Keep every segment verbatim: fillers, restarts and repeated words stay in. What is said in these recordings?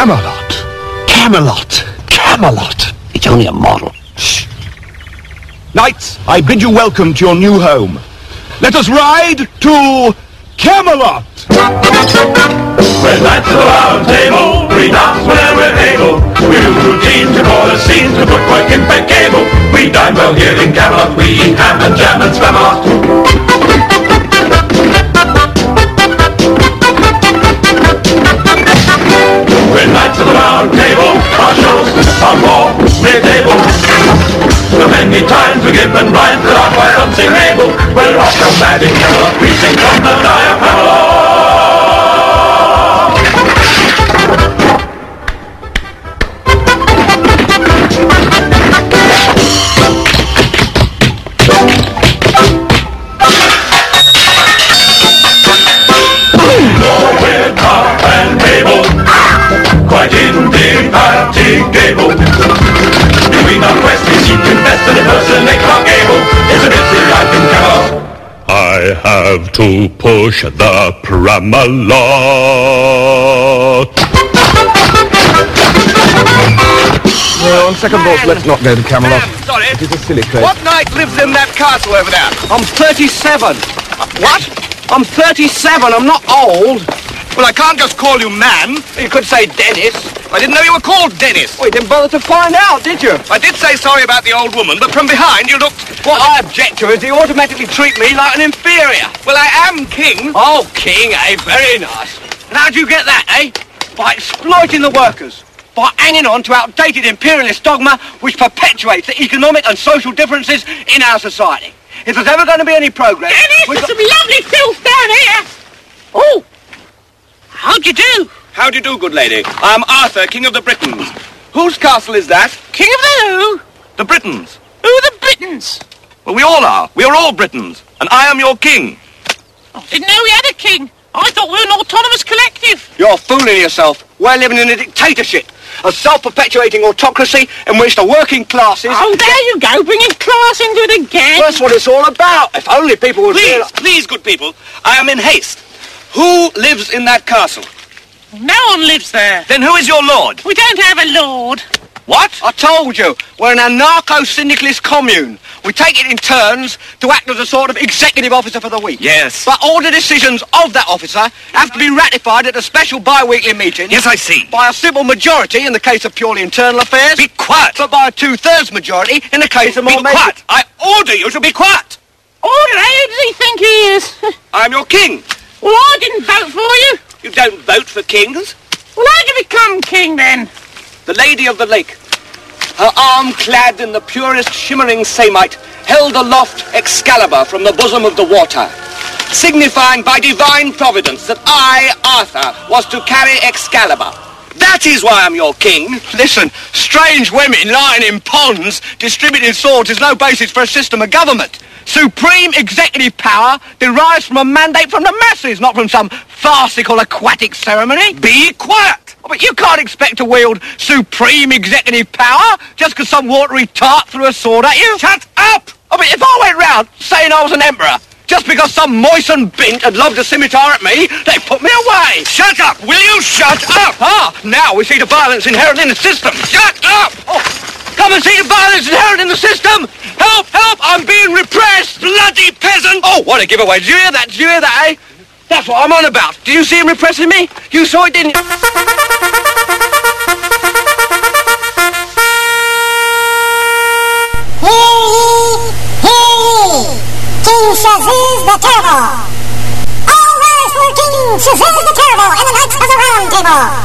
Camelot. Camelot. Camelot. It's only a model. Shh. Knights, I bid you welcome to your new home. Let us ride to Camelot. We're knights of the round table, we dance whenever we're able. We do routine to call a scene, to put work impeccable. We dine well here in Camelot, we eat ham and jam and Spamalot. We're knights of the round table, our shows are more mid-table. So many times we give and rhymes that are quite unsingable. We're off so mad in Camelot, we sing from the diaphragm. Quite indefatigable. Between our quests we seek to best and impersonate Clark Gable. It's a busy life in Camelot. I have to push the Pramalot. Well, on second thought, let's not go to Camelot. Man, sorry. It is a silly place. What knight lives in that castle over there? I'm thirty-seven. Uh, what? I'm thirty-seven. I'm not old. Well, I can't just call you man. You could say Dennis. I didn't know you were called Dennis. Well, you didn't bother to find out, did you? I did say sorry about the old woman, but from behind you looked... What I object to is you automatically treat me like an inferior. Well, I am king. Oh, king, eh? Very nice. And how'd you get that, eh? By exploiting the workers. By hanging on to outdated imperialist dogma which perpetuates the economic and social differences in our society. If there's ever going to be any progress... Dennis, there's some lovely filth down here. Oh. How'd you do? How do you do, good lady? I'm Arthur, King of the Britons. Whose castle is that? King of the who? The Britons. Who are the Britons? Well, we all are. We are all Britons. And I am your king. I didn't know we had a king. I thought we were an autonomous collective. You're fooling yourself. We're living in a dictatorship. A self-perpetuating autocracy in which the working classes... Oh, there you go, bringing class into it again. Well, that's what it's all about. If only people would... Please, realize... please, good people, I am in haste. Who lives in that castle? No one lives there. Then who is your lord? We don't have a lord. What? I told you, we're an anarcho-syndicalist commune. We take it in turns to act as a sort of executive officer for the week. Yes. But all the decisions of that officer have to be ratified at a special bi-weekly meeting. Yes, I see. By a simple majority in the case of purely internal affairs. Be quiet. But by a two-thirds majority in the case of more... Be quiet. I order you to be quiet. Order, who does he think he is? I'm your king. Well, I didn't vote for you. You don't vote for kings. Well, how'd you become king, then? The Lady of the Lake, her arm clad in the purest shimmering samite, held aloft Excalibur from the bosom of the water, signifying by divine providence that I, Arthur, was to carry Excalibur. That is why I'm your king. Listen, strange women lying in ponds distributing swords is no basis for a system of government. Supreme executive power derives from a mandate from the masses, not from some farcical aquatic ceremony. Be quiet. Oh, but you can't expect to wield supreme executive power just because some watery tart threw a sword at you. Shut up! Oh, but if I went round saying I was an emperor, just because some moistened bint had lobbed a scimitar at me, they put me away. Shut up! Will you shut up? Ah, now we see the violence inherent in the system. Shut up! Oh, come and see the violence inherent in the system. Help, help, I'm being repressed. Bloody peasant! Oh, what a giveaway. Did you hear that? Did you hear that, eh? That's what I'm on about. Did you see him repressing me? You saw it, didn't you? King Shazuz the Terrible! All rise for King Shazuz the Terrible and the Knights of the Round Table!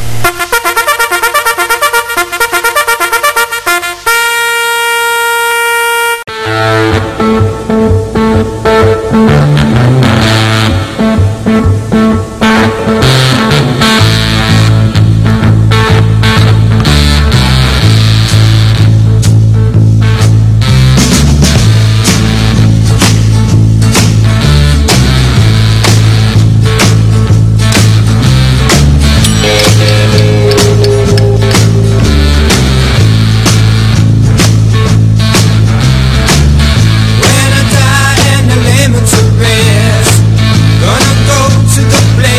When I die and the limits are rest, gonna go to the place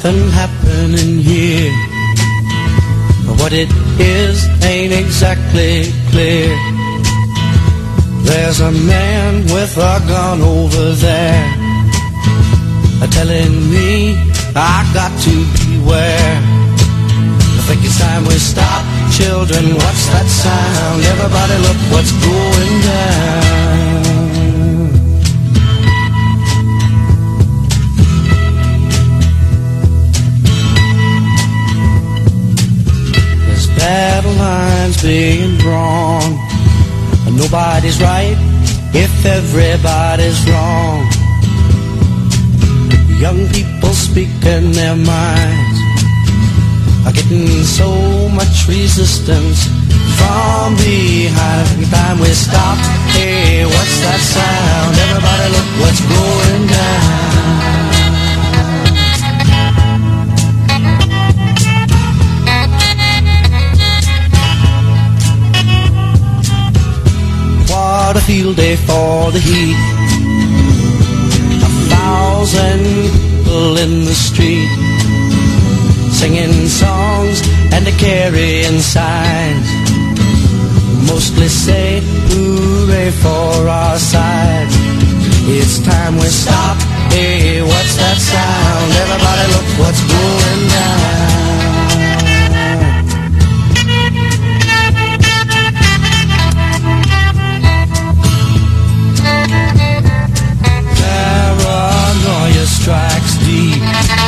something happening here. What it is ain't exactly clear. There's a man with a gun over there, telling me I got to beware. I think it's time we stop. Children, what's that sound? Everybody look what's going down. There's battle lines being drawn. Nobody's right if everybody's wrong. Young people speaking their minds are getting so much resistance from behind. Every time we stop, hey, what's that sound? Everybody look what's going down. What a field day for the heat. A thousand people in the street, singing songs and a carrying signs. Mostly say hooray for our side. It's time we stop. Hey, what's that sound? Everybody look what's going down. Paranoia strikes deep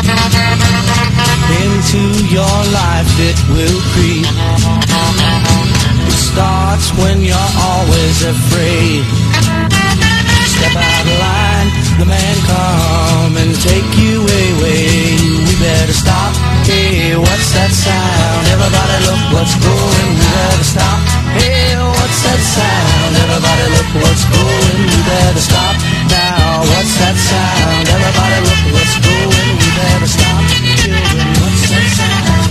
into your life, it will creep. It starts when you're always afraid. Step out of line, the man come and take you away. We better stop. Hey, what's that sound? Everybody look what's going. We better stop. Hey, what's that sound? Everybody look what's going. We better stop now. What's that sound? Everybody look what's going. We better stop. Children, what's that sound?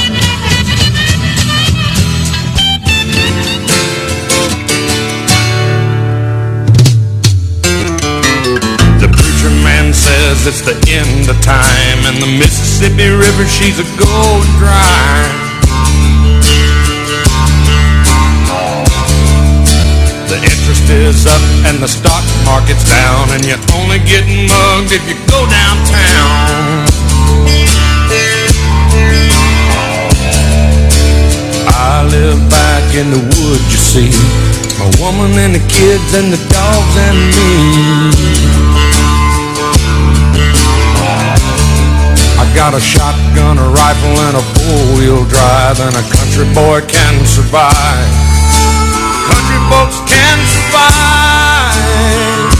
The preacher man says it's the end of time, and the Mississippi River, she's a gold dry. The interest is up and the stock market's down, and you're only getting mugged if you go downtown. I live back in the woods, you see, my woman and the kids and the dogs and me. I got a shotgun, a rifle, and a four-wheel drive, and a country boy can survive. Country folks can survive.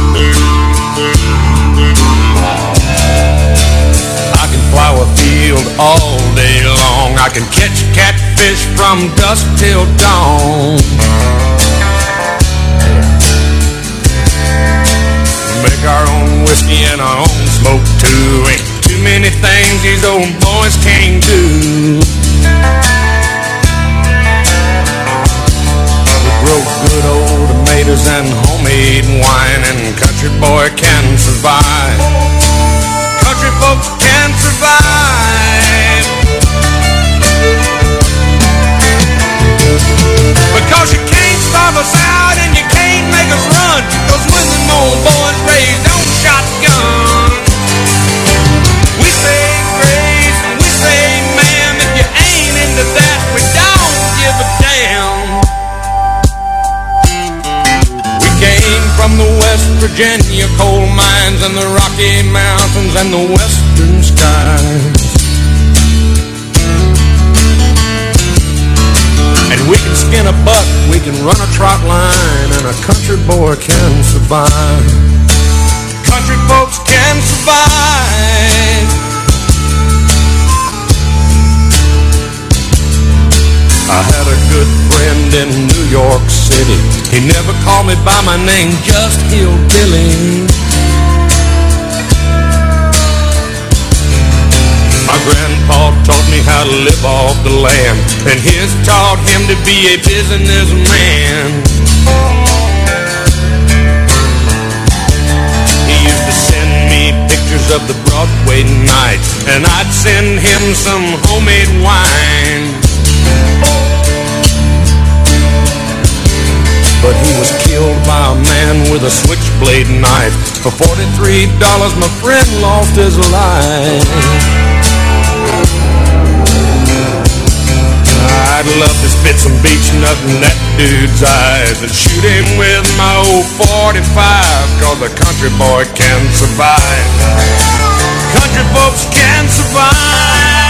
I can plow a field all day long. I can catch catfish from dusk till dawn. Make our own whiskey and our own smoke too. Ain't too many things these old boys can't do. We grow good old tomatoes and homemade wine, and country boy can survive. Country folks can survive. Because you can't starve us out and you can't make us run, 'cause when them old boys raised on shotgun, we say grace and we say ma'am. If you ain't into that, we don't give a damn. We came from the West Virginia coal mines and the Rocky Mountains and the western skies. And we can skin a buck, we can run a trot line, and a country boy can survive. Country folks can survive. I had a good friend in New York City. He never called me by my name, just Hillbilly. My grandpa taught me how to live off the land, and his taught him to be a businessman. He used to send me pictures of the Broadway night, and I'd send him some homemade wine. But he was killed by a man with a switchblade knife. For forty-three dollars my friend lost his life. I'd love to spit some beach nut in that dude's eyes and shoot him with my old forty-five, cause a country boy can survive. Country folks can survive.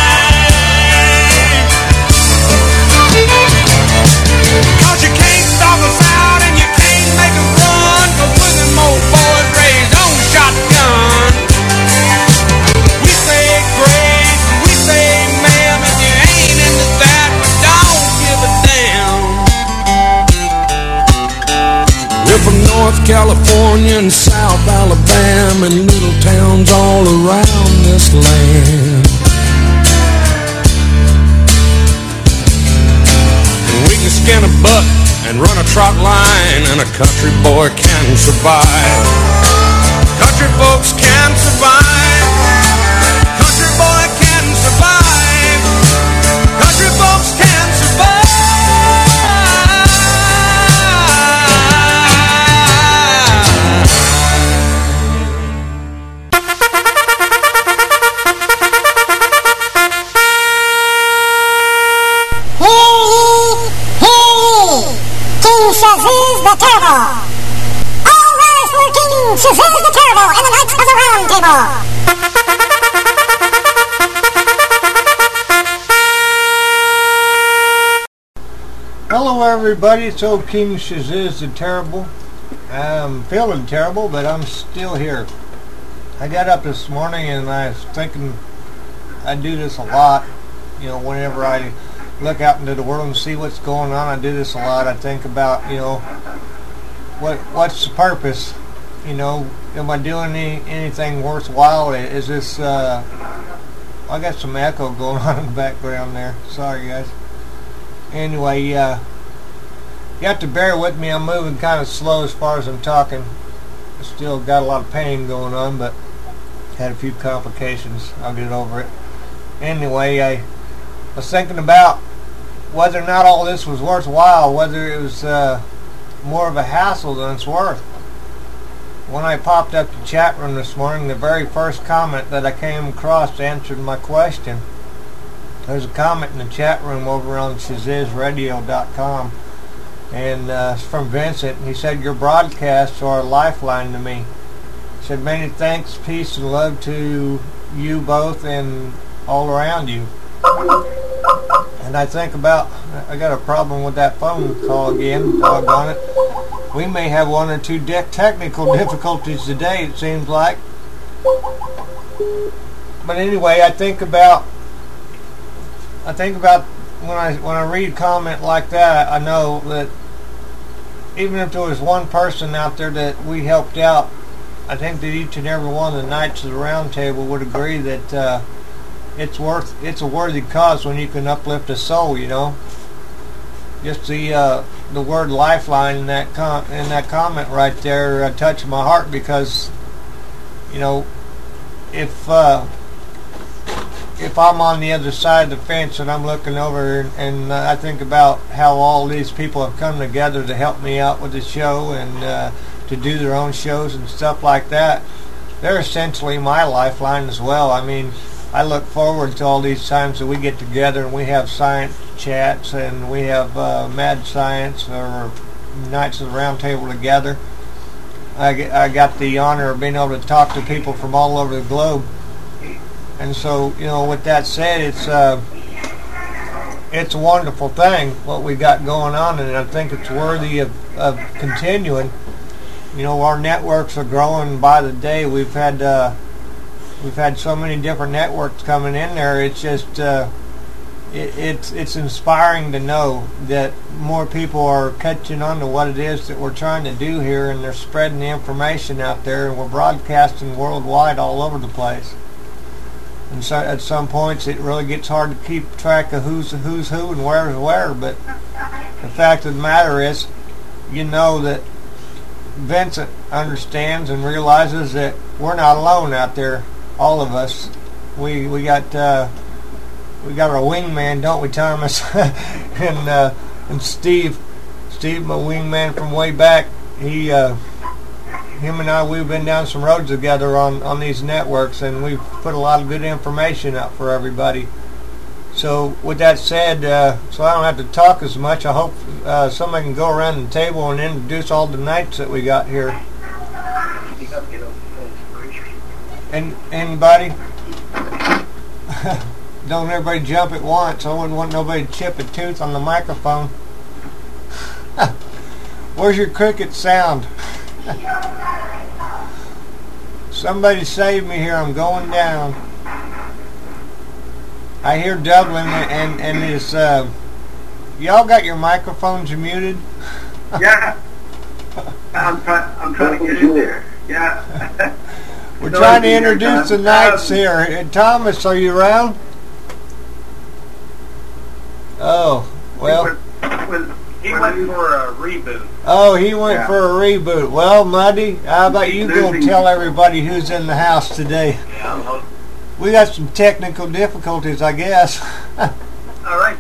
Cause you can't stop us out and you can't make us run, cause we're them old boys raised on shotgun. We say grace, we say ma'am, if you ain't into that, we don't give a damn. We're from North California and South Alabama and little towns all around this land. We can skin a buck and run a trot line, and a country boy can survive. Country folks can survive. Country boy can survive. Country folks can survive. Shazuz the Terrible. All rise for King Shazuz the Terrible and the Knights of the Round Table. Hello everybody, it's old King Shazuz the Terrible. I'm feeling terrible, but I'm still here. I got up this morning and I was thinking I do this a lot. You know, whenever I look out into the world and see what's going on, I do this a lot. I think about, you know, what what's the purpose? You know, am I doing any, anything worthwhile? Is this, uh, I got some echo going on in the background there. Sorry guys. Anyway, uh, you have to bear with me. I'm moving kind of slow as far as I'm talking. I still got a lot of pain going on, but had a few complications. I'll get over it. Anyway, I I was thinking about whether or not all this was worthwhile, whether it was uh, more of a hassle than it's worth. When I popped up the chat room this morning, the very first comment that I came across answered my question. There's a comment in the chat room over on shazuz radio dot com, and uh, it's from Vincent. He said, "Your broadcasts are a lifeline to me." He said, "Many thanks, peace, and love to you both and all around you." And I think about, I got a problem with that phone call again, doggone it. We may have one or two de- technical difficulties today, it seems like. But anyway, I think about, I think about when I when I read a comment like that, I know that even if there was one person out there that we helped out, I think that each and every one of the Knights of the Round Table would agree that uh, it's worth it's a worthy cause when you can uplift a soul, you know. Just the uh, the word lifeline in that com- in that comment right there uh, touched my heart, because you know, if uh, if I'm on the other side of the fence and I'm looking over and, and uh, I think about how all these people have come together to help me out with the show and uh, to do their own shows and stuff like that, they're essentially my lifeline as well. I mean, I look forward to all these times that we get together and we have science chats and we have uh, Mad Science or Knights of the Round Table together. I, get, I got the honor of being able to talk to people from all over the globe. And so, you know, with that said, it's uh, it's a wonderful thing what we got going on, and I think it's worthy of, of continuing. You know, our networks are growing by the day. We've had uh, we've had so many different networks coming in there. It's just uh, it, it's it's inspiring to know that more people are catching on to what it is that we're trying to do here, and they're spreading the information out there, and we're broadcasting worldwide all over the place. And so at some points it really gets hard to keep track of who's who's who and where's where, but the fact of the matter is, you know that Vincent understands and realizes that we're not alone out there. All of us. We we got uh, we got our wingman, don't we, Thomas? and uh, and Steve, Steve, my wingman from way back. He, uh, him and I, we've been down some roads together on on these networks, and we've put a lot of good information out for everybody. So with that said, uh, so I don't have to talk as much. I hope uh, somebody can go around the table and introduce all the knights that we got here. And anybody? Don't everybody jump at once. I wouldn't want nobody to chip a tooth on the microphone. Where's your cricket sound? Somebody save me here. I'm going down. I hear Dublin and and his. Uh, y'all got your microphones muted? Yeah. I'm trying. I'm trying to get in there. Yeah. We're trying to introduce the knights here. Thomas, are you around? Oh, well. He went for a reboot. Oh, he went yeah. for a reboot. Well, Muddy, how about you go tell everybody who's in the house today? Yeah, we got some technical difficulties, I guess. All right.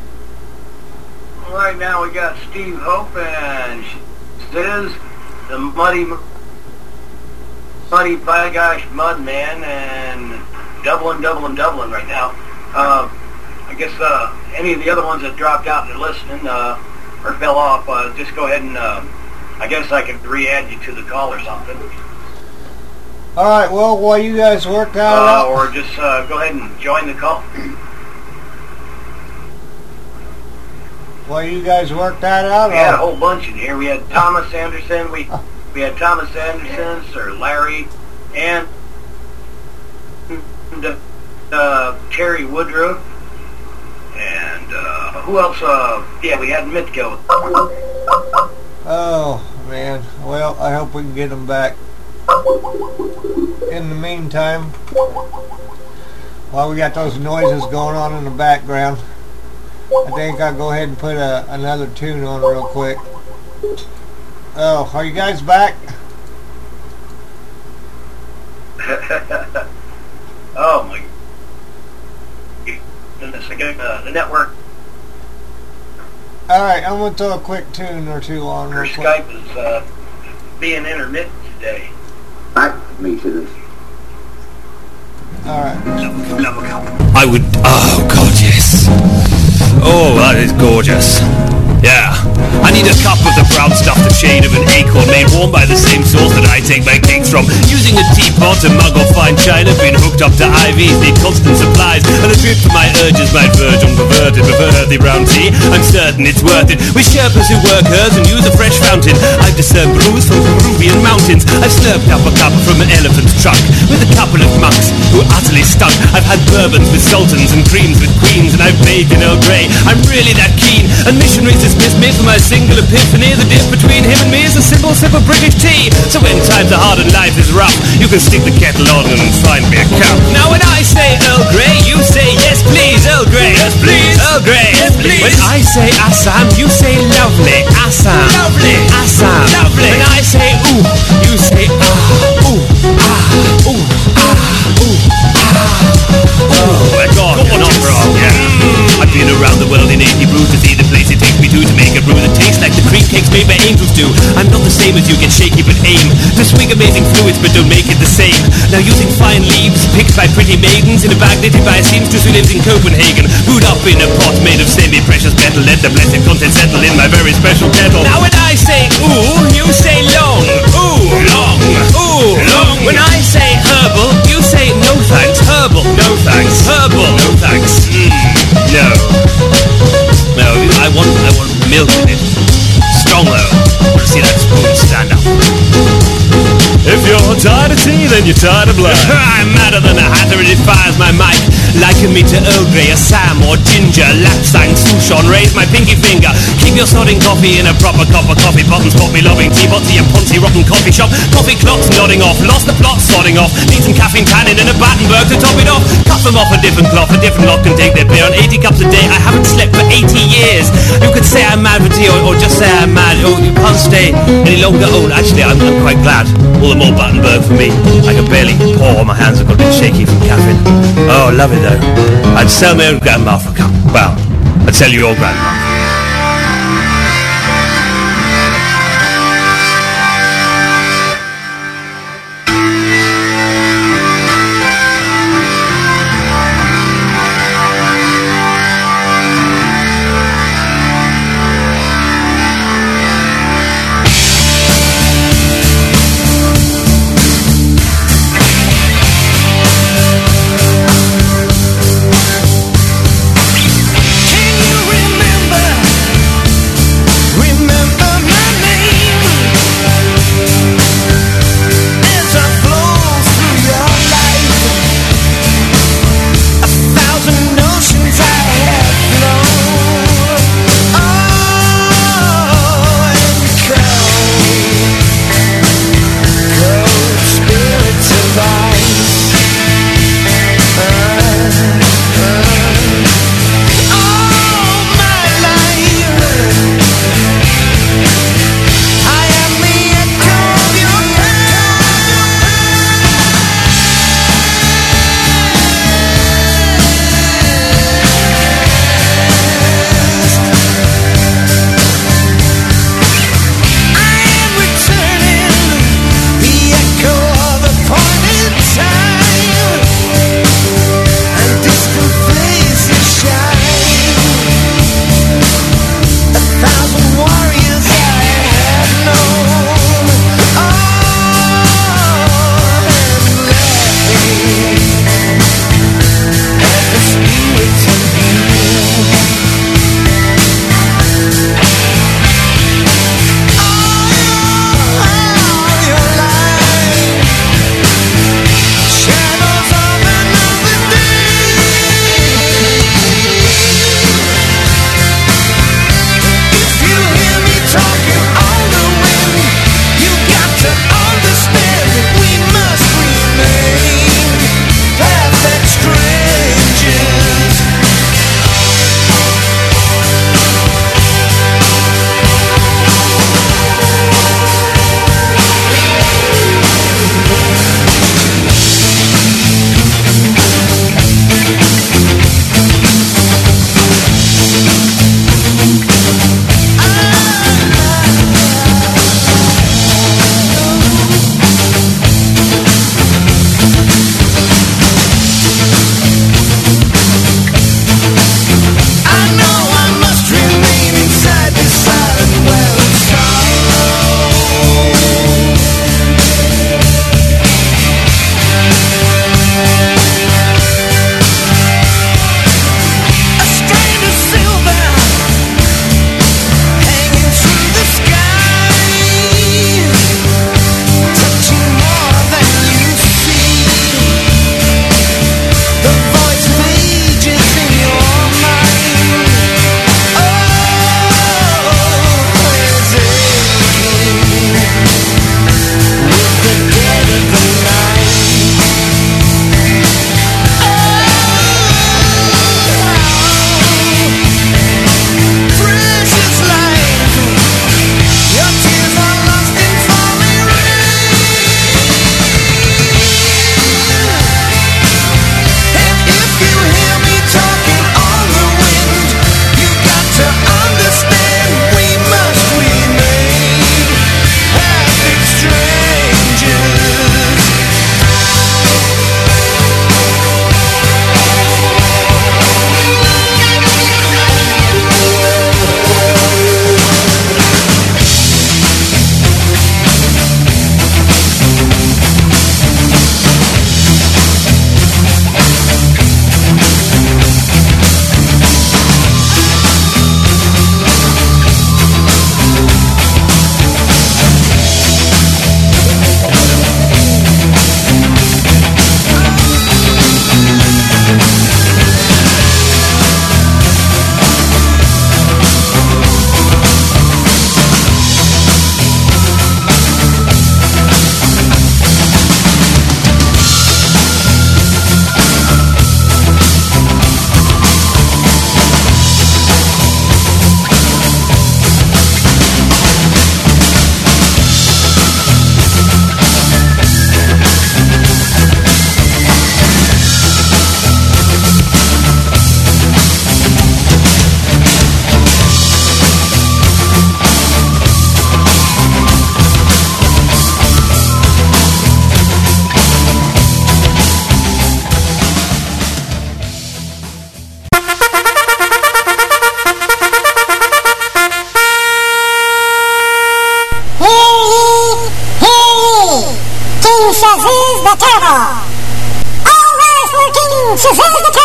Right now we got Steve Hope and Stiz, the Muddy... Muddy by gosh Mudman, and Dublin, Dublin, Dublin right now. Uh, I guess uh, any of the other ones that dropped out and are listening uh, or fell off, uh, just go ahead and uh, I guess I can re-add you to the call or something. All right. Well, while you guys work that uh, out, or just uh, go ahead and join the call. While you guys work that out, we had a whole bunch in here. We had Thomas Anderson. We. We had Thomas Anderson, Sir Larry, and uh, Terry Woodruff, and uh, who else? Uh, yeah, we had Mitko. Oh, man. Well, I hope we can get them back. In the meantime, while we got those noises going on in the background, I think I'll go ahead and put a, another tune on real quick. Oh, are you guys back? Oh my goodness, again, uh, the network. Alright, I'm going to throw a quick tune or two on Her real quick. Skype is uh, being intermittent today. Back me to this. Alright. I would... Oh, God, yes. Oh, that is gorgeous. Yeah. I need a cup of the brown stuff, the shade of an acorn, made warm by the same source that I take my cakes from. Using a teapot, a mug of fine china, been hooked up to I Vs, need constant supplies, and a drip for my urges might verge on perverted, prefer earthy brown tea. I'm certain it's worth it. With Sherpas who work hers and use a fresh fountain, I've discerned brews from Peruvian mountains. I've slurped up a cup from an elephant's trunk with a couple of monks who are utterly stunk. I've had bourbons with sultans and creams with queens, and I've bathed in Earl Grey. I'm really that keen, and missionaries dismiss me for my single epiphany. The difference between him and me is a simple sip of British tea. So when times are hard and life is rough, you can stick the kettle on and find me a cup. Now when I say Earl Grey, you say yes please, Earl Grey. Yes please, Earl Grey. Yes please. When I say Assam, you say lovely, Assam. Lovely, Assam. Lovely. When I say ooh, you say ah, ooh, ah, ooh, ah, ooh, ah. Oh, and on, go on, on, bro. Yeah. Mm. I've been around the world in eighty brews to see the place it takes me to to make a brew that tastes like the cream cakes made by angels do. I'm not the same as you, get shaky but aim to swing amazing fluids but don't make it the same. Now using fine leaves picked by pretty maidens in a bag knitted by a seamstress who lives in Copenhagen, brewed up in a pot made of semi-precious metal. Let the blessed content settle in my very special kettle. Now when I say ooh, you say long. Ooh, long. Ooh, long. When I say herbal, you say no thanks. Herbal. No thanks. Herbal. No thanks. Mm, no. No, I want, I want milk in it. Strong though. Want to see that spoon stand up. If you're tired of tea, then you're tired of blood. I'm madder than a hatter, it fires my mic. Liken me to Earl Grey, a Sam or Ginger, Lapsang, Souchon, raise my pinky finger. Keep your sodding coffee in a proper cup of coffee pot and spot me loving teapotsy and poncy rotten coffee shop. Coffee clocks nodding off, lost the plot sodding off. Need some caffeine tannin and a Battenberg to top it off. Cut them off a different cloth, a different lot can take their beer on eighty cups a day. I haven't slept for eighty years. You could say I'm mad for tea or, or just say I'm mad. Oh, you can't stay any longer. Oh, actually, I'm, I'm quite glad. All the more Battenberg for me. I can barely pour. My hands have got a bit shaky from caffeine. Oh, love it though. I'd sell my own grandma for a cup. Well, I'd sell you your grandma. Can you remember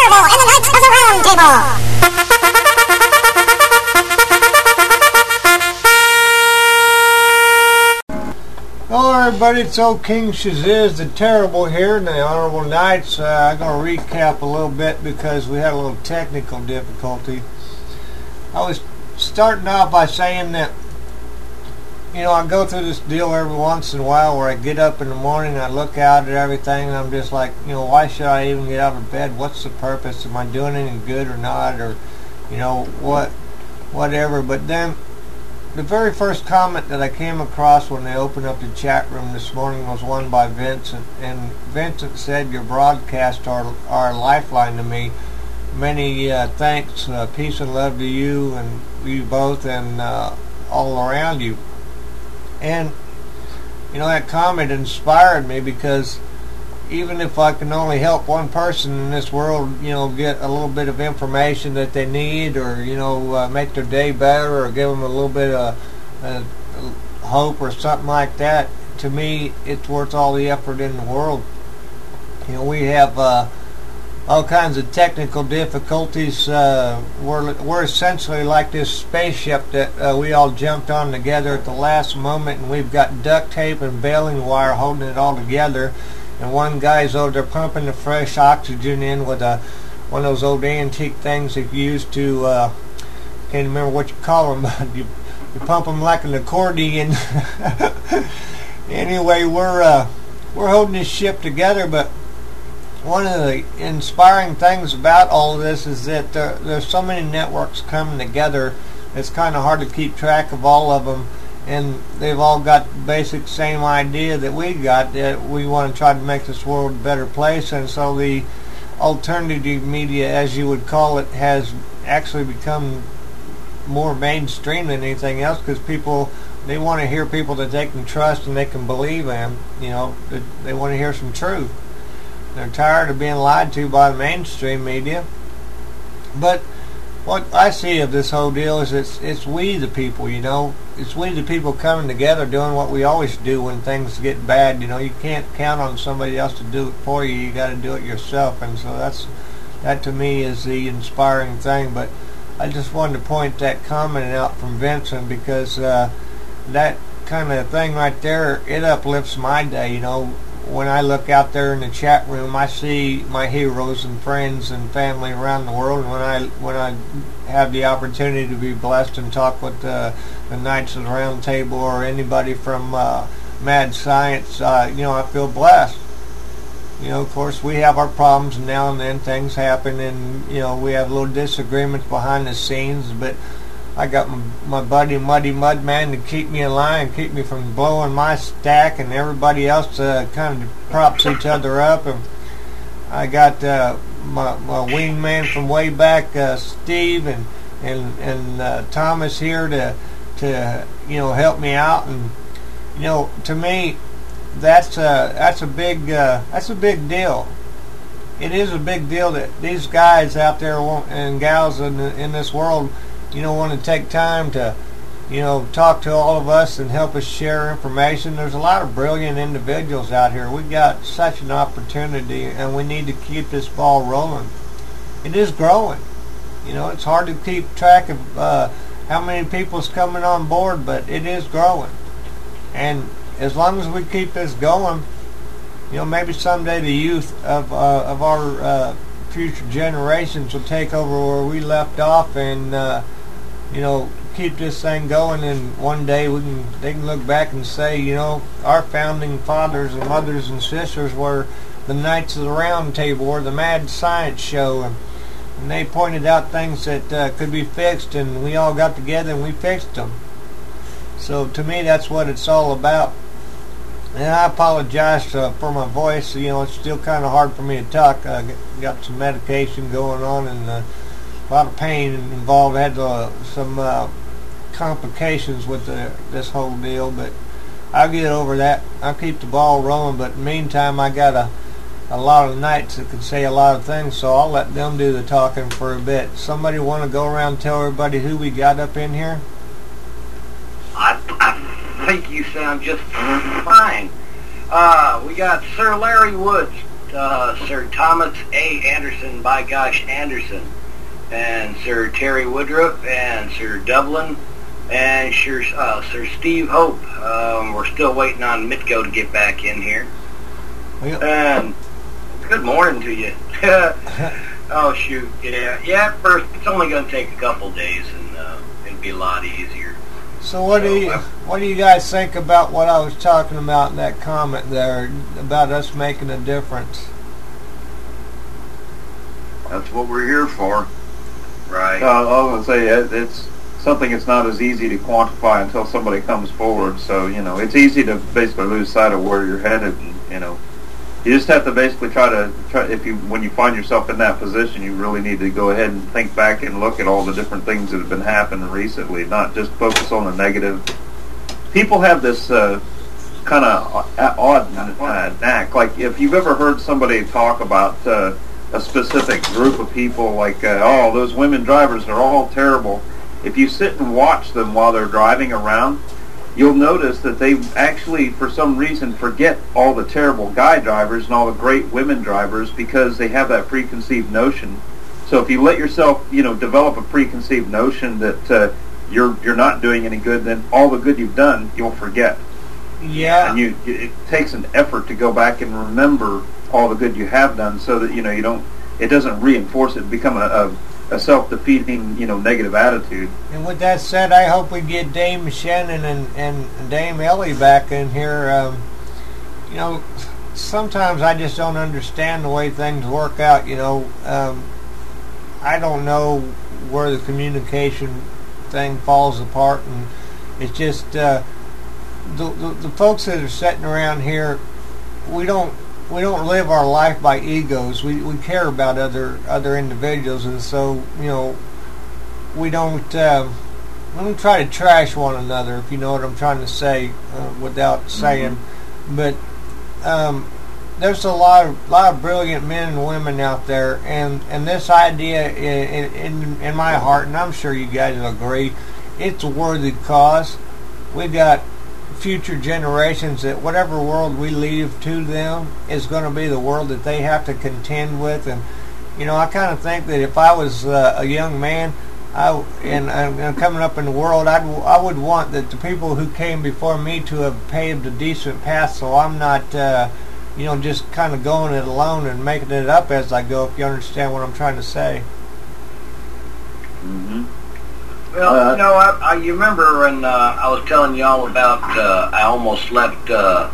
Turbo and the Knights of the Round Table. Hello everybody, it's old King Shaziz the Terrible here in the Honorable Knights. Uh, I'm going to recap a little bit because we had a little technical difficulty. I was starting off by saying that, you know, I go through this deal every once in a while where I get up in the morning, I look out at everything, and I'm just like, you know, why should I even get out of bed? What's the purpose? Am I doing any good or not? Or, you know, what, whatever. But then the very first comment that I came across when they opened up the chat room this morning was one by Vincent, and Vincent said, your broadcasts are, are a lifeline to me. Many uh, thanks, uh, peace and love to you and you both and uh, all around you. And, you know, that comment inspired me because even if I can only help one person in this world, you know, get a little bit of information that they need, or, you know, uh, make their day better, or give them a little bit of uh, hope or something like that, to me, it's worth all the effort in the world. You know, we have uh, all kinds of technical difficulties. Uh, we're, we're essentially like this spaceship that uh, we all jumped on together at the last moment, and we've got duct tape and baling wire holding it all together. And one guy's over there pumping the fresh oxygen in with a one of those old antique things that you used to, uh, can't remember what you call them, but you, you pump them like an accordion. Anyway, we're uh, we're holding this ship together, but one of the inspiring things about all of this is that there, there's so many networks coming together, it's kind of hard to keep track of all of them. And they've all got the basic same idea that we got, that we want to try to make this world a better place. And so the alternative media, as you would call it, has actually become more mainstream than anything else, because people, they want to hear people that they can trust and they can believe in. You know, they want to hear some truth. They're tired of being lied to by the mainstream media. But what I see of this whole deal is it's it's we the people, you know. It's we the people coming together doing what we always do when things get bad. You know, you can't count on somebody else to do it for you. You got to do it yourself. And so that's that to me is the inspiring thing. But I just wanted to point that comment out from Vincent, because uh, that kind of thing right there, it uplifts my day, you know. When I look out there in the chat room, I see my heroes and friends and family around the world. And when I when I have the opportunity to be blessed and talk with uh, the Knights of the Round Table or anybody from uh, Mad Science, uh, you know, I feel blessed. You know, of course, we have our problems, and now and then things happen, and you know, we have little disagreements behind the scenes. But I got my, my buddy Muddy Mudman to keep me in line, keep me from blowing my stack, and everybody else uh, kind of props each other up. And I got uh, my, my wingman from way back, uh, Steve, and and and uh, Thomas here to to you know help me out. And you know, to me, that's a that's a big uh, that's a big deal. It is a big deal that these guys out there want, and gals in in this world, you know, want to take time to, you know, talk to all of us and help us share information. There's a lot of brilliant individuals out here. We've got such an opportunity, and we need to keep this ball rolling. It is growing. You know, it's hard to keep track of uh, how many people's coming on board, but it is growing. And as long as we keep this going, you know, maybe someday the youth of uh, of our uh, future generations will take over where we left off, and uh, you know, keep this thing going, and one day we can they can look back and say, you know, our founding fathers and mothers and sisters were the Knights of the Round Table or the Mad Science Show, and, and they pointed out things that uh, could be fixed, and we all got together and we fixed them. So to me, that's what it's all about. And I apologize uh, for my voice. You know, it's still kind of hard for me to talk. I got some medication going on, and uh, a lot of pain involved. I had uh, some uh, complications with the, this whole deal, but I'll get over that. I'll keep the ball rolling, but in the meantime, I got a, a lot of knights that can say a lot of things, so I'll let them do the talking for a bit. Somebody want to go around and tell everybody who we got up in here? I, I think you sound just fine. Uh, we got Sir Larry Woods, uh, Sir Thomas A. Anderson, by gosh, Anderson, and Sir Terry Woodruff, and Sir Dublin, and Sir, uh, Sir Steve Hope. Um, we're still waiting on Mitko to get back in here. Well, And good morning to you. Oh, shoot. Yeah, yeah, at first, it's only going to take a couple days, and uh, it'll be a lot easier. so what do you what do you guys think about what I was talking about in that comment there about us making a difference? That's what we're here for. Right. Uh, I was going to say, it- it's something that's not as easy to quantify until somebody comes forward. So, you know, it's easy to basically lose sight of where you're headed. And, you know, you just have to basically try to, try, if you, when you find yourself in that position, you really need to go ahead and think back and look at all the different things that have been happening recently, not just focus on the negative. People have this uh, kind of odd uh, knack. Like, if you've ever heard somebody talk about uh, a specific group of people, like, uh, oh, those women drivers are all terrible. If you sit and watch them while they're driving around, you'll notice that they actually, for some reason, forget all the terrible guy drivers and all the great women drivers because they have that preconceived notion. So if you let yourself, you know, develop a preconceived notion that uh, you're you're not doing any good, then all the good you've done, you'll forget. Yeah. And you, it takes an effort to go back and remember all the good you have done, so that you know you don't. It doesn't reinforce it, become a, a a self-defeating, you know, negative attitude. And with that said, I hope we get Dame Shannon and, and Dame Ellie back in here. Um, you know, sometimes I just don't understand the way things work out, you know. Um, I don't know where the communication thing falls apart, and it's just uh, the, the, the folks that are sitting around here, we don't we don't live our life by egos. We we care about other other individuals, and so you know we don't uh, we don't try to trash one another. If you know what I'm trying to say, uh, without saying, mm-hmm. but um, there's a lot of lot of brilliant men and women out there, and, and this idea in, in in my heart, and I'm sure you guys will agree, it's a worthy cause. We got future generations that whatever world we leave to them is going to be the world that they have to contend with. And you know, I kind of think that if I was uh, a young man I, and, and coming up in the world, I'd, I would want that the people who came before me to have paved a decent path, so I'm not uh, you know, just kind of going it alone and making it up as I go, if you understand what I'm trying to say. Mm-hmm. Well, uh, you know, I, I, you remember when uh, I was telling y'all about uh, I almost left uh,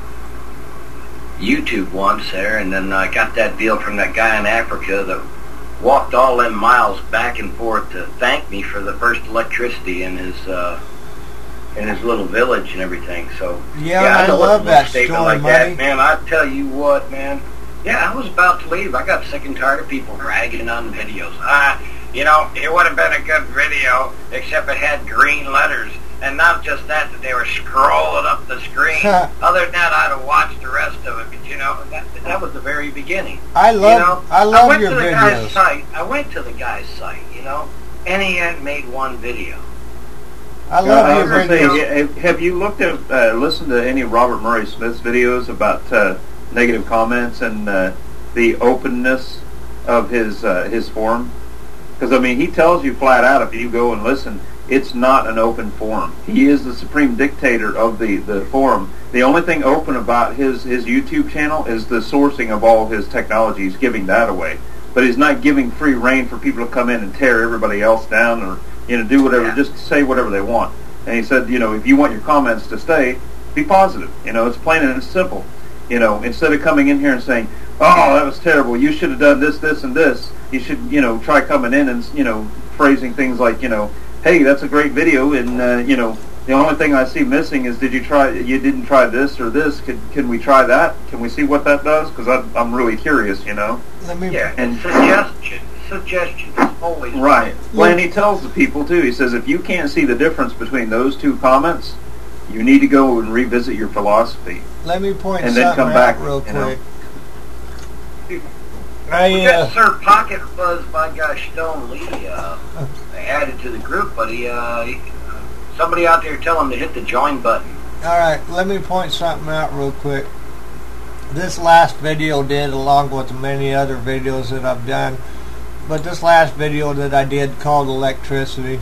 YouTube once there, and then I got that deal from that guy in Africa that walked all them miles back and forth to thank me for the first electricity in his uh, in his little village and everything. So yeah, yeah I, I know love that statement story, like buddy. that, man. I tell you what, man. Yeah, I was about to leave. I got sick and tired of people bragging on the videos. Ah. You know, it would have been a good video, except it had green letters. And not just that, that they were scrolling up the screen. Other than that, I'd have watched the rest of it. But, you know, that, that was the very beginning. I love, you know, I love I went your to the videos. Guy's site. I went to the guy's site, you know, and he hadn't made one video. I love uh, your I was gonna videos. say, have- have you looked at, uh, listened to any of Robert Murray Smith's videos about uh, negative comments and uh, the openness of his uh, his forum? Because, I mean, he tells you flat out, if you go and listen, it's not an open forum. He is the supreme dictator of the, the forum. The only thing open about his, his YouTube channel is the sourcing of all of his technology. He's giving that away. But he's not giving free reign for people to come in and tear everybody else down or, you know, do whatever, Yeah. just say whatever they want. And he said, you know, if you want your comments to stay, be positive. You know, it's plain and simple. You know, instead of coming in here and saying, oh, that was terrible, you should have done this, this, and this, you should, you know, try coming in and, you know, phrasing things like, you know, hey, that's a great video, and, uh, you know, the only thing I see missing is did you try, you didn't try this or this, Could, can we try that? Can we see what that does? Because I'm really curious, you know. Let me, Yeah, And- suggestion. Suggestion is always Right. Well, and he tells the people, too, he says, if you can't see the difference between those two comments, you need to go and revisit your philosophy. let me point And then something come out back, real you know. quick. We I, got uh, Sir Pocket Fuzz by gosh Stone Lee uh, added to the group, but he, uh, he, somebody out there tell him to hit the join button. all right, let me point something out real quick. this last video did, along with many other videos that I've done, but this last video that I did called Electricity,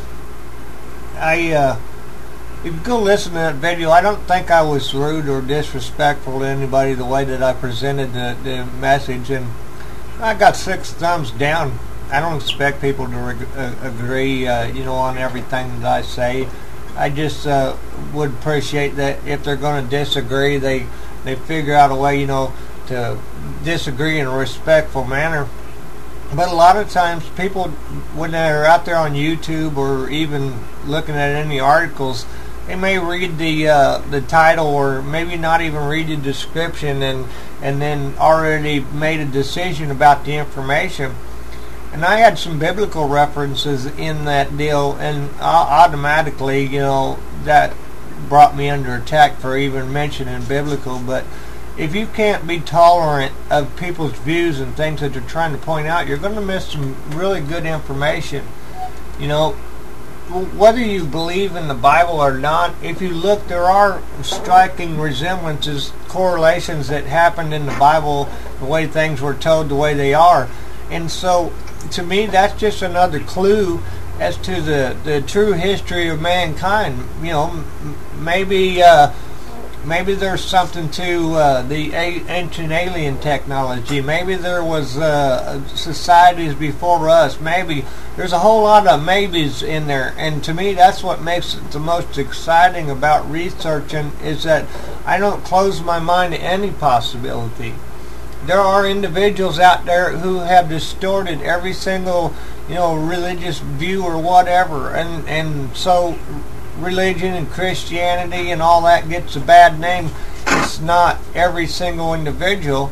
I, uh, if you go listen to that video, I don't think I was rude or disrespectful to anybody the way that I presented the, the message, and I got six thumbs down. I don't expect people to re- uh, agree, uh, you know, on everything that I say. I just uh, would appreciate that if they're going to disagree, they they figure out a way, you know, to disagree in a respectful manner. But a lot of times people, when they're out there on YouTube or even looking at any articles, they may read the uh, the title or maybe not even read the description and, and then already made a decision about the information. And I had some biblical references in that deal, and automatically, you know, that brought me under attack for even mentioning biblical. But if you can't be tolerant of people's views and things that they're trying to point out, you're going to miss some really good information. You know, whether you believe in the Bible or not, if you look, there are striking resemblances, correlations that happened in the Bible, the way things were told, the way they are. And so, to me, that's just another clue as to the, the true history of mankind. You know, m- maybe uh, maybe there's something to uh, the a- ancient alien technology. Maybe there was uh, societies before us. Maybe there's a whole lot of maybes in there. And to me, that's what makes it the most exciting about researching, is that I don't close my mind to any possibility. There are individuals out there who have distorted every single, you know, religious view or whatever, and and so religion and Christianity and all that gets a bad name. It's not every single individual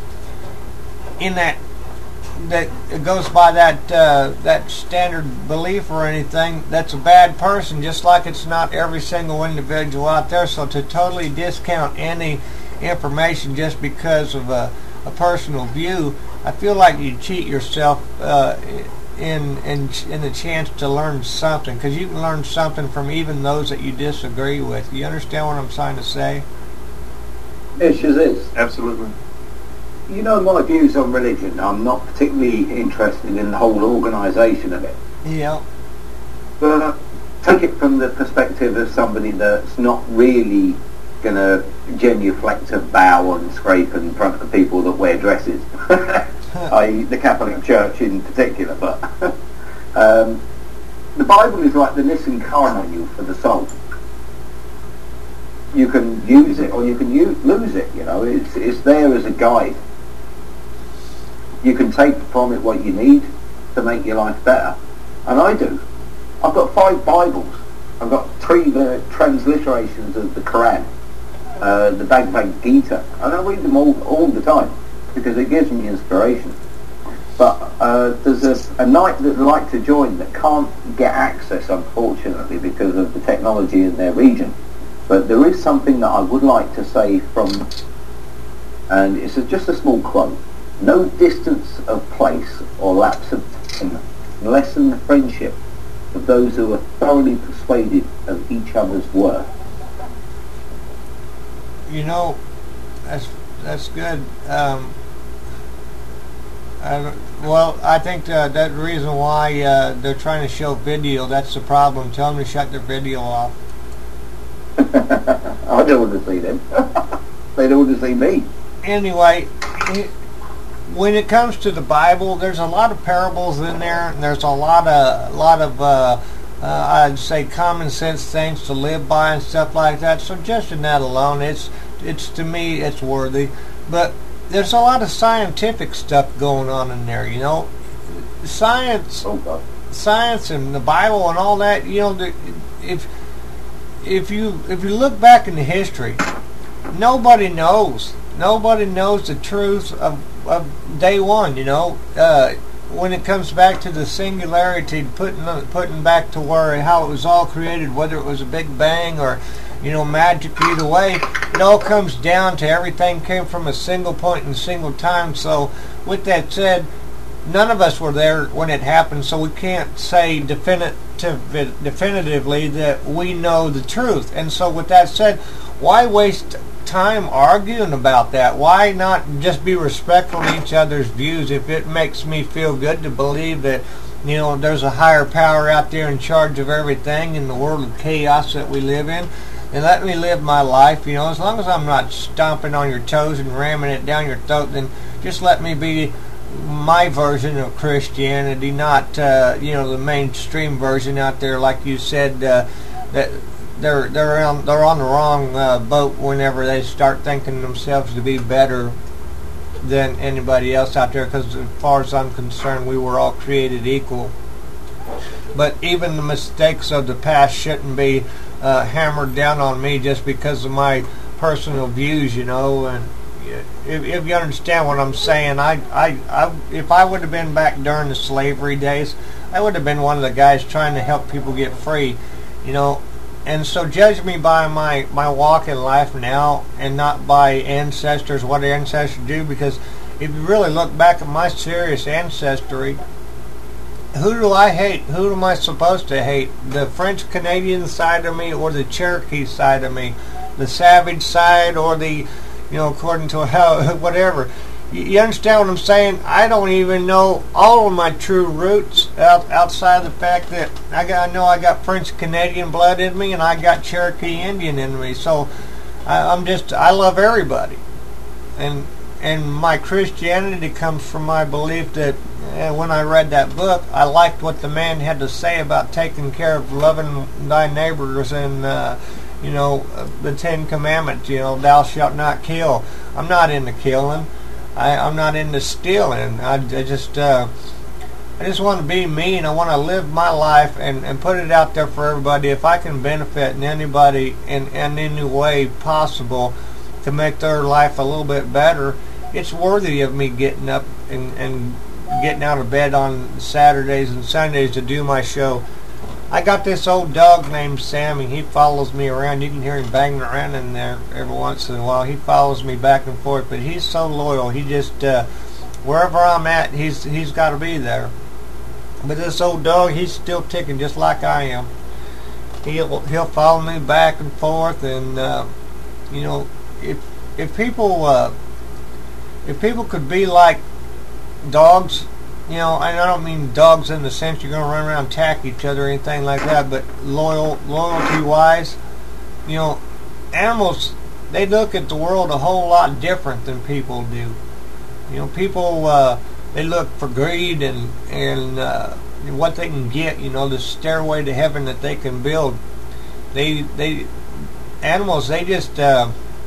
in that that goes by that uh, that standard belief or anything that's a bad person, just like it's not every single individual out there. So to totally discount any information just because of a a personal view, I feel like you cheat yourself uh, in in in the chance to learn something, because you can learn something from even those that you disagree with. You understand what I'm trying to say? Yes, it is. Absolutely. You know my views on religion. I'm not particularly interested in the whole organisation of it. Yeah. But uh, take it from the perspective of somebody that's not really going to genuflect and bow and scrape in front of people that wear dresses, that is the Catholic Church in particular. But um, the Bible is like the Nissan car manual for the soul. You can use it or you can use, lose it, you know. It's, it's there as a guide. You can take from it what you need to make your life better. And I do. I've got five Bibles. I've got three uh, transliterations of the Quran. Uh, the Bhagavad Gita, and I read them all all the time because it gives me inspiration. But uh, there's a, a knight that I'd like to join that can't get access, unfortunately, because of the technology in their region. But there is something that I would like to say from, and it's a, just a small quote: "No distance of place or lapse of time lessen the friendship of those who are thoroughly persuaded of each other's worth." You know, that's that's good. Um, I, well, I think uh, that's the reason why uh, they're trying to show video. That's the problem. Tell them to shut their video off. I don't want to see them. They don't want to see me. Anyway, it, when it comes to the Bible, there's a lot of parables in there, and there's a lot of, a lot of, uh, uh, I'd say, common sense things to live by and stuff like that. So just in that alone, it's, it's to me, it's worthy. But there's a lot of scientific stuff going on in there. You know, science, oh, science, and the Bible and all that. You know, if if you if you look back into history, nobody knows. Nobody knows the truth of, of day one, you know. Uh, when it comes back to the singularity, putting putting back to where how it was all created, whether it was a big bang or, you know, magic, either way, it all comes down to everything came from a single point in a single time. So, with that said, none of us were there when it happened, so we can't say definitive, definitively that we know the truth. And so, with that said, why waste time arguing about that? Why not just be respectful of each other's views? If it makes me feel good to believe that, you know, there's a higher power out there in charge of everything in the world of chaos that we live in, then let me live my life. You know, as long as I'm not stomping on your toes and ramming it down your throat, then just let me be my version of Christianity, not uh, you know, the mainstream version out there. Like you said, uh, that they're they're on they're on the wrong uh, boat whenever they start thinking themselves to be better than anybody else out there. Because as far as I'm concerned, we were all created equal. But even the mistakes of the past shouldn't be uh, hammered down on me just because of my personal views, you know. And if, if you understand what I'm saying, I, I, I, if I would have been back during the slavery days, I would have been one of the guys trying to help people get free, you know. And so judge me by my, my walk in life now and not by ancestors, what ancestors do, because if you really look back at my serious ancestry, who do I hate? Who am I supposed to hate? The French-Canadian side of me or the Cherokee side of me? The savage side or the, you know, according to how, whatever. You understand what I'm saying? I don't even know all of my true roots out, outside the fact that I got, I know I got French-Canadian blood in me and I got Cherokee Indian in me. So I, I'm just, I love everybody. And and my Christianity comes from my belief that uh, when I read that book, I liked what the man had to say about taking care of loving thy neighbors and, uh, you know, the Ten Commandments, you know, thou shalt not kill. I'm not into killing. I, I'm not into stealing. I, I just uh, I just want to be me, and I want to live my life and, and put it out there for everybody. If I can benefit in anybody in, in any way possible to make their life a little bit better, it's worthy of me getting up and, and getting out of bed on Saturdays and Sundays to do my show. I got this old dog named Sammy. He follows me around. You can hear him banging around in there every once in a while. He follows me back and forth, but he's so loyal. He just, uh, wherever I'm at, he's he's got to be there. But this old dog, he's still ticking just like I am. He'll he'll follow me back and forth, and uh, you know, if if people uh, if people could be like dogs. You know, and I don't mean dogs in the sense you're going to run around and attack each other or anything like that, but loyal, loyalty-wise, you know, animals, they look at the world a whole lot different than people do. You know, people, uh, they look for greed and, and uh, what they can get, you know, the stairway to heaven that they can build. They, they, animals, they just, uh,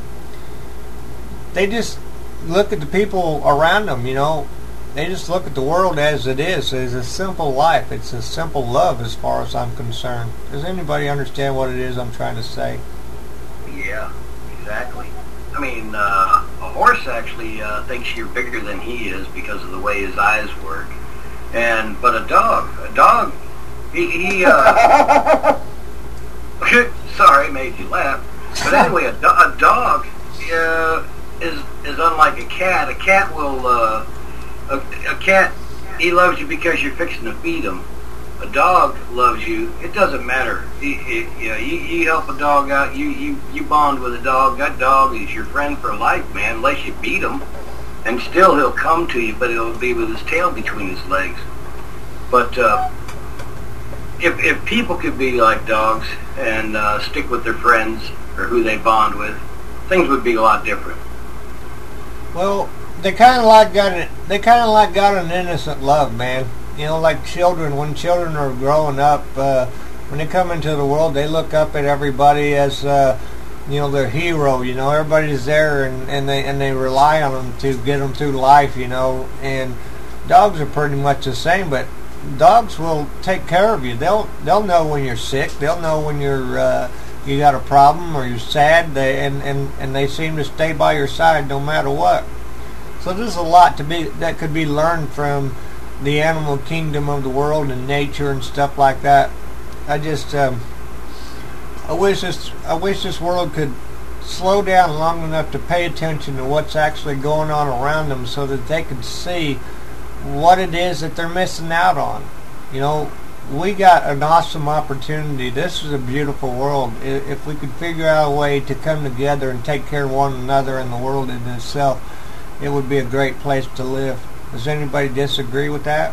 they just look at the people around them, you know. They just look at the world as it is. It's a simple life. It's a simple love as far as I'm concerned. Does anybody understand what it is I'm trying to say? Yeah, exactly. I mean, uh, a horse actually uh, thinks you're bigger than he is because of the way his eyes work. And but a dog, a dog, he, he uh, sorry, made you laugh. But anyway, a, do- a dog uh, is is unlike a cat. A cat will. Uh, A, a cat, he loves you because you're fixing to feed him. A dog loves you. It doesn't matter. He, he, you know, you, you help a dog out. You, you, you bond with a dog. That dog is your friend for life, man. Unless you beat him, and still he'll come to you, but he'll be with his tail between his legs. But uh, if if people could be like dogs and uh, stick with their friends or who they bond with, things would be a lot different. Well, they kind of like got an, they kind of like got an innocent love, man. You know, like children. When children are growing up, uh, when they come into the world, they look up at everybody as, uh, you know, their hero. You know, everybody's there, and, and they and they rely on them to get them through life. You know, and dogs are pretty much the same, but dogs will take care of you. They'll they'll know when you're sick. They'll know when you're uh, you got a problem or you're sad. They and, and, and they seem to stay by your side no matter what. So there's a lot to be that could be learned from the animal kingdom of the world and nature and stuff like that. I just um, I wish this I wish this world could slow down long enough to pay attention to what's actually going on around them, so that they could see what it is that they're missing out on. You know, we got an awesome opportunity. This is a beautiful world. I- If we could figure out a way to come together and take care of one another and the world in itself, it would be a great place to live. Does anybody disagree with that?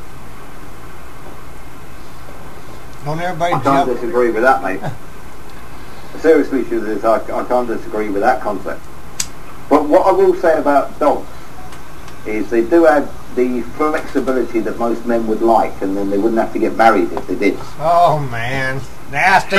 Don't everybody I can't jump? disagree with that, mate. Seriously, Shazis, I, I can't disagree with that concept. But what I will say about dogs is they do have the flexibility that most men would like, and then they wouldn't have to get married if they did. Oh man, nasty.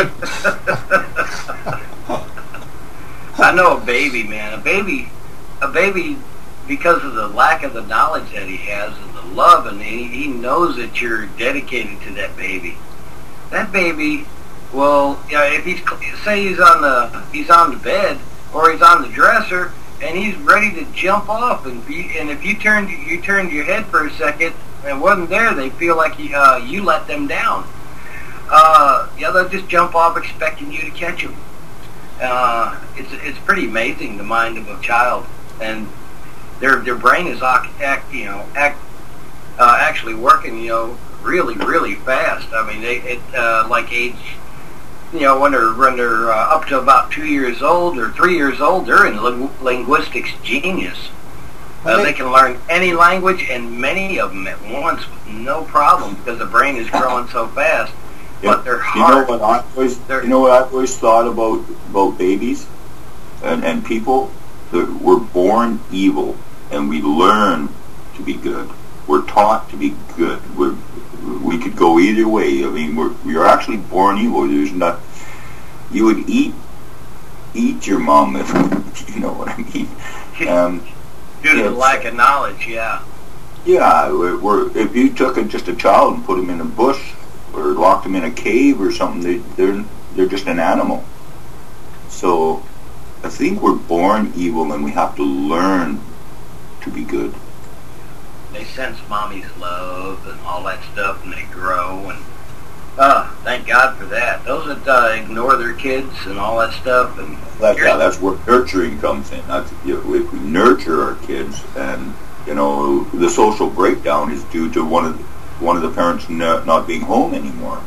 I know a baby, man. A baby, a baby, because of the lack of the knowledge that he has and the love, and he, he knows that you're dedicated to that baby. That baby, well, you know, if he's say he's on the he's on the bed or he's on the dresser and he's ready to jump off, and be, and if you turned you turned your head for a second and wasn't there, they feel like you, uh, you let them down. Uh, yeah, they'll just jump off expecting you to catch them. Uh, it's it's pretty amazing, the mind of a child, and their their brain is act, act you know act uh, actually working you know really really fast. I mean, they it uh, like age you know when they're when they're uh, up to about two years old or three years old, they're in ling- linguistics genius. Uh, they can learn any language and many of them at once with no problem because the brain is growing so fast. Yeah. But they're You hard. know what I always, you know what I've always thought about about babies and, and people? That we're born evil and we learn to be good. We're taught to be good. We're, we could go either way. I mean, we're we are actually born evil. There's not. You would eat eat your mom if you know what I mean. Um, Due to the lack of knowledge, yeah. Yeah, we're, we're, if you took a, just a child and put him in a bush or locked him in a cave or something, they, they're they're just an animal. So I think we're born evil and we have to learn to be good. They sense mommy's love and all that stuff, and they grow. And uh, thank God for that. Those that uh, ignore their kids and all that stuff, and That's, yeah, that's where nurturing comes in. That's, you know, if we nurture our kids, and you know the social breakdown is due to one of the, one of the parents not, not being home anymore.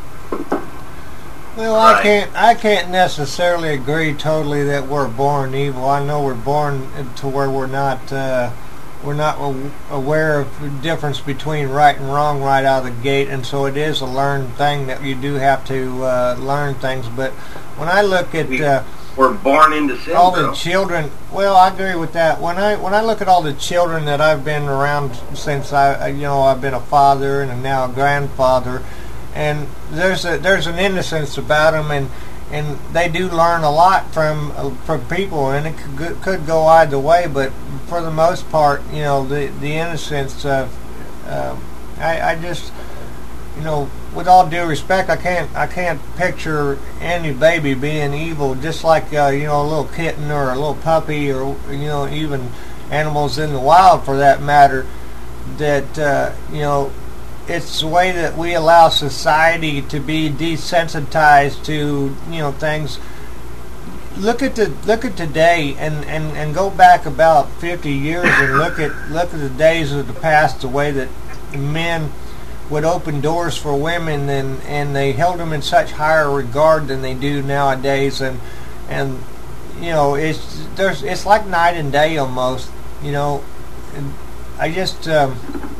Well, I can't. I can't necessarily agree totally that we're born evil. I know we're born to where we're not. Uh, we're not a- aware of the difference between right and wrong right out of the gate, and so it is a learned thing that you do have to uh, learn things. But when I look at uh, we're born into sin, all bro. the children, well, I agree with that. When I when I look at all the children that I've been around since I, you know, I've been a father and now a grandfather. And there's a there's an innocence about them, and and they do learn a lot from uh, from people, and it could go- could go either way. But for the most part, you know, the the innocence of uh, I I just you know, with all due respect, I can't I can't picture any baby being evil, just like uh, you know, a little kitten or a little puppy, or you know, even animals in the wild for that matter. That uh, you know. It's the way that we allow society to be desensitized to, you know, things. Look at the look at today, and, and, and go back about fifty years, and look at look at the days of the past. The way that men would open doors for women, and, and they held them in such higher regard than they do nowadays. And and you know, it's there's it's like night and day almost. You know, and I just. Um,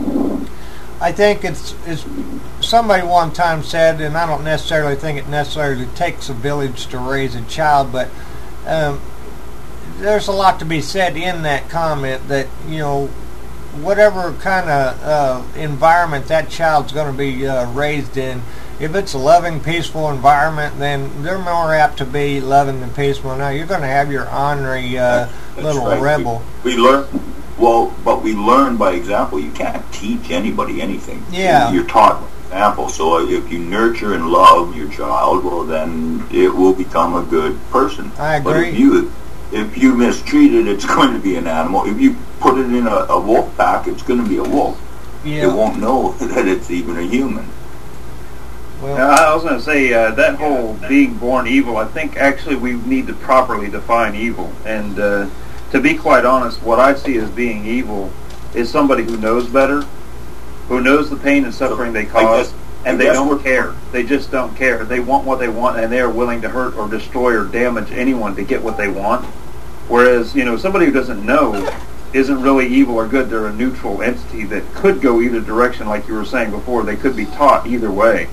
I think it's, it's somebody one time said, and I don't necessarily think it necessarily takes a village to raise a child, but um, there's a lot to be said in that comment that, you know, whatever kind of uh, environment that child's going to be uh, raised in, if it's a loving, peaceful environment, then they're more apt to be loving and peaceful. Now, you're going to have your ornery uh, That's little right. rebel. We, we learn. Well, but we learn by example. You can't teach anybody anything. Yeah. You're taught by example. So if you nurture and love your child, well, then it will become a good person. I But agree. if you if you mistreat it, it's going to be an animal. If you put it in a, a wolf pack, it's going to be a wolf. Yeah. It won't know that it's even a human. Well, Now, I was going to say, uh, that whole being born evil, I think actually we need to properly define evil. And uh, to be quite honest, what I see as being evil is somebody who knows better, who knows the pain and suffering they I cause. guess and they Yes, don't we're- care. They just don't care. They want what they want, and they are willing to hurt or destroy or damage anyone to get what they want. Whereas, you know, somebody who doesn't know isn't really evil or good. They're a neutral entity that could go either direction, like you were saying before. They could be taught either way.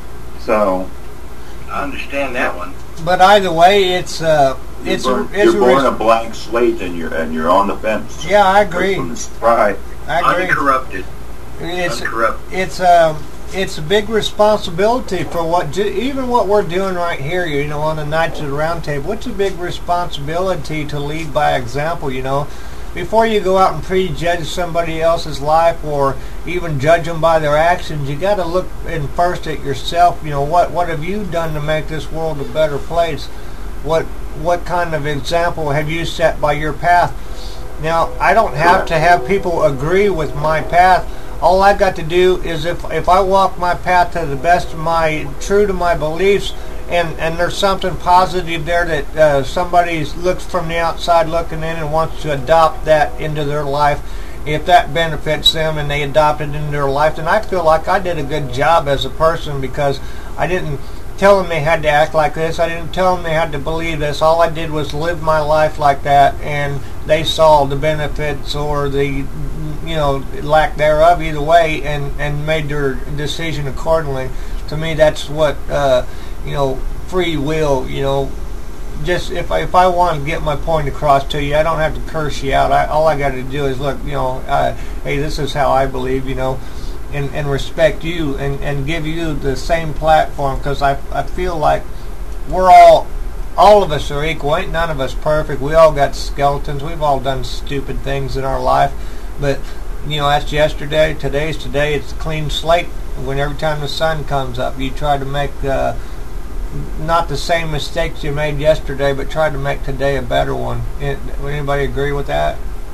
So, I understand that one. But either way, it's uh, You're, it's born, a, it's you're a born res- a blank slate, and you're and you're on the fence. Yeah, I agree. From the right. I agree. Uncorrupted. It's Uncorrupted. it's um it's a big responsibility for what ju- even what we're doing right here. You know, on the Knights of the Round Table, it's a big responsibility to lead by example. You know, before you go out and prejudge somebody else's life or even judge them by their actions, you got to look in first at yourself. You know, what what have you done to make this world a better place? What what kind of example have you set by your path? Now, I don't have to have people agree with my path. All I've got to do is if if I walk my path to the best of my, true to my beliefs, and, and there's something positive there that uh, somebody looks from the outside looking in and wants to adopt that into their life, if that benefits them and they adopt it into their life, then I feel like I did a good job as a person, because I didn't tell them they had to act like this. I didn't tell them they had to believe this. All I did was live my life like that, and they saw the benefits or the, you know, lack thereof either way, and, and made their decision accordingly. To me, that's what, uh, you know, free will, you know, just if I, if I want to get my point across to you, I don't have to curse you out. I, all I got to do is look, you know, uh, hey, this is how I believe, you know, and, and respect you and, and give you the same platform, because I, I feel like we're all, all of us are equal. Ain't none of us perfect. We all got skeletons. We've all done stupid things in our life, but, you know, that's yesterday. Today's today. It's a clean slate. When every time the sun comes up, you try to make uh, not the same mistakes you made yesterday, but try to make today a better one. It, would anybody agree with that?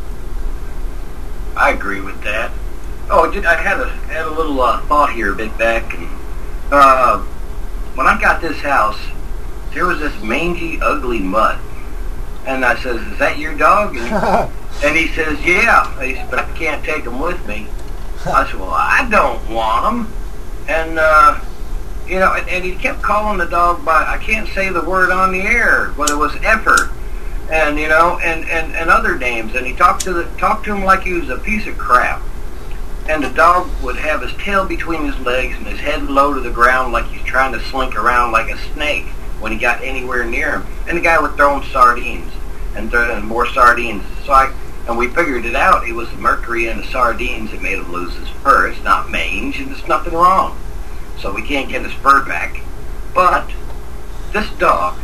I agree with that. Oh, I had a had a little uh, thought here a bit back. And, uh, when I got this house, there was this mangy, ugly mutt. And I says, "Is that your dog?" And, and he says, "Yeah." He said, "But I can't take him with me." I said, "Well, I don't want him." And, uh, you know, and, and he kept calling the dog by, I can't say the word on the air, but it was effer. And, you know, and, and, and other names. And he talked to the talked to him like he was a piece of crap. And the dog would have his tail between his legs and his head low to the ground like he's trying to slink around like a snake when he got anywhere near him. And the guy would throw him sardines and throw and more sardines. So I, and we figured it out. It was the mercury in the sardines that made him lose his fur. It's not mange, and there's nothing wrong. So we can't get his fur back. But this dog,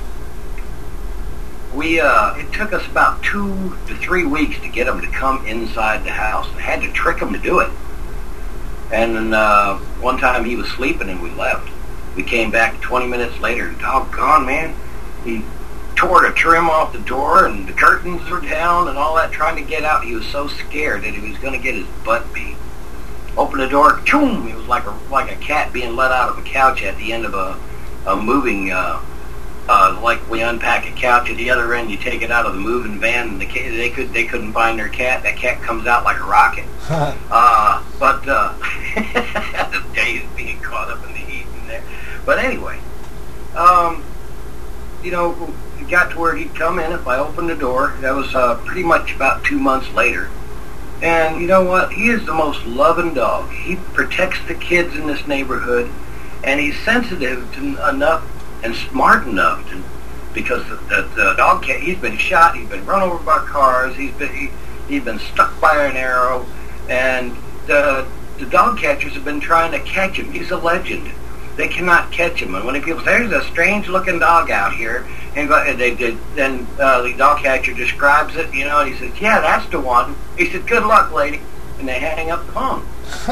we uh, it took us about two to three weeks to get him to come inside the house. I had to trick him to do it. And then uh, one time he was sleeping and we left. We came back twenty minutes later and doggone, man, he tore the trim off the door and the curtains were down and all that, trying to get out. He was so scared that he was going to get his butt beat. Opened the door, choom! He was like a like a cat being let out of a couch at the end of a, a moving, uh, uh, like we unpack a couch at the other end, you take it out of the moving van, and the cat, they could they couldn't find their cat. That cat comes out like a rocket. uh, but uh, the days being caught up in the heat in there. But anyway, um, you know, it got to where he'd come in if I opened the door. That was uh, pretty much about two months later. And you know what? He is the most loving dog. He protects the kids in this neighborhood, and he's sensitive to enough and smart enough to, because the, the, the dog cat, he's been shot, he's been run over by cars, he's been he, he's been stuck by an arrow, and the the dog catchers have been trying to catch him. He's a legend. They cannot catch him. And when people say, "There's a strange-looking dog out here," and, go, and they did, then uh, the dog catcher describes it, you know, and he says, "Yeah, that's the one." He said, "Good luck, lady," and they hang up the phone.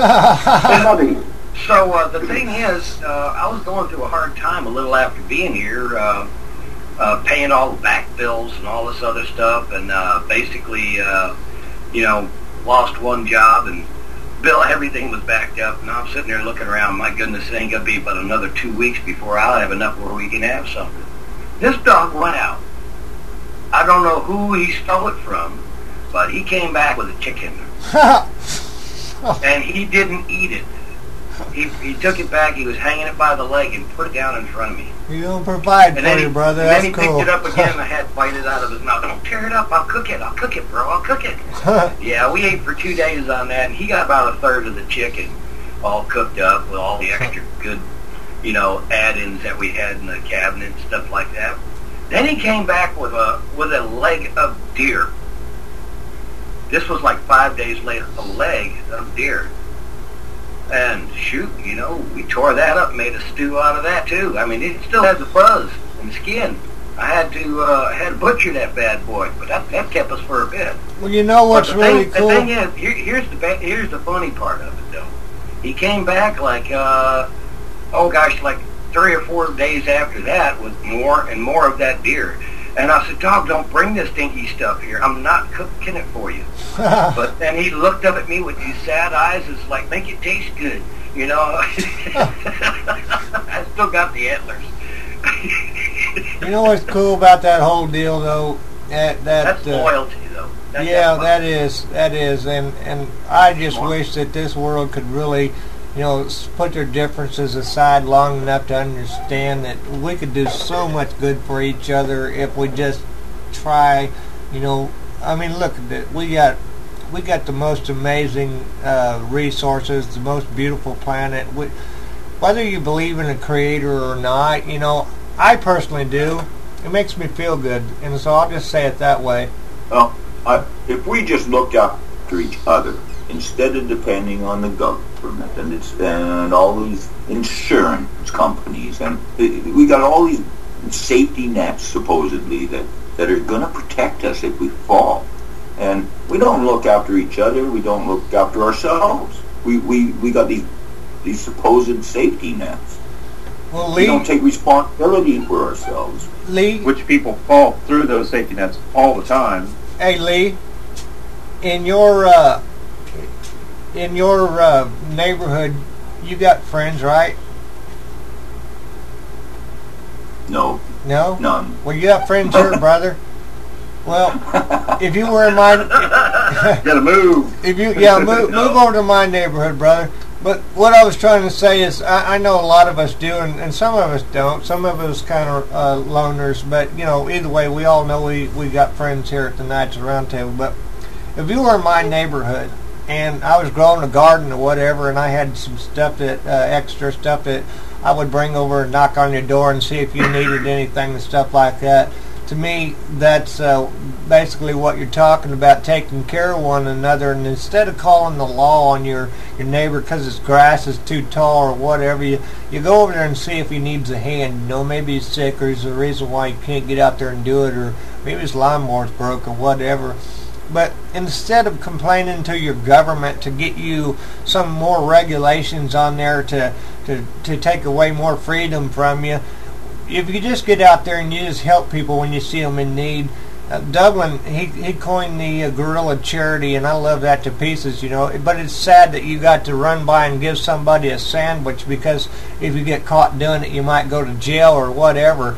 So uh, the thing is, uh, I was going through a hard time a little after being here, uh, uh, paying all the back bills and all this other stuff, and uh, basically, uh, you know, lost one job and bill, everything was backed up, and I'm sitting there looking around. My goodness, it ain't gonna be but another two weeks before I'll have enough where we can have something. This dog went out. I don't know who he stole it from, but he came back with a chicken, and he didn't eat it. he he took it back. He was hanging it by the leg and put it down in front of me. You don't provide And for then he, you, brother. and That's then he cool. picked it up again, and I had to bite it out of his mouth. Don't tear it up. I'll cook it. I'll cook it, bro. I'll cook it. Yeah, we ate for two days on that, and he got about a third of the chicken all cooked up with all the extra good, you know, add-ins that we had in the cabinet and stuff like that. Then he came back with a with a leg of deer. This was like five days later, a leg of deer. And shoot, you know, we tore that up, made a stew out of that too. I mean, it still has the fuzz and skin. I had to uh, had to butcher that bad boy, but that, that kept us for a bit. Well, you know what's But the really thing, cool? The thing is, here, here's the ba- here's the funny part of it, though. He came back like, uh, oh gosh, like three or four days after that with more and more of that deer. And I said, dog, don't bring this stinky stuff here. I'm not cooking it for you. But then he looked up at me with these sad eyes. It's like, make it taste good. You know, I still got the antlers. You know what's cool about that whole deal, though? That, that That's uh, loyalty, though. That's yeah, that that is, that is, and and I just wish that this world could really, you know, s- put their differences aside long enough to understand that we could do so much good for each other if we just try. You know, I mean, look at it. We got we got the most amazing uh, resources, the most beautiful planet. We, whether you believe in a creator or not, you know, I personally do. It makes me feel good, and so I'll just say it that way. Well, I, if we just look after each other instead of depending on the government and it's and all these insurance companies, and we got all these safety nets supposedly that, that are going to protect us if we fall, and we don't look after each other, we don't look after ourselves. We we, we got these these supposed safety nets. Well, we Lee, don't take responsibility for ourselves. Lee, Which people fall through those safety nets all the time. hey Lee, in your uh, in your uh, neighborhood, you got friends, right? No. No? None. Well, you got friends here, brother. Well, if you were in my gotta move. If you yeah, move move over to my neighborhood, brother. But what I was trying to say is, I, I know a lot of us do, and, and some of us don't. Some of us kind of uh, loners, but you know, either way, we all know we we got friends here at the Knights of Round Table. But if you were in my neighborhood and I was growing a garden or whatever, and I had some stuff that uh, extra stuff that I would bring over and knock on your door and see if you needed anything and stuff like that. To me, that's uh, basically what you're talking about, taking care of one another. And instead of calling the law on your, your neighbor because his grass is too tall or whatever, you, you go over there and see if he needs a hand. You know, maybe he's sick or there's a reason why he can't get out there and do it, or maybe his lawnmower's broke or whatever. But instead of complaining to your government to get you some more regulations on there to, to, to take away more freedom from you, if you just get out there and you just help people when you see them in need. Uh, Dublin, he he coined the uh, guerrilla charity, and I love that to pieces, you know. But it's sad that you got to run by and give somebody a sandwich because if you get caught doing it, you might go to jail or whatever.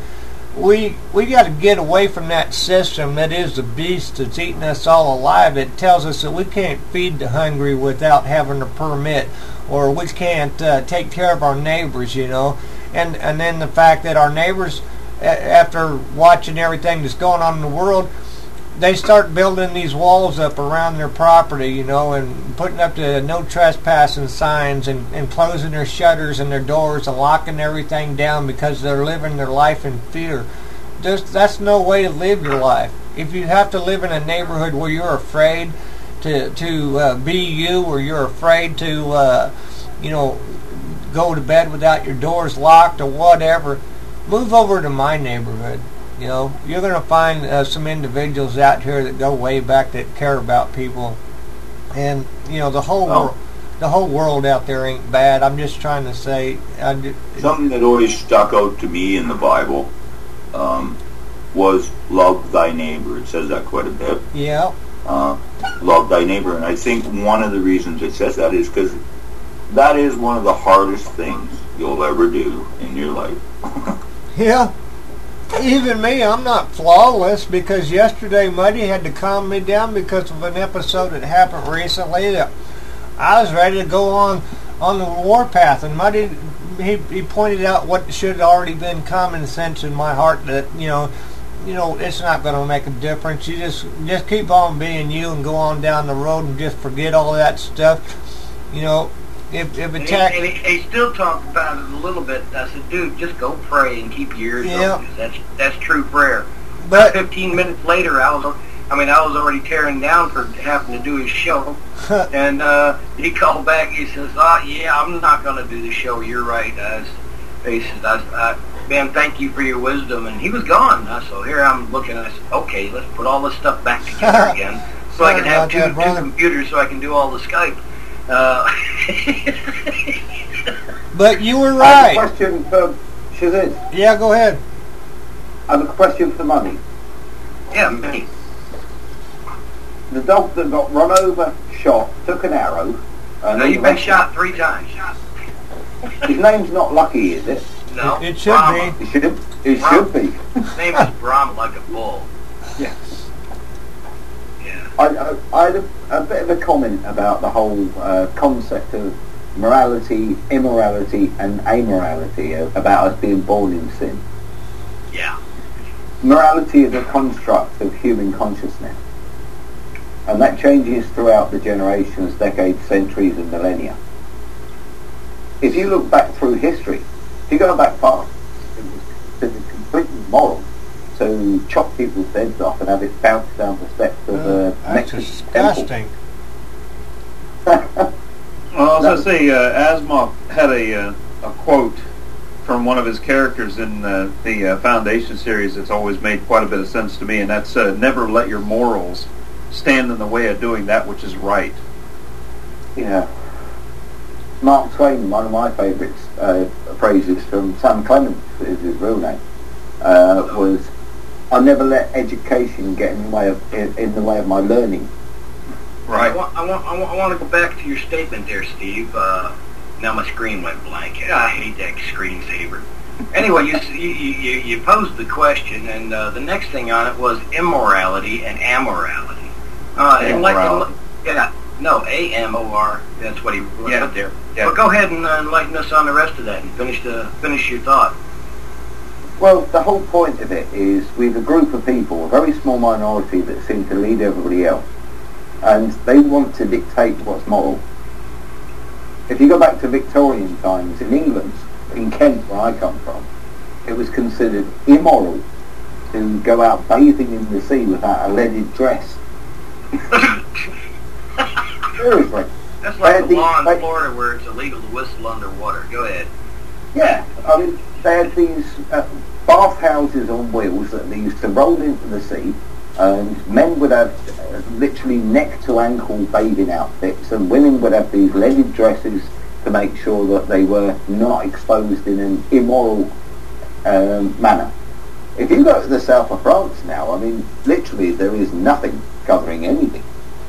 We we got to get away from that system that is the beast that's eating us all alive. It tells us that we can't feed the hungry without having a permit, or we can't uh, take care of our neighbors, you know. And and then the fact that our neighbors, after watching everything that's going on in the world, they start building these walls up around their property, you know, and putting up the no trespassing signs and, and closing their shutters and their doors and locking everything down because they're living their life in fear. There's, that's no way to live your life. If you have to live in a neighborhood where you're afraid to, to uh, be you, or you're afraid to, uh, you know, go to bed without your doors locked or whatever, move over to my neighborhood. You know, you're going to find uh, some individuals out here that go way back that care about people, and you know the whole Oh. wor- the whole world out there ain't bad. I'm just trying to say. I d- Something that always stuck out to me in the Bible um, was love thy neighbor. It says that quite a bit. yeah, Uh, love thy neighbor. And I think one of the reasons it says that is because that is one of the hardest things you'll ever do in your life. yeah. Even me, I'm not flawless, because yesterday Muddy had to calm me down because of an episode that happened recently that I was ready to go on on the warpath, and Muddy, he, he pointed out what should have already been common sense in my heart, that, you know, you know, it's not going to make a difference. You just just keep on being you and go on down the road and just forget all that stuff. You know, if if And attack. he, and he, he still talked about it a little bit. I said, dude, just go pray and keep your ears Yeah. open. That's that's true prayer. But fifteen minutes later, I was, I mean, I was already tearing down for having to do his show. And uh, he called back. He says, "Oh yeah, I'm not going to do the show. You're right." I was, he says, I, I, "Man, thank you for your wisdom." And he was gone. I, so here I'm looking. I said, "Okay, let's put all this stuff back together again, so I can have two, Sorry about that, two computers, so I can do all the Skype." Uh, But you were I have a right. question for Shazid. Yeah, go ahead. I have a question for Money. yeah, me. The dog that got run over, shot, took an arrow. And No, all you've the been rest- shot three times. His name's not Lucky, is it? No, It should Brahma. It should. It Wow. should be. His name is Brahma, like a bull. Yeah. Yeah. I, I, I had a, a bit of a comment about the whole uh, concept of morality, immorality, and amorality, uh, about us being born in sin. Yeah. Morality is a construct of human consciousness, and that changes throughout the generations, decades, centuries, and millennia. If you look back through history, if you go back far, it was considered completely moral to chop people's heads off and have it bounce down the steps of Uh, a that's Mexican temple. disgusting. Well, as I say, uh, Asimov had a uh, a quote from one of his characters in uh, the uh, Foundation series that's always made quite a bit of sense to me, and that's uh, never let your morals stand in the way of doing that which is right. Yeah. Mark Twain, one of my favourite uh, phrases from Sam Clements, is his real name, uh, was, "I never let education get in the way of in, in the way of my learning." I want, I want, I want, I want to go back to your statement there, Steve. Uh, now my screen went blank. I hate that screensaver. Anyway, you, you, you, you posed the question, and uh, the next thing on it was immorality and amorality. Uh, Amorality. enlighten- yeah, no, A M O R. That's what he put Yeah. there. Yeah. Well, go ahead and uh, enlighten us on the rest of that and finish the finish your thought. Well, the whole point of it is we've a group of people, a very small minority, that seem to lead everybody else, and they want to dictate what's moral. If you go back to Victorian times in England, in Kent, where I come from, it was considered immoral to go out bathing in the sea without a leaded dress. Seriously. That's They like had the these- law in they- Florida where it's illegal to whistle underwater. Go ahead. Yeah, I mean, they had these uh, bathhouses on wheels that they used to roll into the sea, and men would have uh, literally neck to ankle bathing outfits, and women would have these leaded dresses to make sure that they were not exposed in an immoral um, manner. If you go to the south of France now, I mean, literally there is nothing covering anything.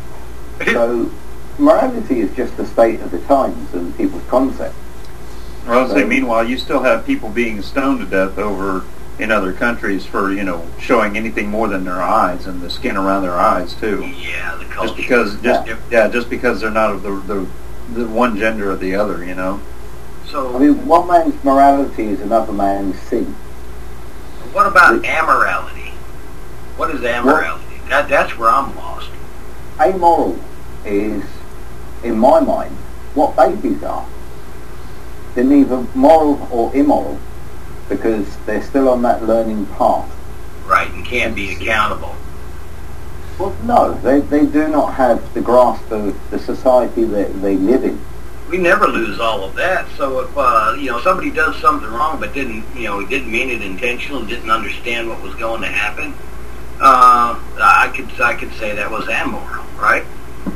So morality is just the state of the times and people's concepts. Well, I was say, meanwhile, you still have people being stoned to death over in other countries for, you know, showing anything more than their eyes and the skin around their eyes too. Yeah, the culture. Just because, just yeah, yeah just because they're not of the, the the one gender or the other, you know. So I mean, one man's morality is another man's sin. what about amorality? What is amorality? That that's where I'm lost. Amoral is, in my mind, what babies are. They're neither moral or immoral because they're still on that learning path. Right, and can't be accountable. Well, no, they, they do not have the grasp of the society that they live in. We never lose all of that. So if uh, you know somebody does something wrong but didn't you know didn't mean it intentionally, didn't understand what was going to happen, uh, I could I could say that was amoral, right?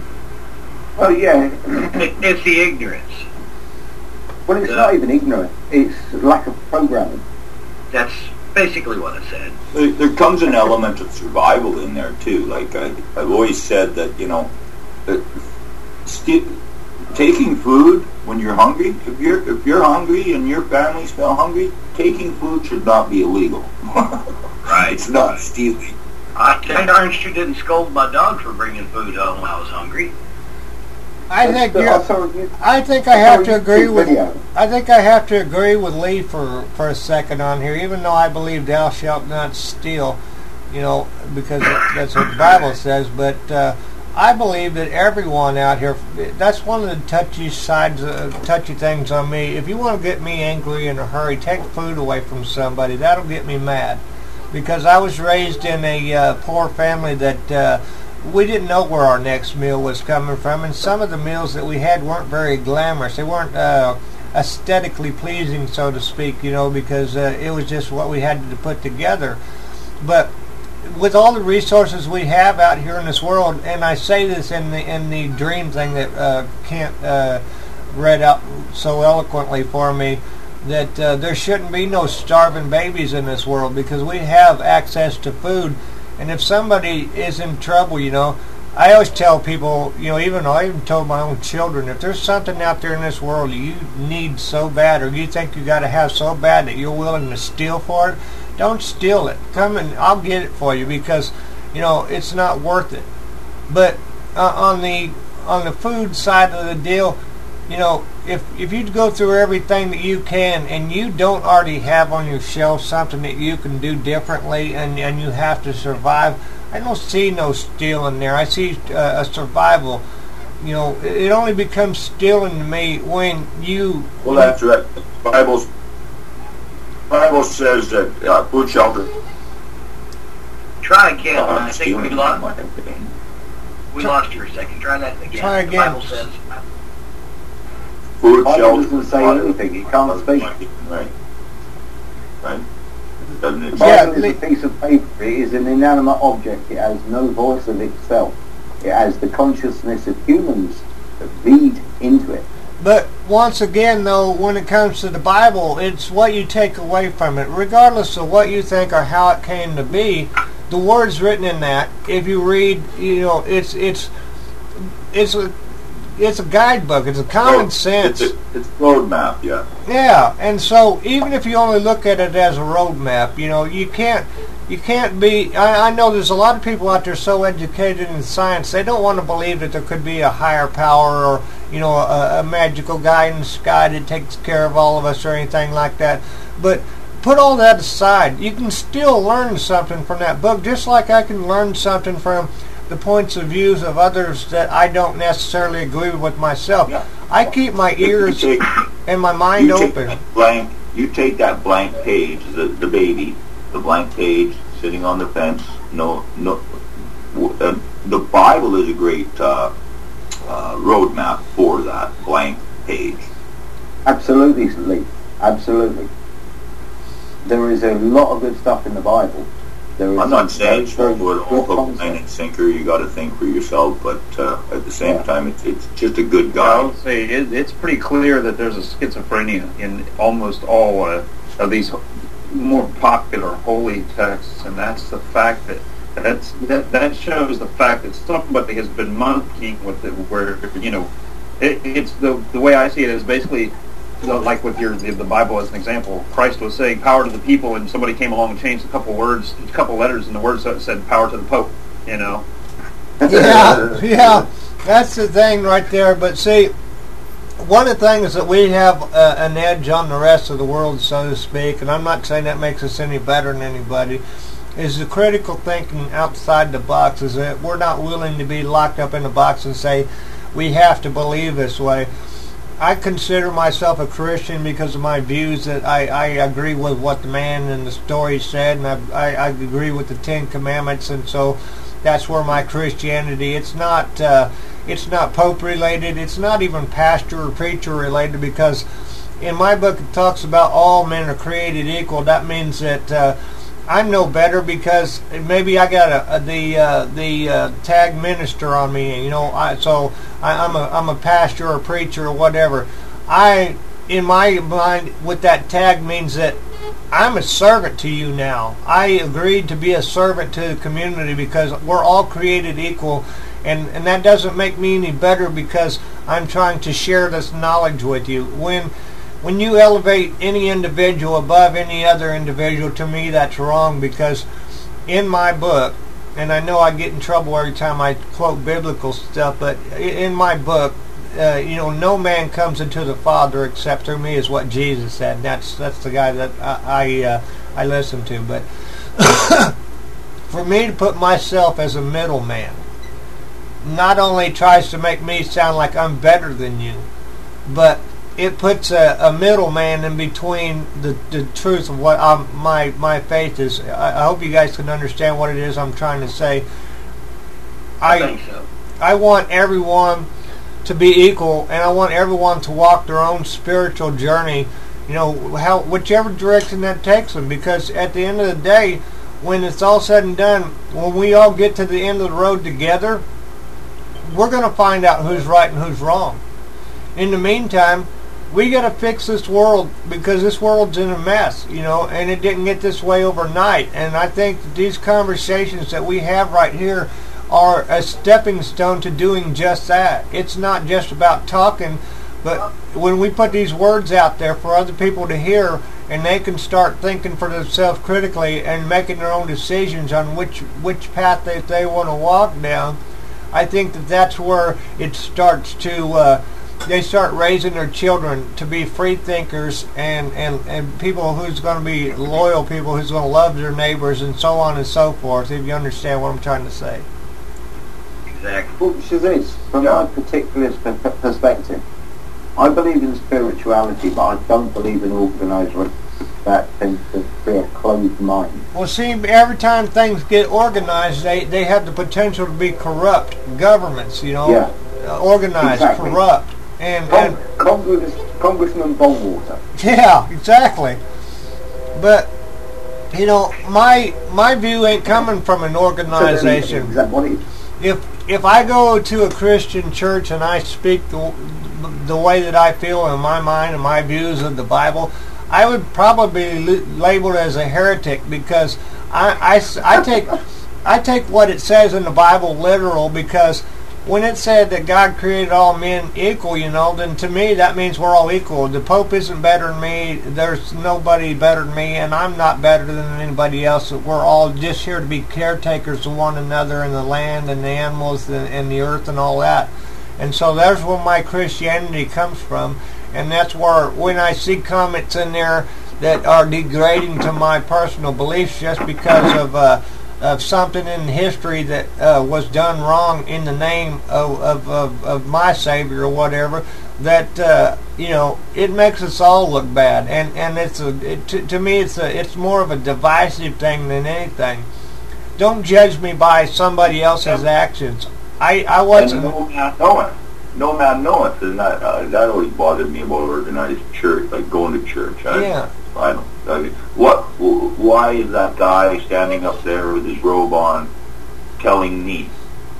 Oh yeah. It, it's the ignorance. Well, it's Uh, not even ignorance. It's lack of programming. That's basically what it said. There, there comes an element of survival in there too. Like I, I've always said that you know, that sti- taking food when you're hungry. If you're if you're hungry and your family's still hungry, taking food should not be illegal. Right. It's not stealing. I darn sure didn't scold my dog for bringing food home when I was hungry. I think the- you're, I saw you- I think I I have saw to a agree YouTube with. video. I think I have to agree with Lee for for a second on here, even though I believe "Thou shalt not steal," you know, because that's what the Bible says. But uh, I believe that everyone out here. That's one of the touchy sides, uh, touchy things on me. If you want to get me angry in a hurry, take food away from somebody. That'll get me mad, because I was raised in a uh, poor family that. Uh, We didn't know where our next meal was coming from, and some of the meals that we had weren't very glamorous. They weren't uh, aesthetically pleasing, so to speak, you know, because uh, it was just what we had to put together. But with all the resources we have out here in this world, and I say this in the in the dream thing that uh, Kent uh, read out so eloquently for me, that uh, there shouldn't be no starving babies in this world because we have access to food. And if somebody is in trouble, you know, I always tell people, you know, even I even told my own children, if there's something out there in this world you need so bad, or you think you got to have so bad that you're willing to steal for it, don't steal it. Come and I'll get it for you, because, you know, it's not worth it. But uh, on the on the food side of the deal, you know, if if you go through everything that you can and you don't already have on your shelf something that you can do differently, and, and you have to survive, I don't see no stealing there. I see uh, a survival. You know, it, it only becomes stealing to me when you... Well, that's right. The Bible's, Bible says that uh, food, shelter... Try again. Uh, I think we lost, we lost you for a second. Try that again. Try The again. Bible says... Food, Bible shelter... doesn't say anything. You can't speak. Right. Right. Doesn't it? The Bible is a piece of paper. It is an inanimate object. It has no voice of itself. It has the consciousness of humans that read into it. But once again, though, when it comes to the Bible, it's what you take away from it. Regardless of what you think or how it came to be, the words written in that, if you read, you know, it's it's it's a it's a guidebook. It's a common Oh, sense. It's a, it's a roadmap, yeah. Yeah, and so even if you only look at it as a roadmap, you know, you can't you can't be. I, I know there's a lot of people out there so educated in science, they don't want to believe that there could be a higher power or, you know, a, a magical guy in the sky that takes care of all of us or anything like that. But put all that aside, you can still learn something from that book, just like I can learn something from the points of views of others that I don't necessarily agree with myself. Yeah. I keep my ears You take- and my mind you take open. that blank, you take that blank page, the, the baby, the blank page sitting on the fence. No, no. w- Uh, the Bible is a great uh, uh, roadmap for that blank page. Absolutely, Lee. Absolutely. There is a lot of good stuff in the Bible. There is I'm not saying it's very, for very all good hook, line, concepts. and sinker. You got to think for yourself, but uh, at the same Yeah. time, it's it's just a good I guide. would say it, it's pretty clear that there's a schizophrenia in almost all uh, of these more popular holy texts, and that's the fact that that's that, that shows the fact that somebody has been monkeying with it. Where you know, it, it's the the way I see it is basically. You know, like with your the, the Bible as an example, Christ was saying "power to the people," and somebody came along and changed a couple words, a couple letters, and the words that said "power to the Pope." You know. Yeah, yeah, that's the thing right there. But see, one of the things that we have uh, an edge on the rest of the world, so to speak, and I'm not saying that makes us any better than anybody, is the critical thinking outside the box. Is that we're not willing to be locked up in a box and say we have to believe this way. I consider myself a Christian because of my views that I, I agree with what the man in the story said, and I, I, I agree with the Ten Commandments, and so that's where my Christianity. It's not uh, it's not Pope related. It's not even pastor or preacher related, because in my book it talks about all men are created equal. That means that uh, I'm no better because maybe I got a, a, the uh, the uh, tag minister on me, you know. I, so I, I'm a I'm a pastor or preacher or whatever. I, in my mind, with that tag means that I'm a servant to you now. I agreed to be a servant to the community because we're all created equal, and and that doesn't make me any better because I'm trying to share this knowledge with you. When When you elevate any individual above any other individual, to me that's wrong, because in my book, and I know I get in trouble every time I quote biblical stuff, but in my book, uh, you know, no man comes into the Father except through me, is what Jesus said. And that's that's the guy that I I, uh, I listen to. But for me to put myself as a middleman not only tries to make me sound like I'm better than you, but it puts a, a middleman in between the, the truth of what I'm, my my faith is. I, I hope you guys can understand what it is I'm trying to say. I, I think so. I want everyone to be equal, and I want everyone to walk their own spiritual journey, you know, how whichever direction that takes them, because at the end of the day, when it's all said and done, when we all get to the end of the road together, we're going to find out who's right and who's wrong. In the meantime, we got to fix this world, because this world's in a mess, you know, and it didn't get this way overnight. And I think that these conversations that we have right here are a stepping stone to doing just that. It's not just about talking, but when we put these words out there for other people to hear, and they can start thinking for themselves critically and making their own decisions on which which path they, they want to walk down, I think that that's where it starts to, uh, they start raising their children to be free thinkers and, and, and people who's going to be loyal people, who's going to love their neighbors, and so on and so forth, if you understand what I'm trying to say. Exactly. Well, Shaziz, from my particular per- perspective, I believe in spirituality, but I don't believe in organised religion. That tends to be a closed mind. Well, see, every time things get organized, they, they have the potential to be corrupt governments, you know, yeah. uh, organized, exactly. corrupt. And, Con- and Congress, Congressman Bowwater. Yeah, exactly. But, you know, my my view ain't coming from an organization. Is that what it is? If if I go to a Christian church and I speak the the way that I feel in my mind and my views of the Bible, I would probably be labeled as a heretic, because I, I, I take I take what it says in the Bible literal, because when it said that God created all men equal, you know, then to me that means we're all equal. The Pope isn't better than me. There's nobody better than me, and I'm not better than anybody else. We're all just here to be caretakers of one another and the land and the animals and, and the earth and all that. And so that's where my Christianity comes from. And that's where, when I see comments in there that are degrading to my personal beliefs just because of uh, of something in history that uh, was done wrong in the name of, of, of, of my Savior or whatever, that uh, you know, it makes us all look bad. And and it's a it, to, to me it's a it's more of a divisive thing than anything. Don't judge me by somebody else's actions. I I wasn't. And no man knoweth. No man knoweth, and that uh, that always bothered me about organized church, like going to church. I, yeah. I don't. I mean, what? Why is that guy standing up there with his robe on, telling me?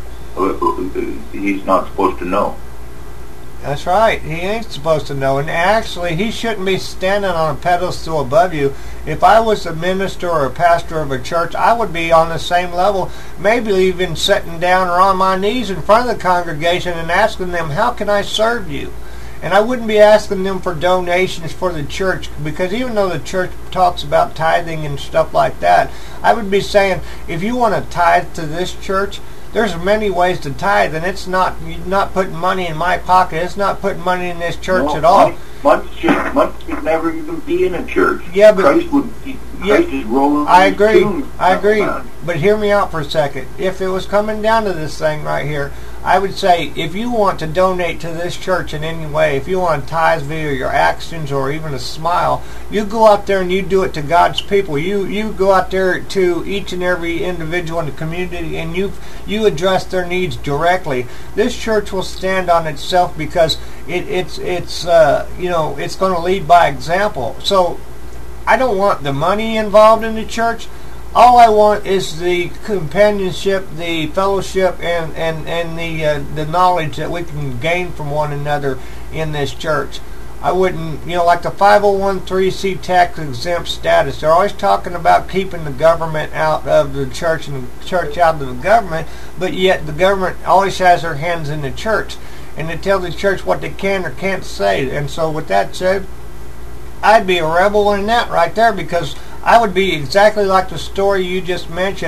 He's not supposed to know. That's right. He ain't supposed to know. And actually, he shouldn't be standing on a pedestal above you. If I was a minister or a pastor of a church, I would be on the same level, maybe even sitting down or on my knees in front of the congregation and asking them, how can I serve you? And I wouldn't be asking them for donations for the church, because even though the church talks about tithing and stuff like that, I would be saying, if you want to tithe to this church, there's many ways to tithe, and it's not you're not putting money in my pocket. It's not putting money in this church no, at all. Money, money, should, money should never even be in a church. Yeah, but Christ would be, Christ yeah, is rolling. I agree. Tomb. I agree. But hear me out for a second. If it was coming down to this thing right here, I would say, if you want to donate to this church in any way, if you want to tithe via your actions or even a smile, you go out there and you do it to God's people. You you go out there to each and every individual in the community, and you you address their needs directly. This church will stand on itself, because it, it's it's uh, you know, it's going to lead by example. So I don't want the money involved in the church. All I want is the companionship, the fellowship, and and and the uh, the knowledge that we can gain from one another in this church. I wouldn't, you know, like the five oh one c tax exempt status. They're always talking about keeping the government out of the church and the church out of the government, but yet the government always has their hands in the church, and they tell the church what they can or can't say. And so, with that said, I'd be a rebel in that right there, because I would be exactly like the story you just mentioned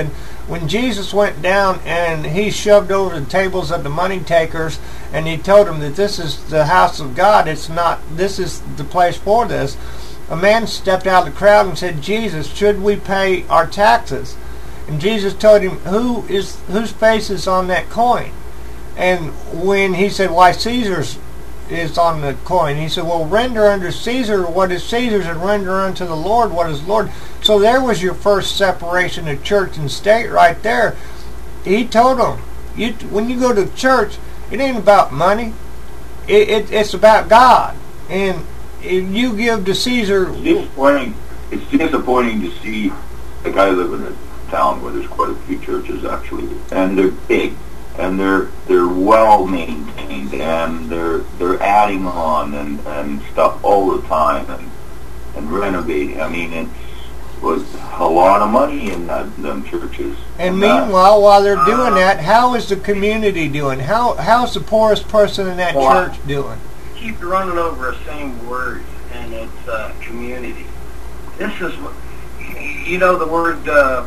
when Jesus went down and he shoved over the tables of the money takers and he told them that this is the house of God, it's not, this is the place for this, a man stepped out of the crowd and said, Jesus, should we pay our taxes? And Jesus told him, who is whose face is on that coin? And when he said, why, Caesar's is on the coin. He said, well, render unto Caesar what is Caesar's and render unto the Lord what is Lord. So there was your first separation of church and state right there. He told them, you, when you go to church, it ain't about money. It, it, it's about God. And if you give to Caesar... It's disappointing, it's disappointing to see, like I live in a town where there's quite a few churches actually, and they're big. And they're they're well maintained, and they're they're adding on and, and stuff all the time, and and renovating. I mean, it was a lot of money in that, them churches. And, and meanwhile, that, while they're doing that, how is the community doing? How how's the poorest person in that Well, church doing? Keep running over the same word, and it's uh, community. This is, what- you know, the word uh,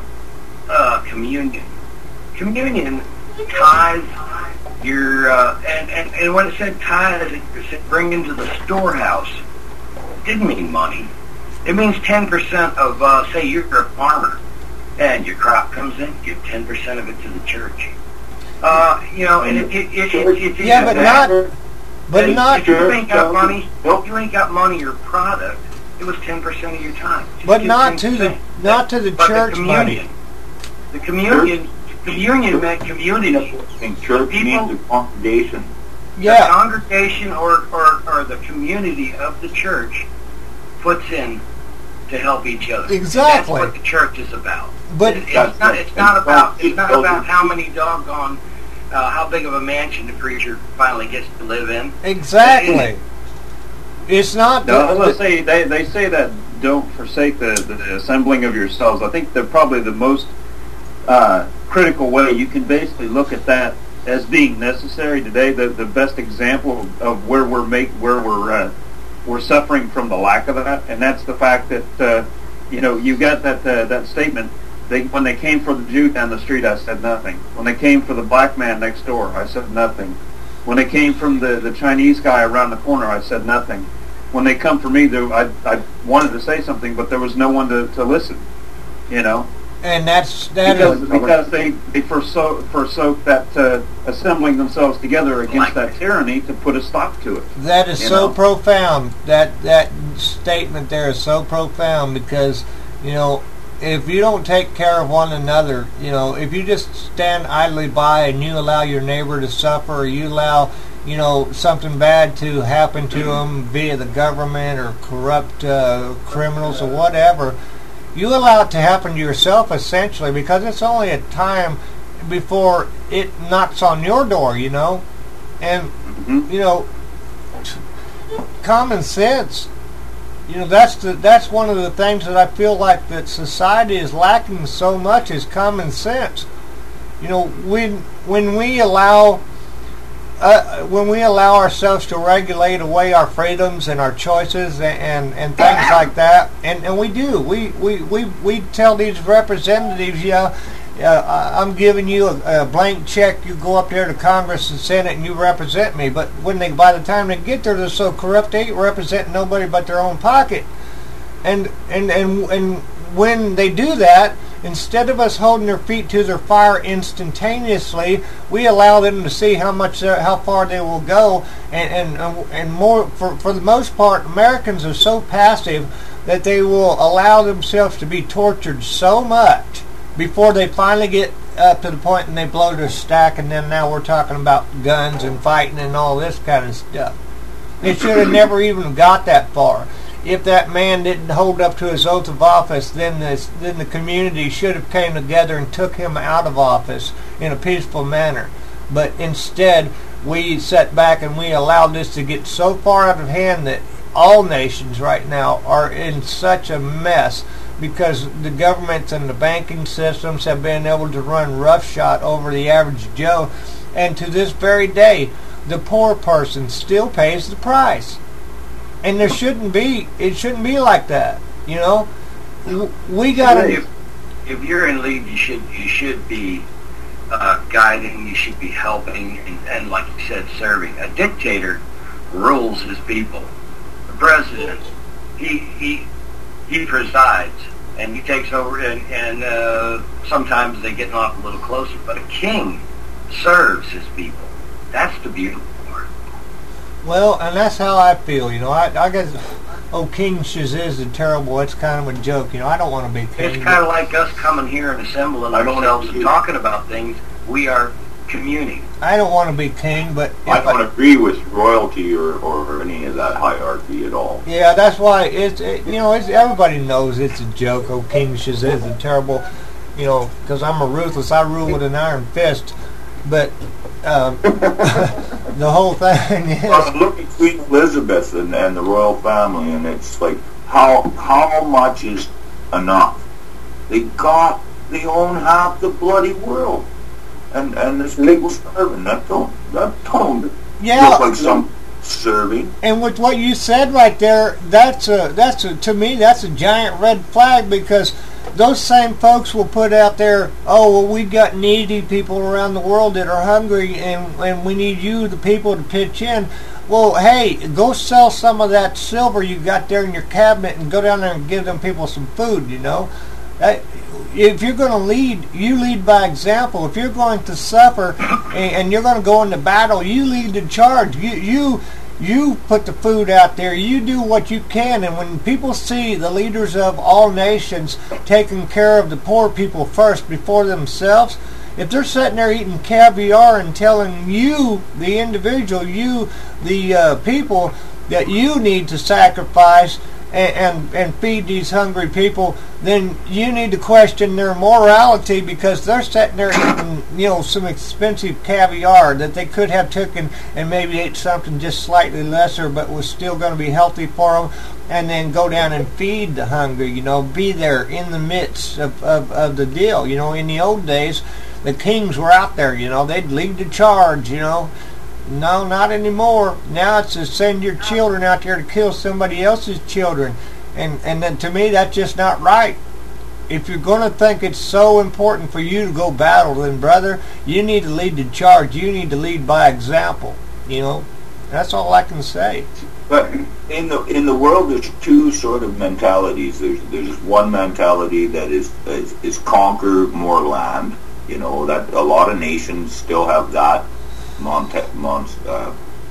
uh, communion. Communion ties your, uh, and, and, and when it said ties, it said bring into the storehouse. It didn't mean money. It means ten percent of, uh, say you're a farmer, and your crop comes in, give ten percent of it to the church. Uh, you know, and it, it, it, it, it, it Yeah, but not, but if, not, if you ain't got money, if you ain't got money or product, it was ten percent of your time. Just but give not to the, ten percent. not to the But church the money. communion, the communion, communion meant community. And church People- means a congregation. The Yeah, congregation or, or, or the community of the church puts in to help each other. Exactly. That's what the church is about. But- It- it's not. It's not about. It's not about how many doggone, uh, how big of a mansion the preacher finally gets to live in. exactly. It's not. No, I was the- going to say, they, they say that don't forsake the, the assembling of yourselves. I think they're probably the most uh, critical way. You can basically look at that as being necessary today. The the best example of, of where we're make where we're uh, we're suffering from the lack of that, and that's the fact that uh, you know you got that uh, that statement. They, when they came for the Jew down the street, I said nothing. When they came for the black man next door, I said nothing. When they came from the, the Chinese guy around the corner, I said nothing. When they come for me, there, I, I wanted to say something, but there was no one to, to listen, you know. And that's that Because, is, because they, they forsook, forsook that uh, assembling themselves together against that tyranny to put a stop to it. that is you so know? profound. That that statement there is so profound because, you know, if you don't take care of one another, you know, if you just stand idly by and you allow your neighbor to suffer, or you allow, you know, something bad to happen to them via the government or corrupt uh, criminals or whatever, you allow it to happen to yourself essentially, because it's only a time before it knocks on your door, you know. And, Mm-hmm. you know, common sense, you know, that's the that's one of the things that I feel like that society is lacking so much is common sense. You know, when when we allow uh, when we allow ourselves to regulate away our freedoms and our choices and, and, and things like that, and, and we do, we, we, we, we tell these representatives, yeah, uh, I'm giving you a, a blank check, you go up there to Congress and Senate and you represent me, but when they, by the time they get there, they're so corrupt they ain't representing nobody but their own pocket. And, and, and, and when they do that, instead of us holding their feet to their fire instantaneously, we allow them to see how much, uh, how far they will go, and and and more. For for the most part, Americans are so passive that they will allow themselves to be tortured so much before they finally get up to the point and they blow their stack, and then now we're talking about guns and fighting and all this kind of stuff. They should have never even got that far. If that man didn't hold up to his oath of office, then the, then the community should have came together and took him out of office in a peaceful manner. But instead, we sat back and we allowed this to get so far out of hand that all nations right now are in such a mess because the governments and the banking systems have been able to run roughshod over the average Joe. And to this very day, the poor person still pays the price. And there shouldn't be, it shouldn't be like that, you know. We gotta, if you're in lead, you should you should be uh, guiding, you should be helping, and, and like you said, serving. A dictator rules his people. The president, he he he presides, and he takes over, and, and uh, sometimes they get off a little closer. But a king serves his people. That's the beautiful part. Well, and that's how I feel. You know, I, I guess, oh, King Shaziz the Terrible, it's kind of a joke. You know, I don't want to be king. It's kind of like us coming here and assembling ourselves and talking about things. We are communing. I don't want to be king, but I don't I, agree with royalty or, or any of that hierarchy at all. Yeah, that's why it's it, you know it's, everybody knows it's a joke. Oh, King Shaziz the Terrible, you know, because I'm a ruthless. I rule with an iron fist. But um, the whole thing is. Well, look at Queen Elizabeth and, and the royal family, and it's like how how much is enough? They got they own half the bloody world. And and there's people serving. That don't that don't yeah, look like some serving. And with what you said right there, that's a that's a to me that's a giant red flag, because those same folks will put out there, oh well, we got needy people around the world that are hungry, and and we need you, the people, to pitch in. Well, hey, go sell some of that silver you got there in your cabinet, and go down there and give them people some food. You know. Uh, if you're going to lead, you lead by example. If you're going to suffer and, and you're going to go into battle, you lead the charge. You you you put the food out there. You do what you can. And when people see the leaders of all nations taking care of the poor people first before themselves, if they're sitting there eating caviar and telling you, the individual, you, the uh, people, that you need to sacrifice And, and and feed these hungry people, then you need to question their morality, because they're sitting there eating, you know, some expensive caviar that they could have taken and maybe ate something just slightly lesser, but was still going to be healthy for them, and then go down and feed the hungry. You know, be there in the midst of, of, of the deal. You know, in the old days, the kings were out there. You know, they'd lead the charge. You know. No, not anymore. Now it's to send your children out there to kill somebody else's children. And and then to me, that's just not right. If you're going to think it's so important for you to go battle, then, brother, you need to lead the charge. You need to lead by example. You know, that's all I can say. But in the in the world, there's two sort of mentalities. There's there's one mentality that is is, is conquer more land. You know, that a lot of nations still have that Monte, Mont, uh,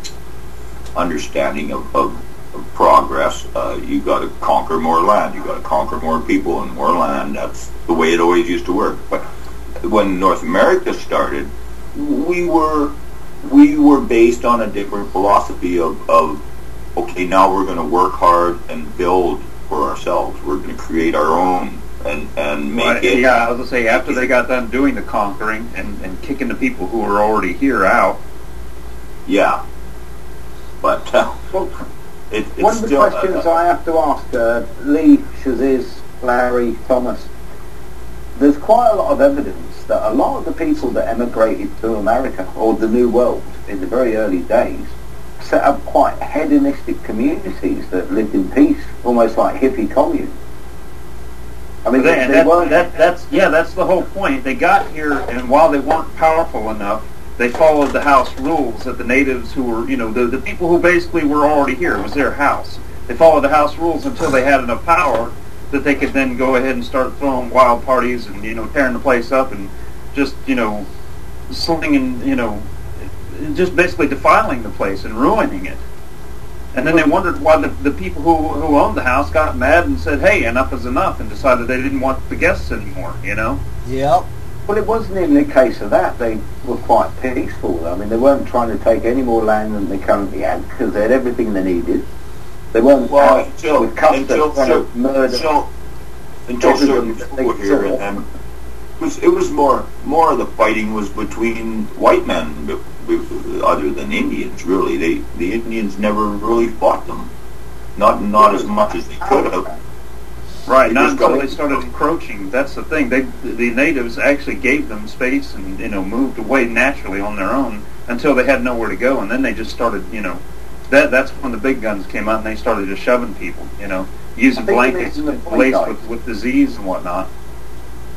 understanding of, of, of progress. Uh, you got to conquer more land. You got to conquer more people and more land. That's the way it always used to work. But when North America started, we were we were based on a different philosophy of, of okay, now we're going to work hard and build for ourselves. We're going to create our own and and make well, it. Yeah, I was gonna say, after they got done doing the conquering and, and kicking the people who were already here out. Yeah, but uh, it, it's one of the still, questions uh, I have to ask uh, Lee, Shaziz, Larry, Thomas. There's quite a lot of evidence that a lot of the people that emigrated to America or the New World in the very early days set up quite hedonistic communities that lived in peace, almost like hippie communes. I mean, they, they, they that, that, that's yeah, that's the whole point. They got here, and while they weren't powerful enough, they followed the house rules that the natives who were, you know, the, the people who basically were already here. It was their house. They followed the house rules until they had enough power that they could then go ahead and start throwing wild parties and, you know, tearing the place up and just, you know, slinging, you know, just basically defiling the place and ruining it. And then they wondered why the, the people who who owned the house got mad and said, hey, enough is enough, and decided they didn't want the guests anymore, you know? Yep. Well, it wasn't even a case of that. They were quite peaceful. I mean, they weren't trying to take any more land than they currently had, because they had everything they needed. They weren't well, out until, with customs until, trying so, to murder. Until, until certain people were here, and then it was, it was more, more of the fighting was between white men, other than Indians, really. They the Indians never really fought them, not not as much as they could have. Right, they not until got, they started encroaching. That's the thing. They the natives actually gave them space and, you know, moved away naturally on their own until they had nowhere to go, and then they just started, you know, that that's when the big guns came out and they started just shoving people, you know, using blankets laced with, with disease and whatnot.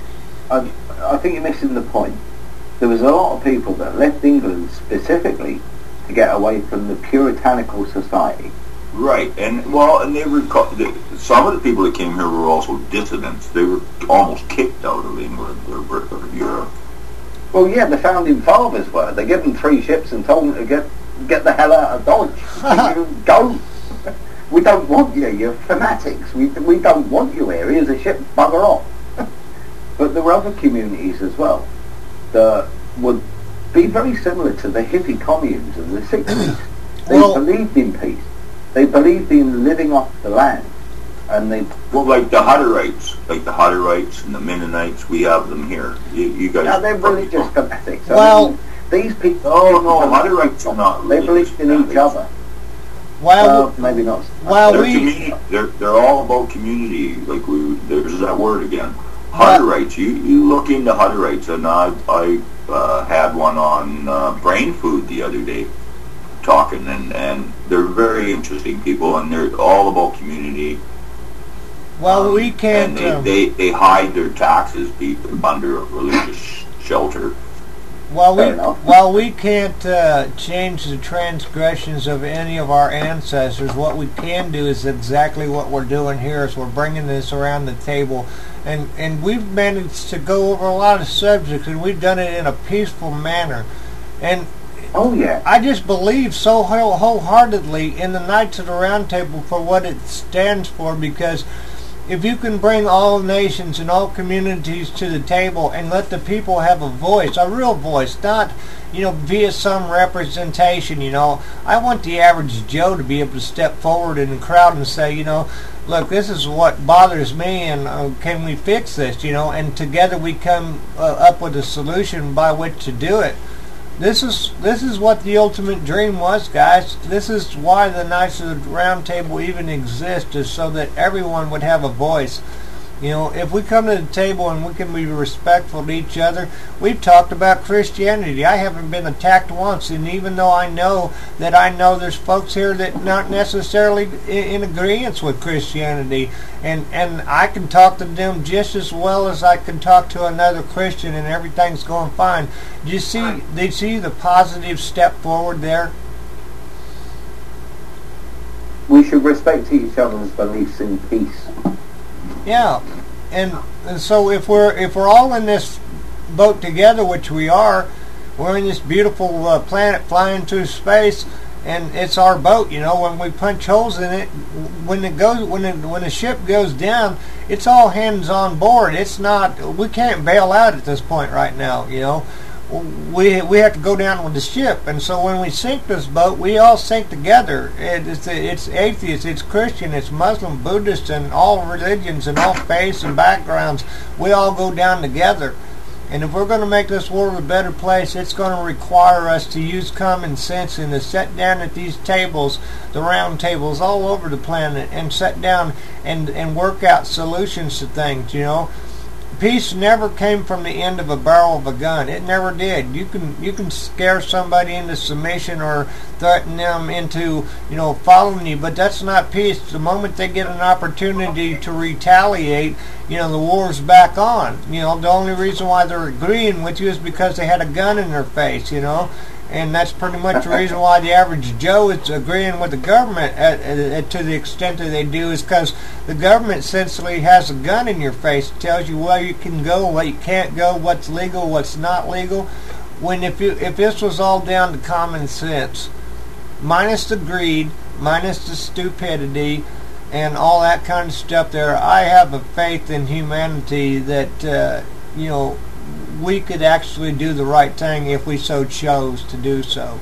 I, I think you're missing the point. There was a lot of people that left England specifically to get away from the puritanical society. Right, and well, and they were the, some of the people that came here were also dissidents. They were almost kicked out of England or, or Europe. Well, yeah, the founding fathers were. They gave them three ships and told them to get get the hell out of Dodge. Go. We don't want you. You're fanatics. We we don't want you here. Here's a ship. Bugger off. But there were other communities as well that would be very similar to the hippie communes of the sixties. They Well- believed in peace. They believed in living off the land, and they Well, like the Hutterites, like the Hutterites and the Mennonites, we have them here. You, you guys. now they're religious fanatics. I Well- mean, these people. Oh no, Hutterites are not. They religious believed in each fanatics. other. While Well, maybe not. while They're we community. They're they're all about community. Like we, there's that word again. Hutterites. You you look into Hutterites, and I I uh, had one on uh, Brain Food the other day, talking, and and they're very interesting people, and they're all about community. while we And can't. they, um, they they hide their taxes be- under a religious shelter. While we Fair enough. while we can't uh, change the transgressions of any of our ancestors, what we can do is exactly what we're doing here. Is we're bringing this around the table, and and we've managed to go over a lot of subjects, and we've done it in a peaceful manner. And Oh yeah. I just believe so whole- wholeheartedly in the Knights of the Round Table for what it stands for, because if you can bring all nations and all communities to the table and let the people have a voice, a real voice, not, you know, via some representation, you know. I want the average Joe to be able to step forward in the crowd and say, you know, look, this is what bothers me, and uh, can we fix this, you know, and together we come uh, up with a solution by which to do it. This is this is what the ultimate dream was, guys. This is why the Knights of the Round Table even exist, is so that everyone would have a voice. You know, if we come to the table and we can be respectful to each other, we've talked about Christianity. I haven't been attacked once, and even though I know that I know there's folks here that not necessarily in, in agreement with Christianity, and, and I can talk to them just as well as I can talk to another Christian, and everything's going fine. Do you see, do you see the positive step forward there? We should respect each other's beliefs in peace. Yeah, and, and so if we're if we're all in this boat together, which we are, we're in this beautiful uh, planet flying through space, and it's our boat. You know, when we punch holes in it, when it goes when it, when the ship goes down, it's all hands on board. It's not we can't bail out at this point right now. You know, we we have to go down with the ship, and so when we sink this boat, we all sink together. It, it's it's atheist, it's Christian, it's Muslim, Buddhist, and all religions and all faiths and backgrounds. We all go down together. And if we're going to make this world a better place, it's going to require us to use common sense and to sit down at these tables, the round tables all over the planet, and sit down and and work out solutions to things. You know. Peace never came from the end of a barrel of a gun. It never did. You can you can scare somebody into submission or threaten them into, you know, following you, but that's not peace. The moment they get an opportunity to retaliate, you know, the war's back on. You know, the only reason why they're agreeing with you is because they had a gun in their face, you know. And that's pretty much the reason why the average Joe is agreeing with the government at, at, at, to the extent that they do, is because the government essentially has a gun in your face. It tells you where you can go, where you can't go, what's legal, what's not legal. When if you if this was all down to common sense, minus the greed, minus the stupidity, and all that kind of stuff there, I have a faith in humanity that, uh, you know, we could actually do the right thing if we so chose to do so.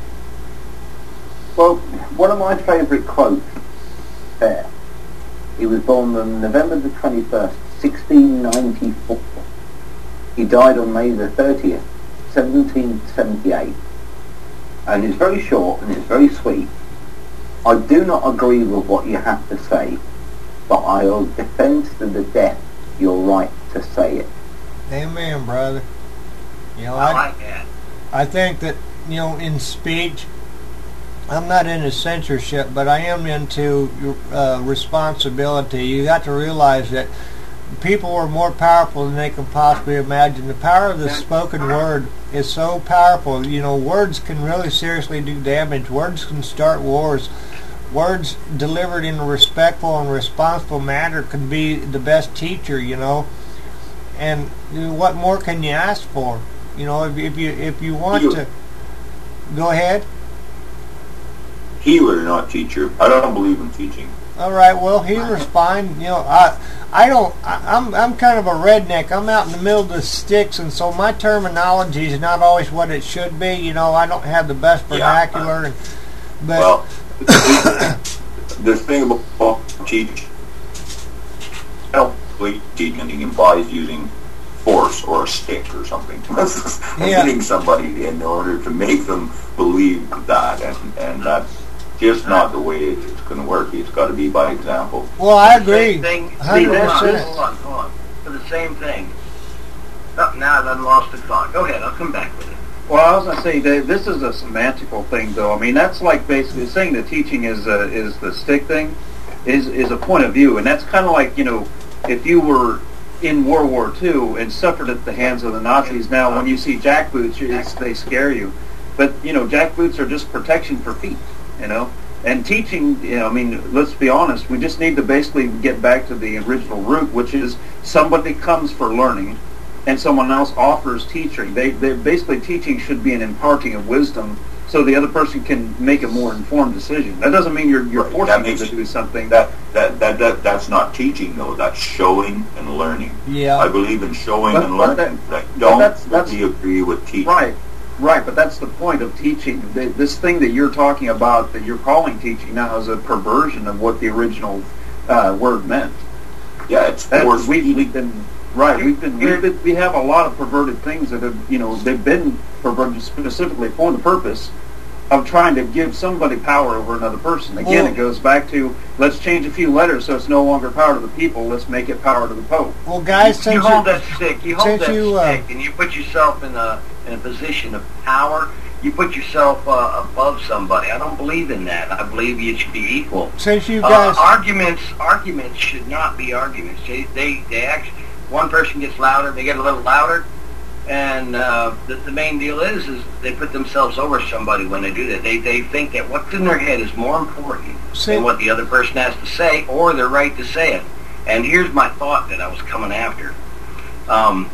Well, one of my favourite quotes there, he was born on November the twenty-first, sixteen ninety-four. He died on May the thirtieth, seventeen seventy-eight. And it's very short and it's very sweet. I do not agree with what you have to say, but I'll defend to the death your right to say it. Amen, brother. You know, I I, like that. I think that, you know, in speech, I'm not into censorship, but I am into uh, responsibility. You got to realize that people are more powerful than they can possibly imagine. The power of the spoken word is so powerful. You know, words can really seriously do damage. Words can start wars. Words delivered in a respectful and responsible manner can be the best teacher, you know. And what more can you ask for? You know, if, if you if you want to... Go ahead. Healer, not teacher. I don't believe in teaching. All right, well, healer's fine. You know, I I don't. I, I'm I'm kind of a redneck. I'm out in the middle of the sticks, and so my terminology is not always what it should be. You know, I don't have the best vernacular. Yeah. And, but well, the thing about teaching, helpfully teaching implies using force or a stick or something, and yeah. hitting somebody in order to make them believe that, and and that's just not the way it's going to work. It's got to be by example. Well, I agree. Thing, one hundred percent. Hold on, hold on. For the same thing. Oh, now I've done lost the thought. Go ahead, I'll come back with it. Well, I was going to say, Dave, this is a semantical thing, though. I mean, that's like basically saying that teaching is uh, is the stick thing, is is a point of view, and that's kind of like, you know, if you were in World War Two and suffered at the hands of the Nazis. Now, when you see jackboots, it's, they scare you, but you know, jackboots are just protection for feet, you know. And teaching, you know, I mean, let's be honest, we just need to basically get back to the original root, which is somebody comes for learning, and someone else offers teaching. They, they basically teaching should be an imparting of wisdom, so the other person can make a more informed decision. That doesn't mean you're you're Right. forcing That them makes to do something. That, that that that that's not teaching, though. That's showing and learning. Yeah. I believe in showing But- and but learning. that- That but don't that's- that's- really agree with teaching. Right, right, but that's the point of teaching. The, this thing that you're talking about, that you're calling teaching now, is a perversion of what the original uh, word meant. Yeah, it's That, force we, we've been right. We've been, we've been we have a lot of perverted things that have, you know, they've been perverted specifically for the purpose of trying to give somebody power over another person. Again, Well- it goes back to, let's change a few letters so it's no longer power to the people. Let's make it power to the Pope. Well, guys, you, since you you, hold that stick, you hold since that you, uh, stick, and you put yourself in a in a position of power. You put yourself uh, above somebody. I don't believe in that. I believe you should be equal. since you Uh, guys, arguments, arguments should not be arguments. They, they, they actually, one person gets louder, they get a little louder, and uh, the, the main deal is, is they put themselves over somebody when they do that. They, they think that what's in their head is more important See- than what the other person has to say, or their right to say it. And here's my thought that I was coming after. Um,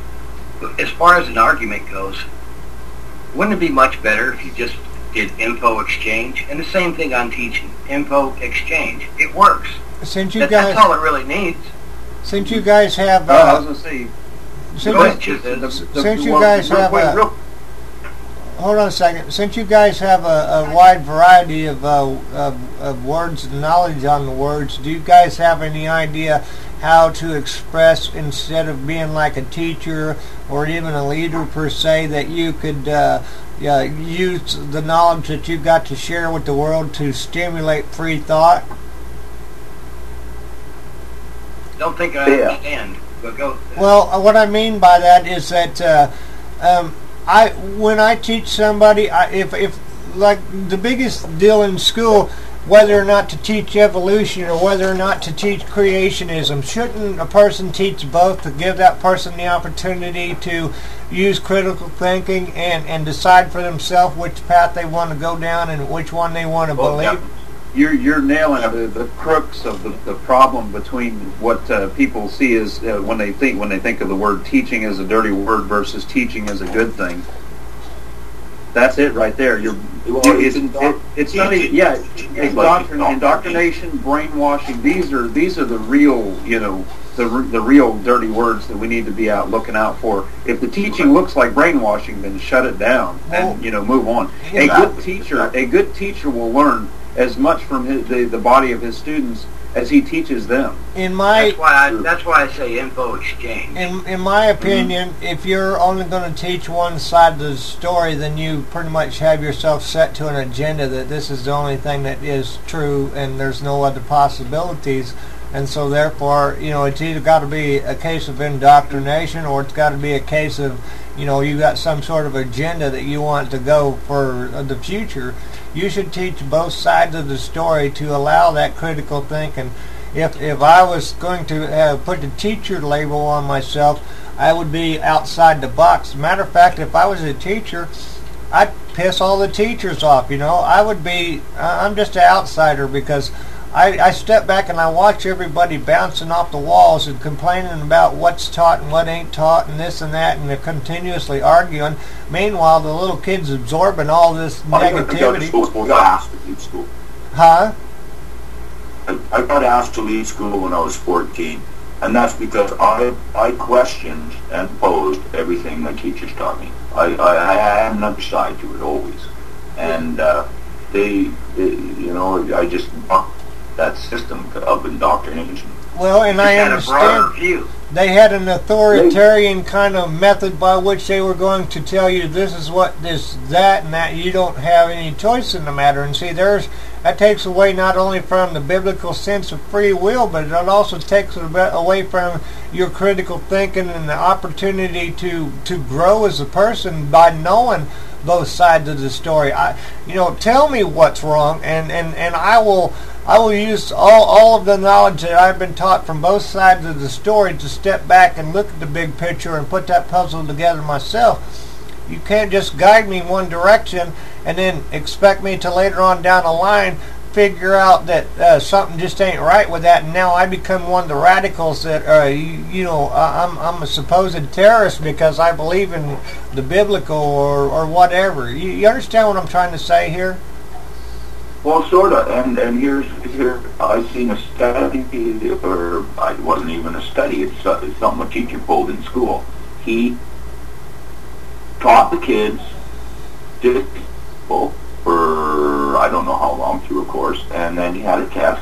as far as an argument goes, wouldn't it be much better if you just did info exchange? And the same thing on teaching, info exchange. It works. since you That, guys, that's all it really needs. since you guys have, Oh, I uh, was going to say, since, Go ahead, you- Chiz. the, the, Since you well, guys real have quick, a- real- hold on a second. Since you guys have a, a wide variety of, uh, of of words and knowledge on the words, do you guys have any idea how to express, instead of being like a teacher or even a leader per se, that you could uh, uh, use the knowledge that you've got to share with the world to stimulate free thought? Don't think I Yeah. understand. But go. Well, uh, what I mean by that is that uh, um, I, when I teach somebody, I, if if like the biggest deal in school, whether or not to teach evolution or whether or not to teach creationism, shouldn't a person teach both to give that person the opportunity to use critical thinking and, and decide for themselves which path they want to go down and which one they want to Well, believe? yeah. You're you're nailing the, the crux of the, the problem between what uh, people see as uh, when they think when they think of the word teaching as a dirty word versus teaching as a good thing. That's it right there. You're, Well, you- it's it's, indoctrin- it, it's not e- teaching. yeah Teaching is indoctrin- like indoctrination, brainwashing. These are these are the real you know the re- the real dirty words that we need to be out looking out for. If the teaching looks like brainwashing, then shut it down Well, and you know move on. A exactly, good teacher, exactly. a good teacher will learn as much from his, the the body of his students as he teaches them. In my That's why I. That's why I say info exchange. In, in my opinion, mm-hmm. if you're only going to teach one side of the story, then you pretty much have yourself set to an agenda that this is the only thing that is true and there's no other possibilities. And so therefore, you know, it's either got to be a case of indoctrination or it's got to be a case of, you know, you got some sort of agenda that you want to go for the future. You should teach both sides of the story to allow that critical thinking. if if I was going to uh, put the teacher label on myself, I would be outside the box. Matter of fact, if I was a teacher, I'd piss all the teachers off. You know, I would be. Uh, I'm just an outsider because I, I step back and I watch everybody bouncing off the walls and complaining about what's taught and what ain't taught and this and that, and they're continuously arguing. Meanwhile, the little kids absorbing all this negativity. I got asked to leave school. Huh? I, I got asked to leave school when I was fourteen, and that's because I I questioned and opposed everything my teachers taught me. I, I, I had another side to it always, and uh, they, they, you know, I just bucked that system of indoctrination. Well, and I understand they had an authoritarian kind of method by which they were going to tell you this is what, this, that, and that. You don't have any choice in the matter. And see, there's that takes away not only from the biblical sense of free will, but it also takes away from your critical thinking and the opportunity to to grow as a person by knowing both sides of the story. I, you know, tell me what's wrong, and, and, and I will. I will use all, all of the knowledge that I've been taught from both sides of the story to step back and look at the big picture and put that puzzle together myself. You can't just guide me in one direction and then expect me to later on down the line figure out that uh, something just ain't right with that, and now I become one of the radicals that, uh, you, you know, uh, I'm, I'm a supposed terrorist because I believe in the biblical or, or whatever. You, you understand what I'm trying to say here? Well, sort of, and and here's here I've seen a study, or it wasn't even a study. It's, uh, it's something a teacher pulled in school. He taught the kids, did it for I don't know how long through a course, and then he had a test.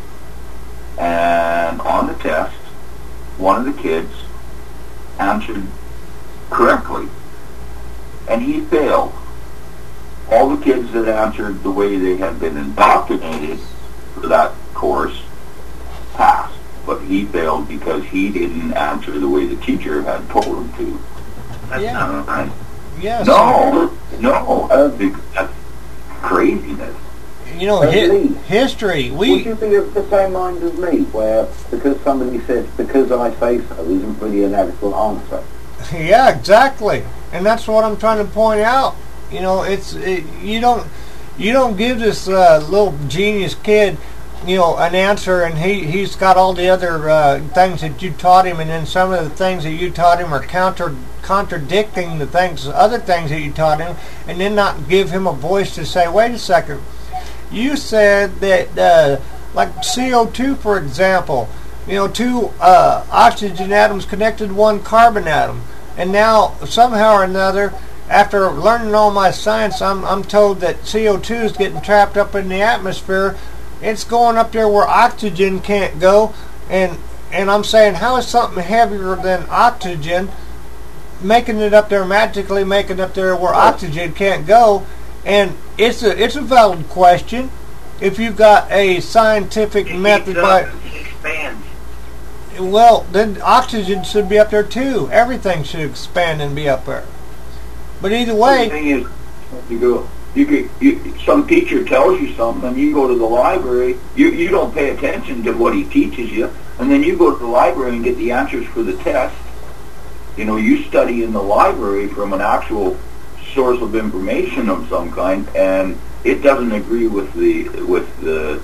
And on the test, one of the kids answered correctly, and he failed. All the kids that answered the way they had been indoctrinated for that course passed, but he failed because he didn't answer the way the teacher had told him to. That's yeah. not right. Yes. No, no, that's, that's craziness. You know, hi- history. We would you be of the same mind as me, where because somebody says because I say so isn't really an adequate answer? Yeah, exactly, and that's what I'm trying to point out. You know, it's it, you don't you don't give this uh, little genius kid, you know, an answer, and he he's got all the other uh, things that you taught him, and then some of the things that you taught him are counter contradicting the things, other things that you taught him, and then not give him a voice to say, wait a second, you said that uh, like C O two, for example, you know, two uh, oxygen atoms connected to one carbon atom, and now somehow or another, after learning all my science, I'm I'm told that C O two is getting trapped up in the atmosphere. It's going up there where oxygen can't go, and and I'm saying, how is something heavier than oxygen making it up there magically, making it up there where oxygen can't go? And it's a it's a valid question. If you've got a scientific it method up, by it expands. Well, then oxygen should be up there too. Everything should expand and be up there. But either way, the thing is, you go, you could, you, some teacher tells you something, you go to the library, you you don't pay attention to what he teaches you, and then you go to the library and get the answers for the test. You know, you study in the library from an actual source of information of some kind, and it doesn't agree with the with the.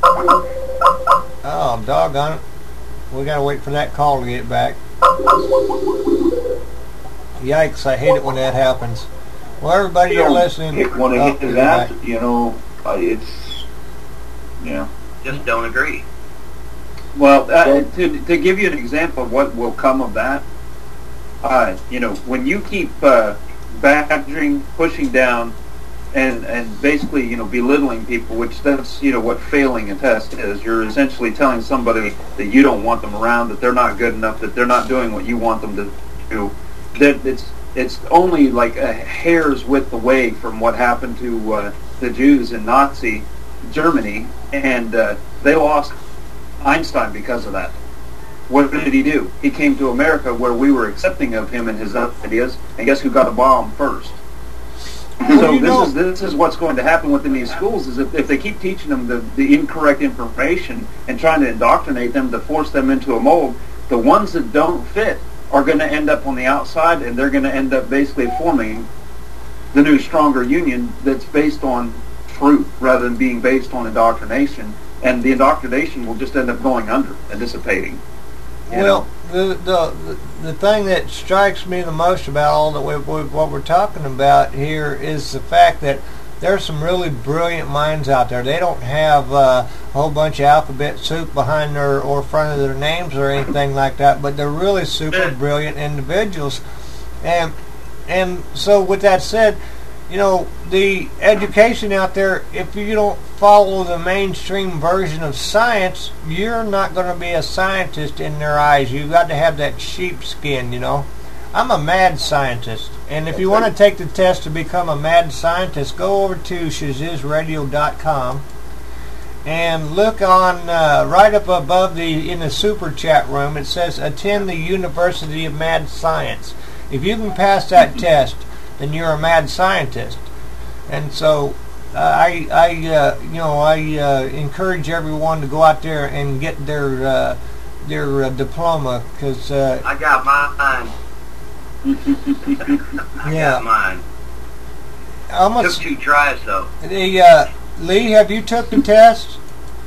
Oh, doggone it! We gotta wait for that call to get back. Yikes, I hate it when that happens. Well, everybody, you're listening. Pick one oh, of his answers, you know, uh, it's, yeah. Just don't agree. Well, uh, to, to give you an example of what will come of that, uh, you know, when you keep uh, badgering, pushing down, and and basically, you know, belittling people, which that's, you know, what failing a test is. You're essentially telling somebody that you don't want them around, that they're not good enough, that they're not doing what you want them to do. That it's it's only like a hair's width away from what happened to uh, the Jews in Nazi Germany, and uh, they lost Einstein because of that. What did he do? He came to America where we were accepting of him and his ideas, and guess who got a bomb first? Well, So you this know- is this is what's going to happen within these schools is if, if they keep teaching them the, the incorrect information and trying to indoctrinate them to force them into a mold, the ones that don't fit are going to end up on the outside, and they're going to end up basically forming the new stronger union that's based on truth rather than being based on indoctrination. And the indoctrination will just end up going under and dissipating. You Well, the, the the thing that strikes me the most about all that we, we, what we're talking about here is the fact that there's some really brilliant minds out there. They don't have uh, a whole bunch of alphabet soup behind their or front of their names or anything like that, but they're really super brilliant individuals. And and so with that said, you know, the education out there, if you don't follow the mainstream version of science, you're not going to be a scientist in their eyes. You've got to have that sheepskin, you know. I'm a mad scientist, and if you want to take the test to become a mad scientist, go over to shaziz radio dot com and look on uh, right up above the in the super chat room. It says attend the University of Mad Science. If you can pass that test, then you're a mad scientist. And so uh, I, I, uh, you know, I uh, encourage everyone to go out there and get their uh, their uh, diploma because uh, I got mine. I yeah, got mine. almost Took two tries though. the uh, Lee. Have you took the test?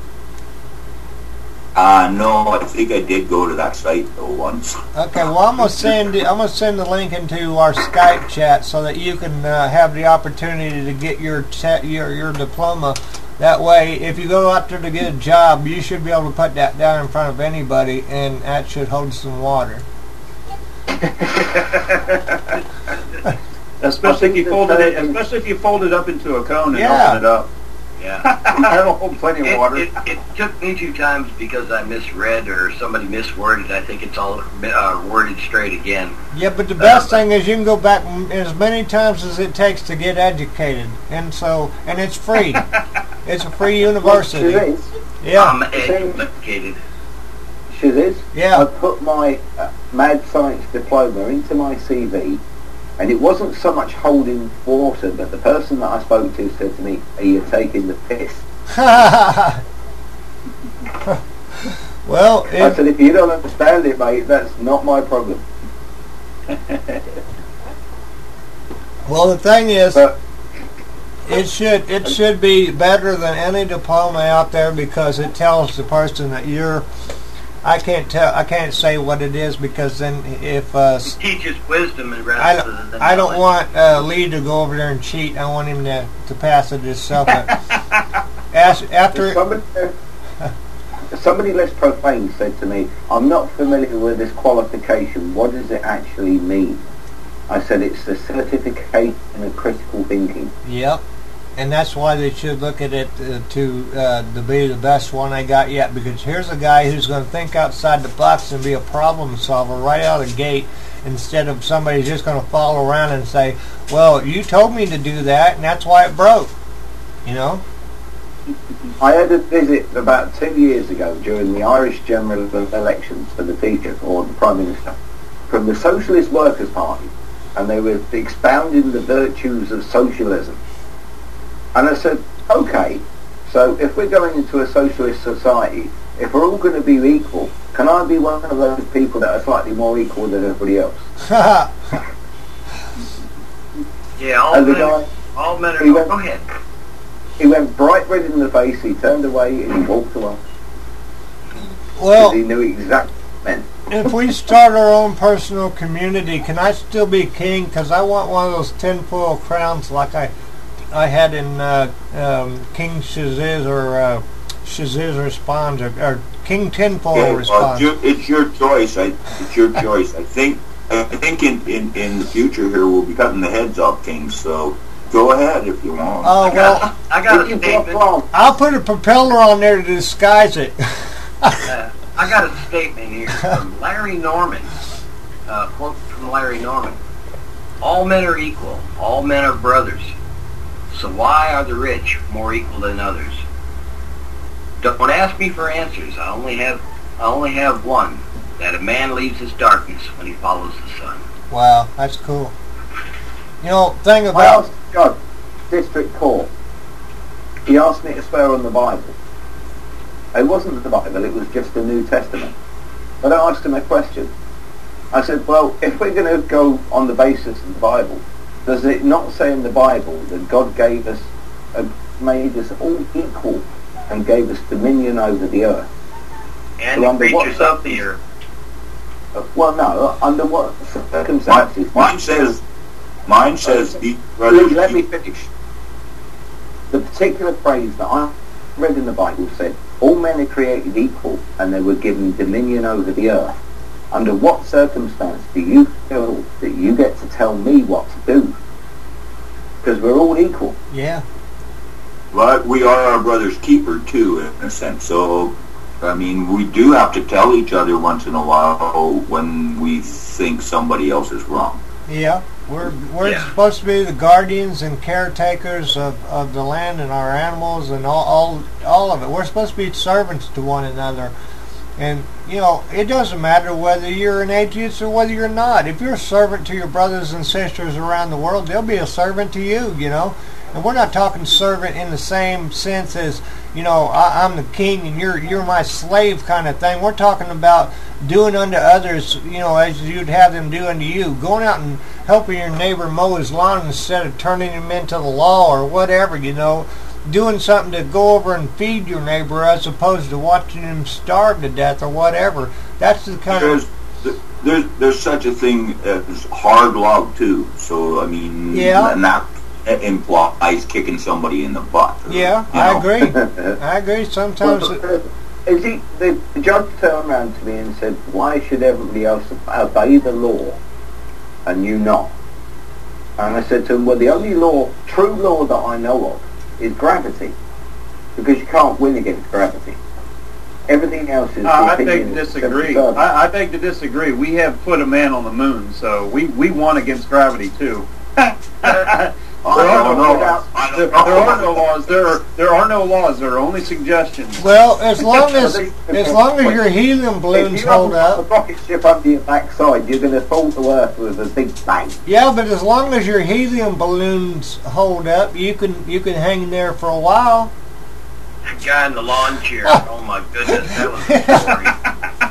Uh, no, I think I did go to that site though once. Okay, well I'm gonna send I'm gonna send the link into our Skype chat so that you can uh, have the opportunity to get your te- your your diploma. That way, if you go out there to get a job, you should be able to put that down in front of anybody, and that should hold some water. Especially if you fold it, especially if you fold it up into a cone and Yeah. open it up. Yeah. That'll hold plenty of It, water. it, it took me two times because I misread or somebody misworded. I think it's all uh, worded straight again. Yeah, but the best thing is you can go back m- as many times as it takes to get educated, and so and it's free. It's a free university. Shiziz, Yeah. I'm educated. Shiziz, Yeah. I put my uh, Mad Science diploma into my C V, and it wasn't so much holding water, but the person that I spoke to said to me, "Are you taking the piss?" Well, I if, said, "If you don't understand it, mate, that's not my problem." well, the thing is, But it should it should be better than any diploma out there because it tells the person that you're. I can't tell. I can't say what it is because then if uh, It teaches wisdom and I rather don't, than I don't knowledge. want uh, Lee to go over there and cheat. I want him to, to pass it himself. As, after somebody, somebody less profane said to me, "I'm not familiar with this qualification. What does it actually mean?" I said, "It's the certification of critical thinking." Yep, and that's why they should look at it uh, to uh, to be the best one I got yet. Because here's a guy who's going to think outside the box and be a problem solver right out of the gate, instead of somebody who's just going to follow around and say, "Well, you told me to do that, and that's why it broke." You know. I had a visit about two years ago during the Irish general elections for the teacher or the Prime Minister from the Socialist Workers' Party, and they were expounding the virtues of socialism. And I said, okay, so if we're going into a socialist society, if we're all going to be equal, can I be one of those people that are slightly more equal than everybody else? Yeah, all And the men, guy, all men are... he went- Go ahead. he went bright red in the face, he turned away and he walked away. Well, Because he knew exactly what it meant. if we start our own personal community, can I still be king? Because I want one of those tinfoil crowns like I I had in uh, um, King Shiziz or uh, Shiziz Responds or, or King Tinfoil Okay, well, Responds. it's, your, it's your choice. I, it's your choice. I think. I think in, in, in the future here we'll be cutting the heads off kings. So go ahead if you want. Oh well, I got a statement. I'll put a propeller on there to disguise it. Uh, I got a statement here from Larry Norman. Uh, quote from Larry Norman. All men are equal. All men are brothers. So why are the rich more equal than others? Don't ask me for answers. I only have I only have one. That a man leaves his darkness when he follows the sun. Wow, that's cool. You know, thing I about asked God, District Court. He asked me to swear on the Bible. It wasn't the Bible, it was just the New Testament. But I asked him a question. I said, well, if we're going to go on the basis of the Bible, does it not say in the Bible that God gave us, uh, made us all equal and gave us dominion over the earth? And So the under what creatures of the earth. Uh, well, no, under what circumstances? Mine says, mine says, each Please brother. let me finish. The particular phrase that I read in the Bible said, all men are created equal and they were given dominion over the earth. Under what circumstance do you feel that you get to tell me what to do? Because we're all equal. yeah. But we are our brother's keeper too, in a sense. So, I mean, we do have to tell each other once in a while when we think somebody else is wrong. Yeah, we're we're Yeah. supposed to be the guardians and caretakers of, of the land and our animals and all, all all of it. We're supposed to be servants to one another. And, you know, it doesn't matter whether you're an atheist or whether you're not. If you're a servant to your brothers and sisters around the world, they'll be a servant to you, you know. And we're not talking servant in the same sense as, you know, I, I'm the king and you're you're my slave kind of thing. We're talking about doing unto others, you know, as you'd have them do unto you. Going out and helping your neighbor mow his lawn instead of turning him into the law or whatever, you know. Doing something to go over and feed your neighbor as opposed to watching him starve to death or whatever. That's the kind There's, of... there's, there's such a thing as hard log too. So, I mean, Yeah. and that implies kicking somebody in the butt. Yeah, you I know? agree. I agree. Sometimes... Well, uh, is he, the, the judge turned around to me and said, why should everybody else obey the law and you not? And I said to him, well, the only law, true law that I know of is gravity, because you can't win against gravity. Everything else is... Uh, I the beg to opinion of disagree. seventy-seven. I, I beg to disagree. We have put a man on the moon, so we, we won against gravity too. There are no laws. There, there are no laws. There are there are no laws. There are only suggestions. Well, as long as as long as your helium balloons if you hold have a up, rocket ship under your backside, you're going to fall to Earth with a big bang. yeah, but as long as your helium balloons hold up, you can you can hang there for a while. That guy in the lawn chair. Oh my goodness, that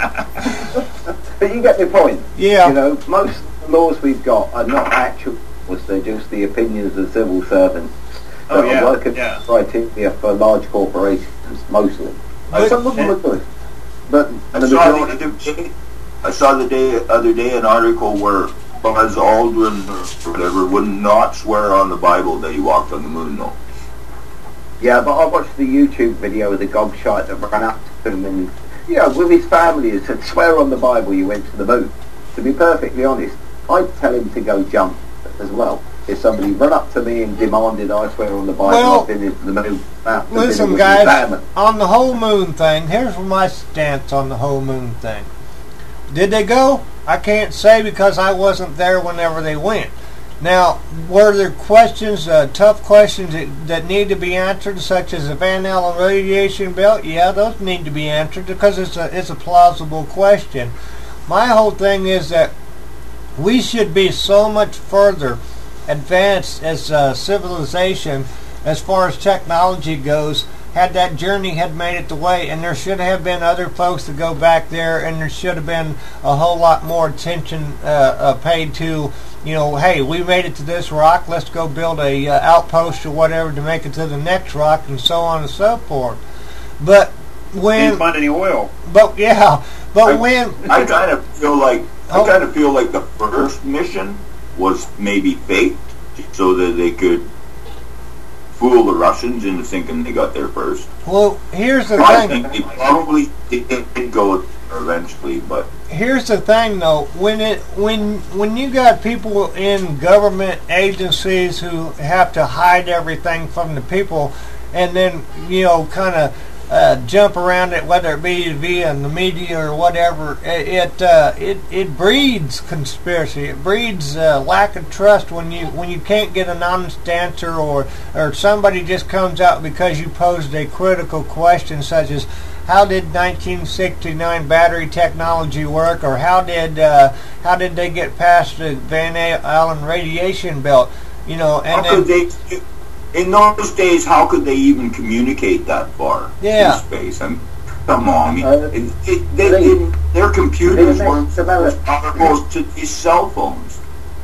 was a story. But you get the point. Yeah. You know, most of the laws we've got are not actual laws, they're just the opinions of civil servants that Oh, yeah, are working yeah. criteria for large corporations, mostly. But- Some of them are good. But I the saw majority... the other day, I saw the day, other day an article where Buzz Aldrin or whatever would not swear on the Bible that he walked on the moon, though. Yeah, but I watched the YouTube video of the gobshite that ran up to him and, you know, with his family and said, swear on the Bible you went to the moon. To be perfectly honest, I'd tell him to go jump as well. If somebody run up to me and demanded I swear on the Bible Well, I've been into the moon. That would have Listen, been guys, famine. on the whole moon thing, here's my stance on the whole moon thing. Did they go? I can't say because I wasn't there whenever they went. Now, were there questions, uh, tough questions that, that need to be answered, such as the Van Allen radiation belt? Yeah, those need to be answered because it's a it's a plausible question. My whole thing is that we should be so much further advanced as a civilization as far as technology goes had that journey had made it the way, and there should have been other folks to go back there, and there should have been a whole lot more attention uh, uh, paid to, you know, hey, we made it to this rock, let's go build a uh, outpost or whatever to make it to the next rock, and so on and so forth. But when Didn't find any oil. but yeah, but I, when I kind of feel like Oh. I kind of feel like the first mission was maybe faked so that they could fool the Russians into thinking they got there first. well, here's the I thing. think they probably did go there eventually, but Here's the thing, though. When it when when you got people in government agencies who have to hide everything from the people, and then you know kind of uh, jump around it, whether it be via the media or whatever, it it uh, it, it breeds conspiracy. It breeds uh, lack of trust when you when you can't get an honest answer, or or somebody just comes out because you posed a critical question such as, how did nineteen sixty-nine battery technology work, or how did uh, how did they get past the Van Allen radiation belt? You know, and how then, could they? In those days, how could they even communicate that far Yeah. in space? I mean, come on, I mean, Uh, it, it, they they- didn't. Their computers they- weren't they- as powerful to these cell phones.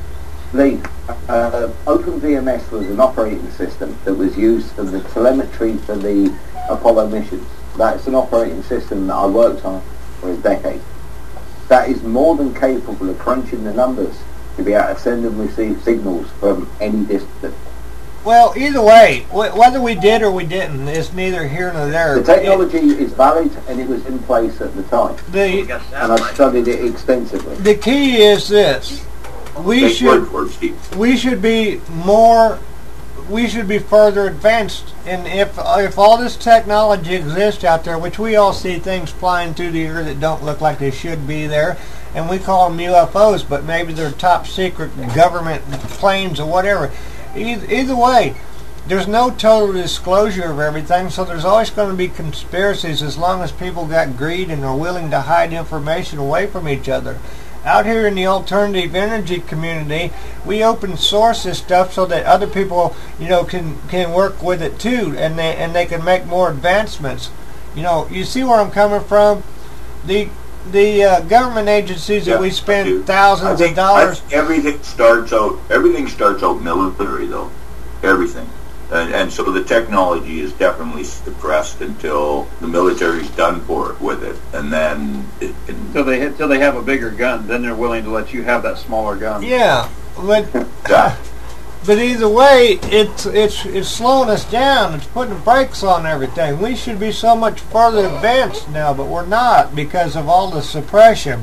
Lee, uh, OpenVMS was an operating system that was used for the telemetry for the Apollo missions. That's an operating system that I worked on for a decade. That is more than capable of crunching the numbers to be able to send and receive signals from any distance. well, either way, wh- whether we did or we didn't, is neither here nor there. The technology is valid and it was in place at the time. The And I've studied it extensively. the key is this: we Take should word for it, Steve. we should be more we should be further advanced. And if if all this technology exists out there, which we all see things flying through the air that don't look like they should be there, and we call them U F Os, but maybe they're top secret government planes or whatever. Either, either way, there's no total disclosure of everything, so there's always going to be conspiracies as long as people got greed and are willing to hide information away from each other. Out here in the alternative energy community, we open source this stuff so that other people, you know, can can work with it too, and they and they can make more advancements. You know, you see where I'm coming from? The the uh, government agencies Yeah, that we I do. spend I thousands think, of dollars. I think everything starts out. Everything starts out military, though. Everything, and, and so the technology is definitely suppressed until the military's done for it with it, and then it can. Until they until they have a bigger gun, then they're willing to let you have that smaller gun. Yeah, but Yeah. but either way, it's it's it's slowing us down. It's putting brakes on everything. We should be so much further advanced now, but we're not because of all the suppression.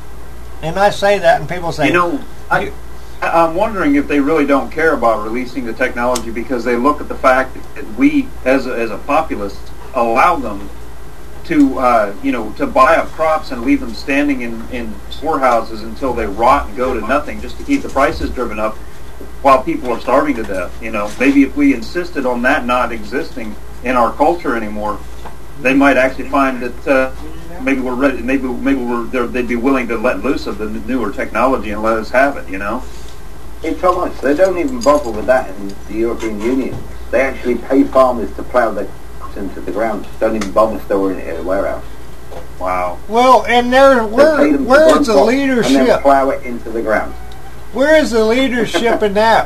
And I say that, and people say, You know, I, I'm wondering if they really don't care about releasing the technology because they look at the fact that we, as a, as a populace, allow them to, uh, you know, to buy up crops and leave them standing in, in storehouses until they rot and go to nothing just to keep the prices driven up while people are starving to death. You know, maybe if we insisted on that not existing in our culture anymore, they might actually find that uh, maybe we're ready. Maybe maybe we're they're- they'd be willing to let loose of the newer technology and let us have it. You know. It's so much. They don't even bother with that in the European Union. They actually pay farmers to plough their crops into the ground. Don't even bother storing it in a warehouse. Wow. well, and there, They pay where them to where grow is the crops And then leadership? plough it into the ground. Where is the leadership in that?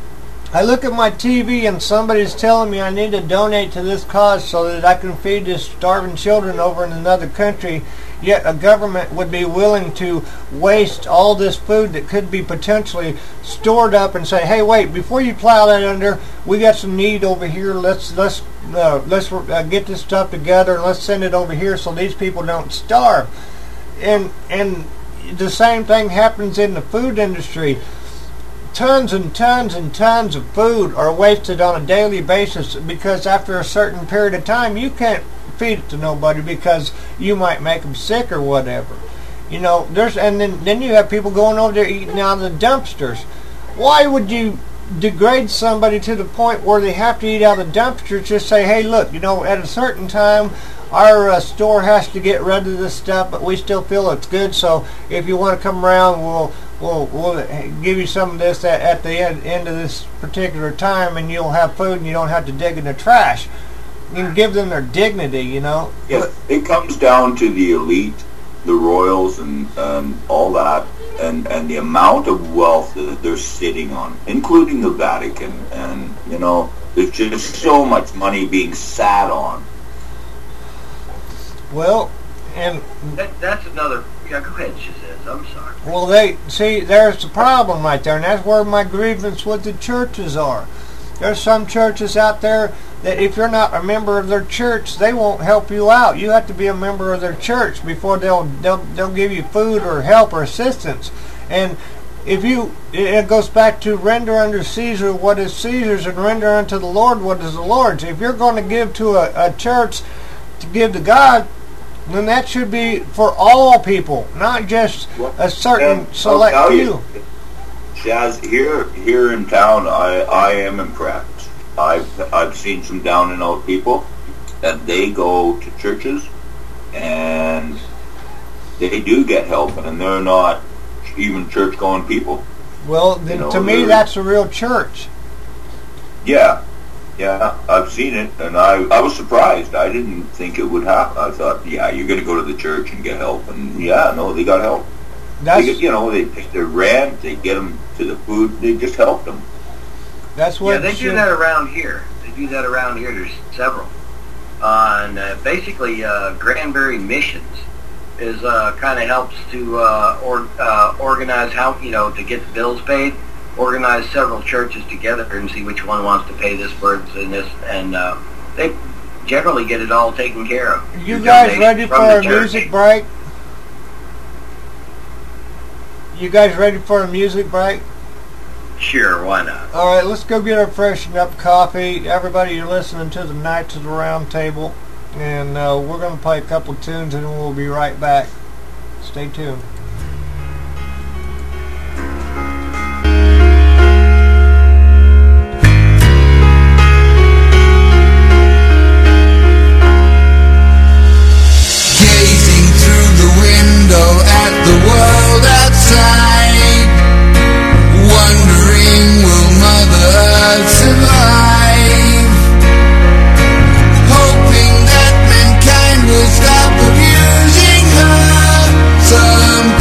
I look at my T V and somebody's telling me I need to donate to this cause so that I can feed these starving children over in another country, yet a government would be willing to waste all this food that could be potentially stored up and say, hey, wait, before you plow that under, we got some need over here. Let's let's uh, let's uh, get this stuff together and let's send it over here so these people don't starve. And and the same thing happens in the food industry. Tons and tons and tons of food are wasted on a daily basis because after a certain period of time you can't feed it to nobody because you might make them sick or whatever. You know, there's and then, then you have people going over there eating out of the dumpsters. Why would you degrade somebody to the point where they have to eat out of the dumpsters? Just say, hey, look, you know, at a certain time our uh, store has to get rid of this stuff, but we still feel it's good. So if you want to come around, we'll we'll we'll give you some of this at, at the end, end of this particular time, and you'll have food, and you don't have to dig in the trash. You can give them their dignity, you know. Yes, it comes down to the elite, the royals, and um, all that, and and the amount of wealth that they're sitting on, including the Vatican, and you know, there's just so much money being sat on. Well, and That, that's another. Yeah, go ahead, she says. I'm sorry. well, they see there's the problem right there, and that's where my grievance with the churches are. There's some churches out there that if you're not a member of their church, they won't help you out. You have to be a member of their church before they'll they'll, they'll give you food or help or assistance. And if you, it goes back to render unto Caesar what is Caesar's and render unto the Lord what is the Lord's. If you're going to give to a, a church to give to God, then that should be for all people, not just a certain And select I'll tell few. you, Shaz, here here in town, I, I am impressed. I've I've seen some down and out people, and they go to churches and they do get help, and they're not even church-going people. Well, then You know, to me, they're- that's a real church. Yeah, yeah, I've seen it, and I, I was surprised. I didn't think it would happen. I thought, yeah, you're going to go to the church and get help, and yeah, no, they got help. That's They get, you know, they take their rent, they get them to the food, they just helped them. that's Yeah, what they do should- that around here. They do that around here. There's several. Uh, and uh, basically, uh, Granbury Missions is uh, kind of helps to uh, or, uh, organize how, you know, to get the bills paid, organize several churches together and see which one wants to pay this person and this, and uh, they generally get it all taken care of. You Through guys donations ready from for the a church. music break? You guys ready for a music break? Sure, why not? All right, let's go get our freshened up coffee. Everybody, you're listening to the Knights of the Round Table, and uh, we're going to play a couple tunes, and then we'll be right back. Stay tuned. Gazing through the window at the world outside, wondering will Mother Earth survive, hoping that mankind will stop abusing her. Some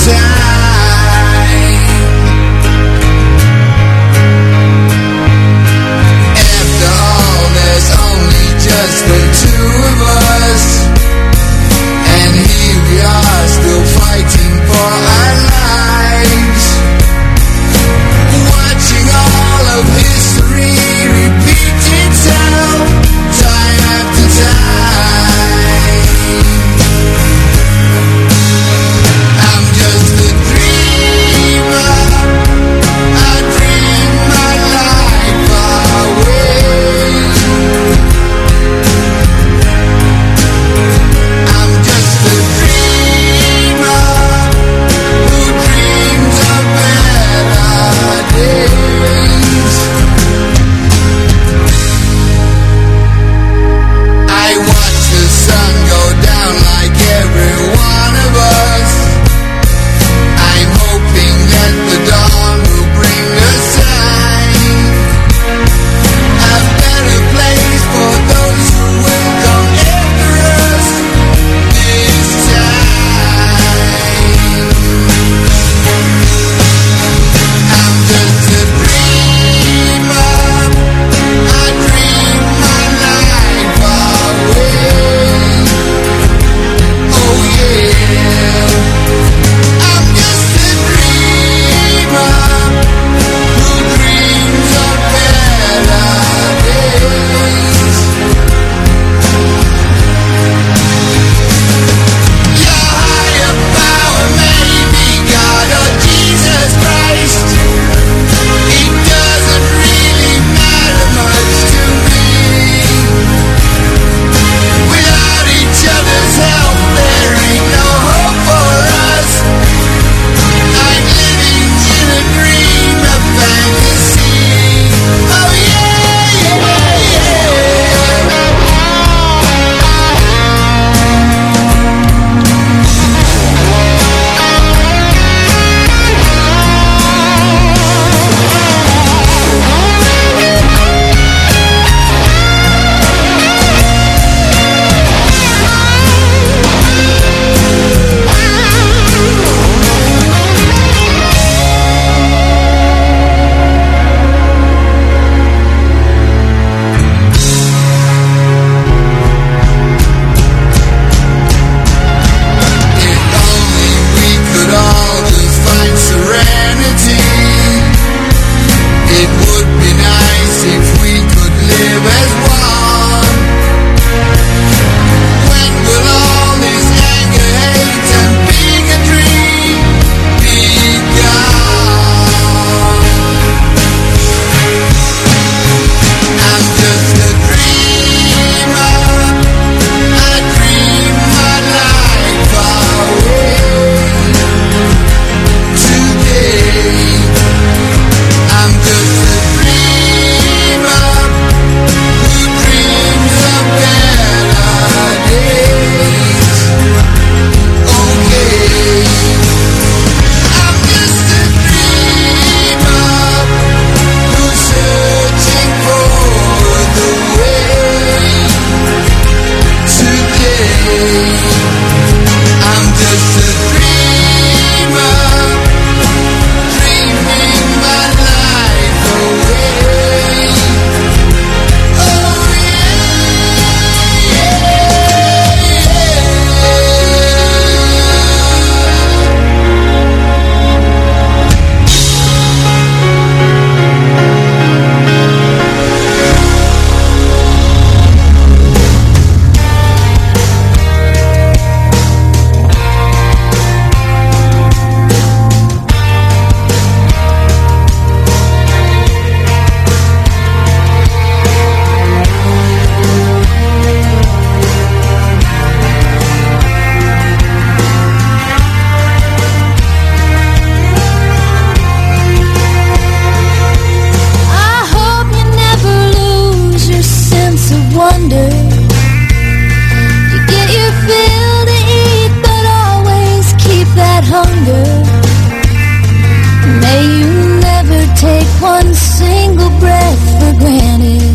one single breath for granted.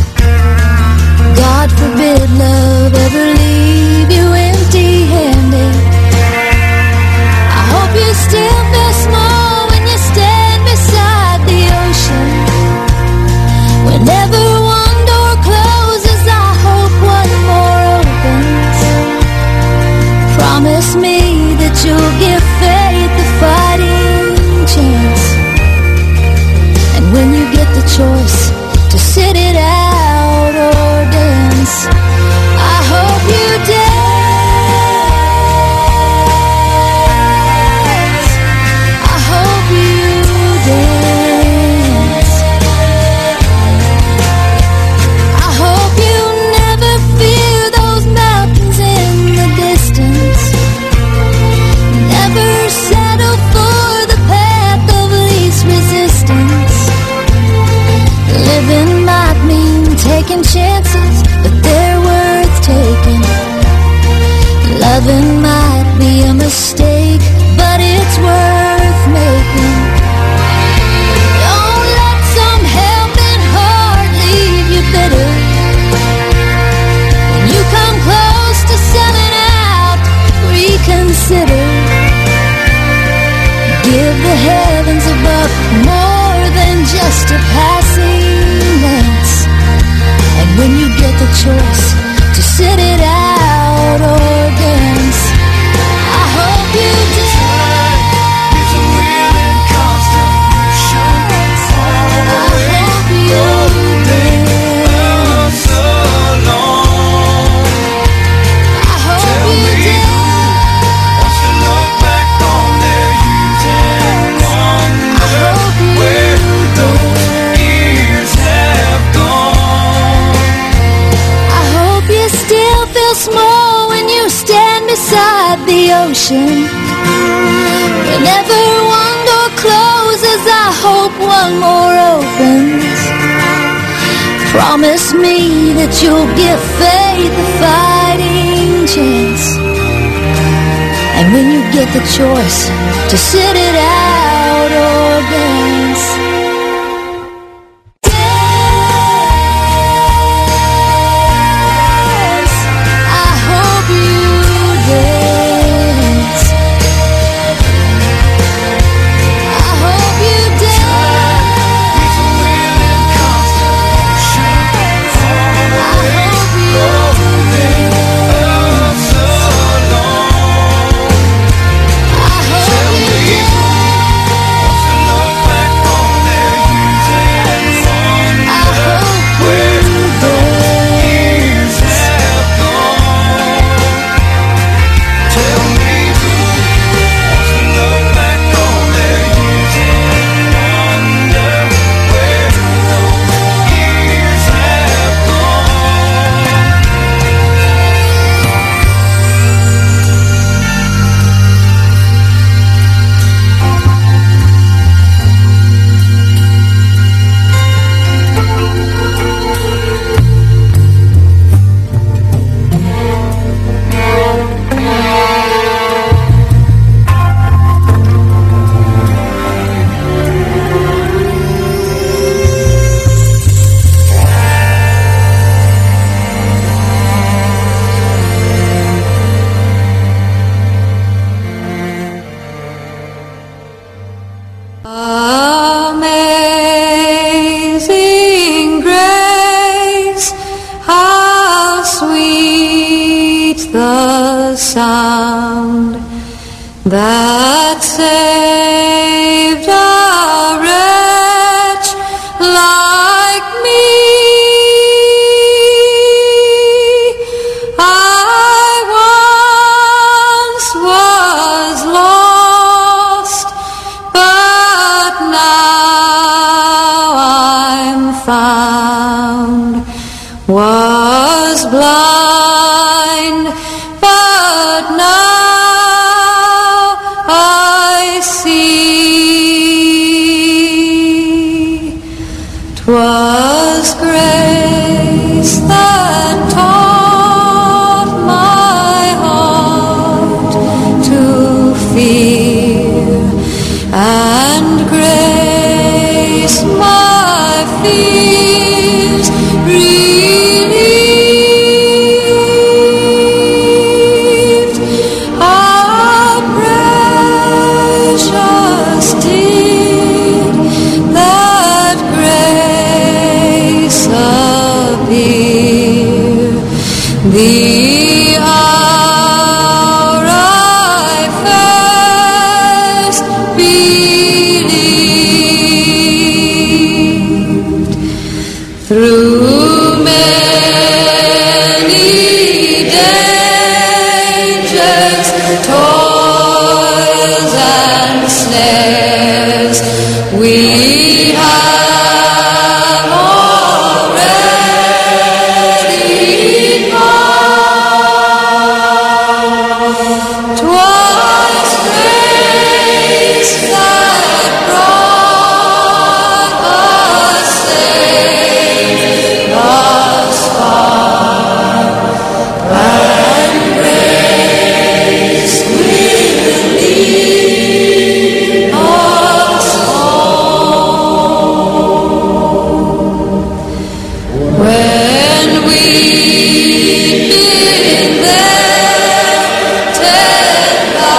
God forbid love ever leave you empty-handed. I hope you still feel small when you stand beside the ocean. Whenever one door closes, I hope one more opens. Promise me that you'll give faith a fighting chance. And when you get the choice to sit it out or dance, I hope you dance. I hope you dance. I hope you never fear those mountains in the distance. Never settle for the path of least resistance. Living might mean taking chances, but they're worth taking. Loving might be a mistake, but it's worth making. Don't let some helping heart leave you bitter. When you come close to selling out, reconsider. Give the heavens above more than just a passing glance. And when you get the choice to sit it out or dance, I hope you dance. It's a real and constant motion. I hope you dance. So long. I hope you dance. Once you look back on their youth and wonder where those years have gone. I hope you still feel small when you stand beside the ocean. Whenever one door closes, I hope one more opens. Promise me that you'll give faith a fighting chance. And when you get the choice to sit it out or dance, dance. I hope you dance. I hope you dance. It's a real and constant motion. I hope you dance. So long. I hope you dance. Once you look back on their youth and wonder where those years have gone. Tell me who wants to look back on their youth and wonder where those years have gone. Amazing grace, how sweet the sound that saved a wretch like me. I once was lost, but now I'm found. Was blind, but now I see. 'Twas grace that taught my heart to fear, and grace my We have already found twice grace that brought us safe thus far, and grace will lead us when we've been there ten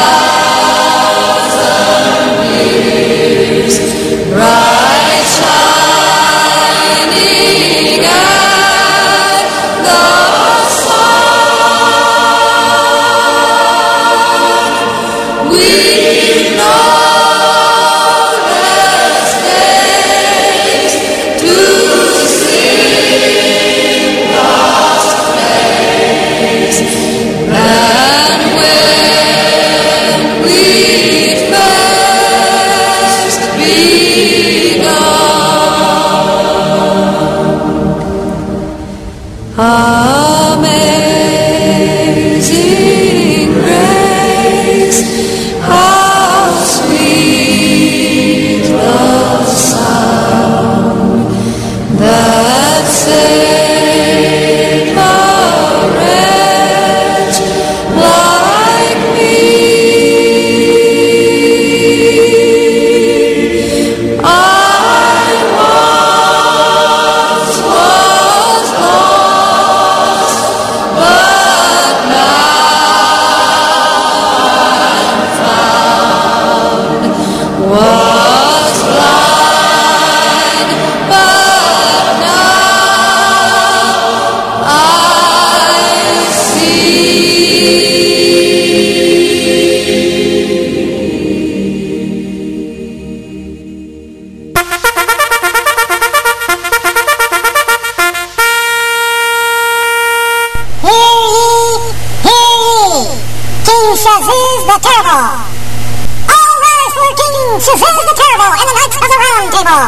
thousand years, bright shining as the sun, we've known days to sing God's praise, and when we've first begun, amazing grace, how sweet the sound that saved a wretch like me. I once was lost, but now I'm found. Was blind, but now I see. Hear ye, hear ye, King Shazuz the Terrible. All rise for King Shazuz the Terrible and the Knights of the Round Table.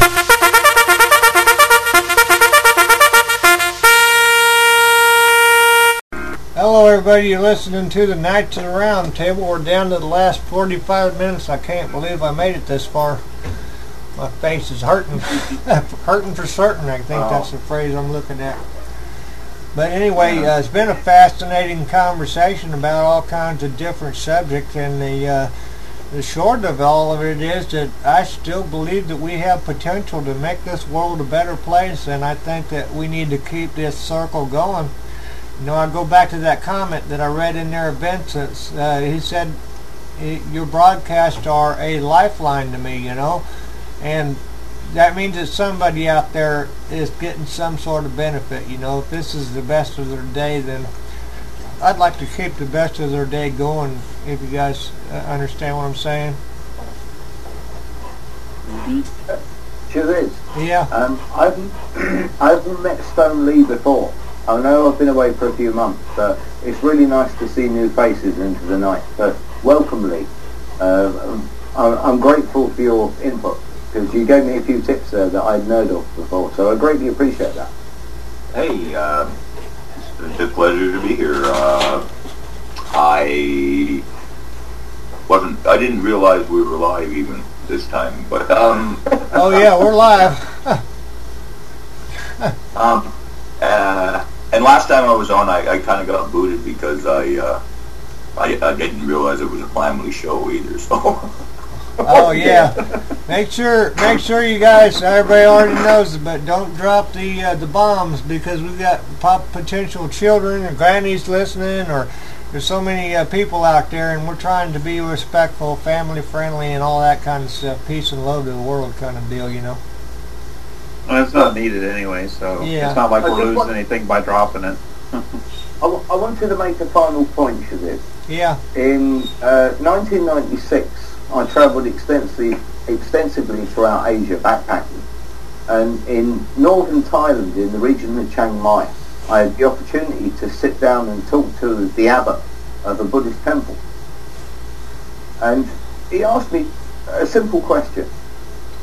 Hello everybody, you're listening to the Knights of the Round Table. We're down to the last forty-five minutes. I can't believe I made it this far. My face is hurting. Hurting for certain, I think that's the phrase I'm looking at. But anyway, uh, it's been a fascinating conversation about all kinds of different subjects, and the uh, the short of all of it is that I still believe that we have potential to make this world a better place, and I think that we need to keep this circle going. You know, I go back to that comment that I read in there of Vincent's. Uh, he said, your broadcasts are a lifeline to me, you know, and that means that somebody out there is getting some sort of benefit. You know, if this is the best of their day, then I'd like to keep the best of their day going, if you guys uh, understand what I'm saying. Sure is. Yeah. Um, I've I've met Stone Lee before. I know I've been away for a few months, but it's really nice to see new faces into the night. So welcome, Lee. Uh, I'm, I'm grateful for your input, because you gave me a few tips there that I'd heard of before, so I greatly appreciate that. Hey, uh, it's a pleasure to be here. Uh, I wasn't, I didn't realize we were live even this time, but, um... oh yeah, we're live. um, uh, and last time I was on, I, I kind of got booted because I, uh, I, I didn't realize it was a family show either, so... Oh yeah, make sure make sure you guys, everybody already knows it, but don't drop the uh, the bombs, because we've got pop potential children or grannies listening, or there's so many uh, people out there, and we're trying to be respectful, family friendly, and all that kind of stuff, peace and love to the world kind of deal, you know. Well, it's not needed anyway, so Yeah. it's not like I we're just losing want- anything by dropping it. I, w- I wanted to make a final point to this. Yeah. In uh, nineteen ninety-six, I travelled extensively, extensively throughout Asia backpacking, and in northern Thailand, in the region of Chiang Mai, I had the opportunity to sit down and talk to the abbot of a Buddhist temple. And he asked me a simple question.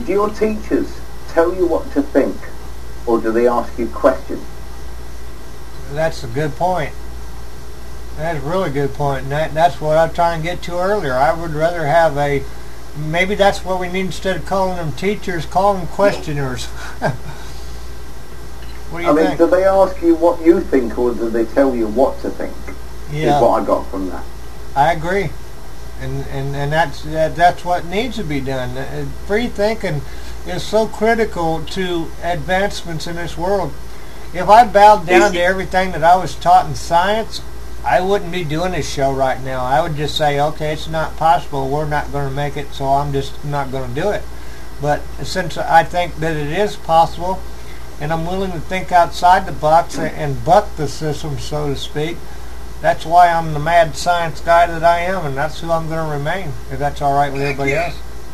do your teachers tell you what to think, or do they ask you questions? That's a good point. That's a really good point. And that, that's what I'm trying to get to earlier. I would rather have a, maybe that's what we need instead of calling them teachers, call them questioners. What do you I mean, think? do they ask you what you think, or do they tell you what to think? Yeah. Is what I got from that. I agree. And and, and that's that, that's what needs to be done. Uh, Free thinking is so critical to advancements in this world. If I bowed down to everything that I was taught in science, I wouldn't be doing this show right now. I would just say, okay, it's not possible. We're not going to make it, so I'm just not going to do it. But since I think that it is possible, and I'm willing to think outside the box and buck the system, so to speak, that's why I'm the mad science guy that I am, and that's who I'm going to remain, if that's all right with everybody else.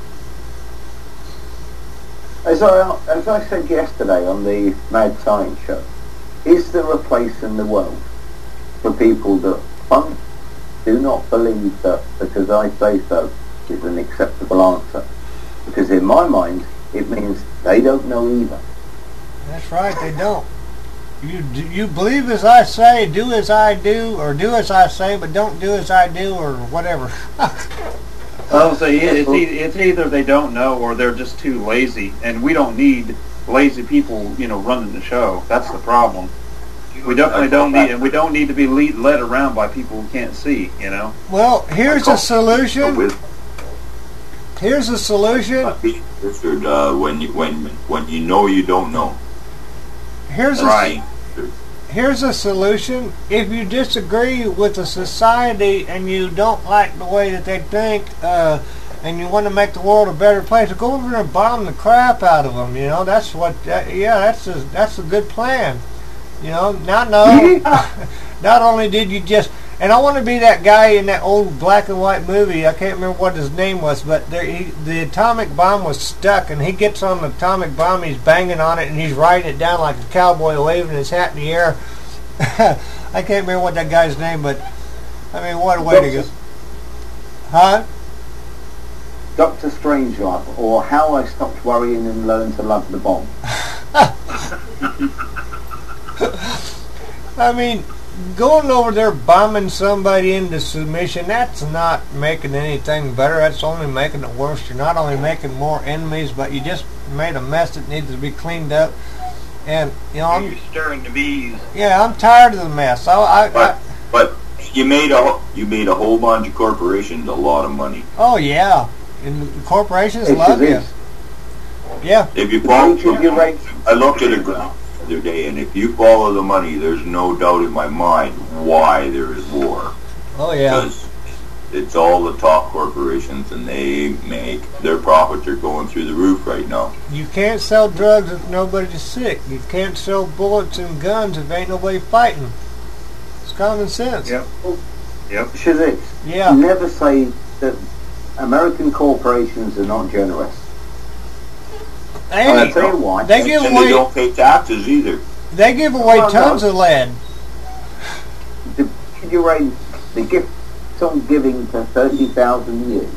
As I, as I said yesterday on the Mad Science Show, is there a place in the world for people that, one, do not believe that because I say so is an acceptable answer? Because in my mind, it means they don't know either. That's right, they don't. You you believe as I say, do as I do, or do as I say, but don't do as I do, or whatever. I'll say it's, e- it's either they don't know or they're just too lazy, and we don't need lazy people, you know, running the show. That's the problem. We definitely don't need, and we don't need to be lead, led around by people who can't see, you know. Well, here's a solution. Here's a solution. Richard, uh, when you when when you know you don't know. Here's right. a here's a solution. If you disagree with a society and you don't like the way that they think, uh, and you want to make the world a better place, go over there and bomb the crap out of them. You know, that's what. That, yeah, that's a, that's a good plan. You know, not no. Not only did you just, and I want to be that guy in that old black and white movie. I can't remember what his name was, but there, he, the atomic bomb was stuck, and he gets on the atomic bomb. He's banging on it, and he's riding it down like a cowboy, waving his hat in the air. I can't remember what that guy's name, but I mean, what a way to go! Huh? Doctor Strangelove, or How I Stopped Worrying and Learned to Love the Bomb. I mean, going over there bombing somebody into submission, that's not making anything better. That's only making it worse. You're not only making more enemies, but you just made a mess that needs to be cleaned up. And, you know, I'm, You're stirring the bees. yeah, I'm tired of the mess. I, I, But I, but you made a you made a whole bunch of corporations a lot of money. oh, yeah. And corporations It love is. you. Yeah. If you follow, Richard, you're right. I looked at a graph the other day, and if you follow the money, there's no doubt in my mind why there is war. Oh, yeah. Because it's all the top corporations, and they make their profits are going through the roof right now. You can't sell drugs if nobody's sick. You can't sell bullets and guns if ain't nobody fighting. It's common sense. Yep. Yep. Shazit, Yeah. never say that American corporations are not generous. Hey, I'll tell you why. they give and away they don't pay taxes either. they give away Well, tons no. of lead. The, you raise the gift on giving for thirty thousand years.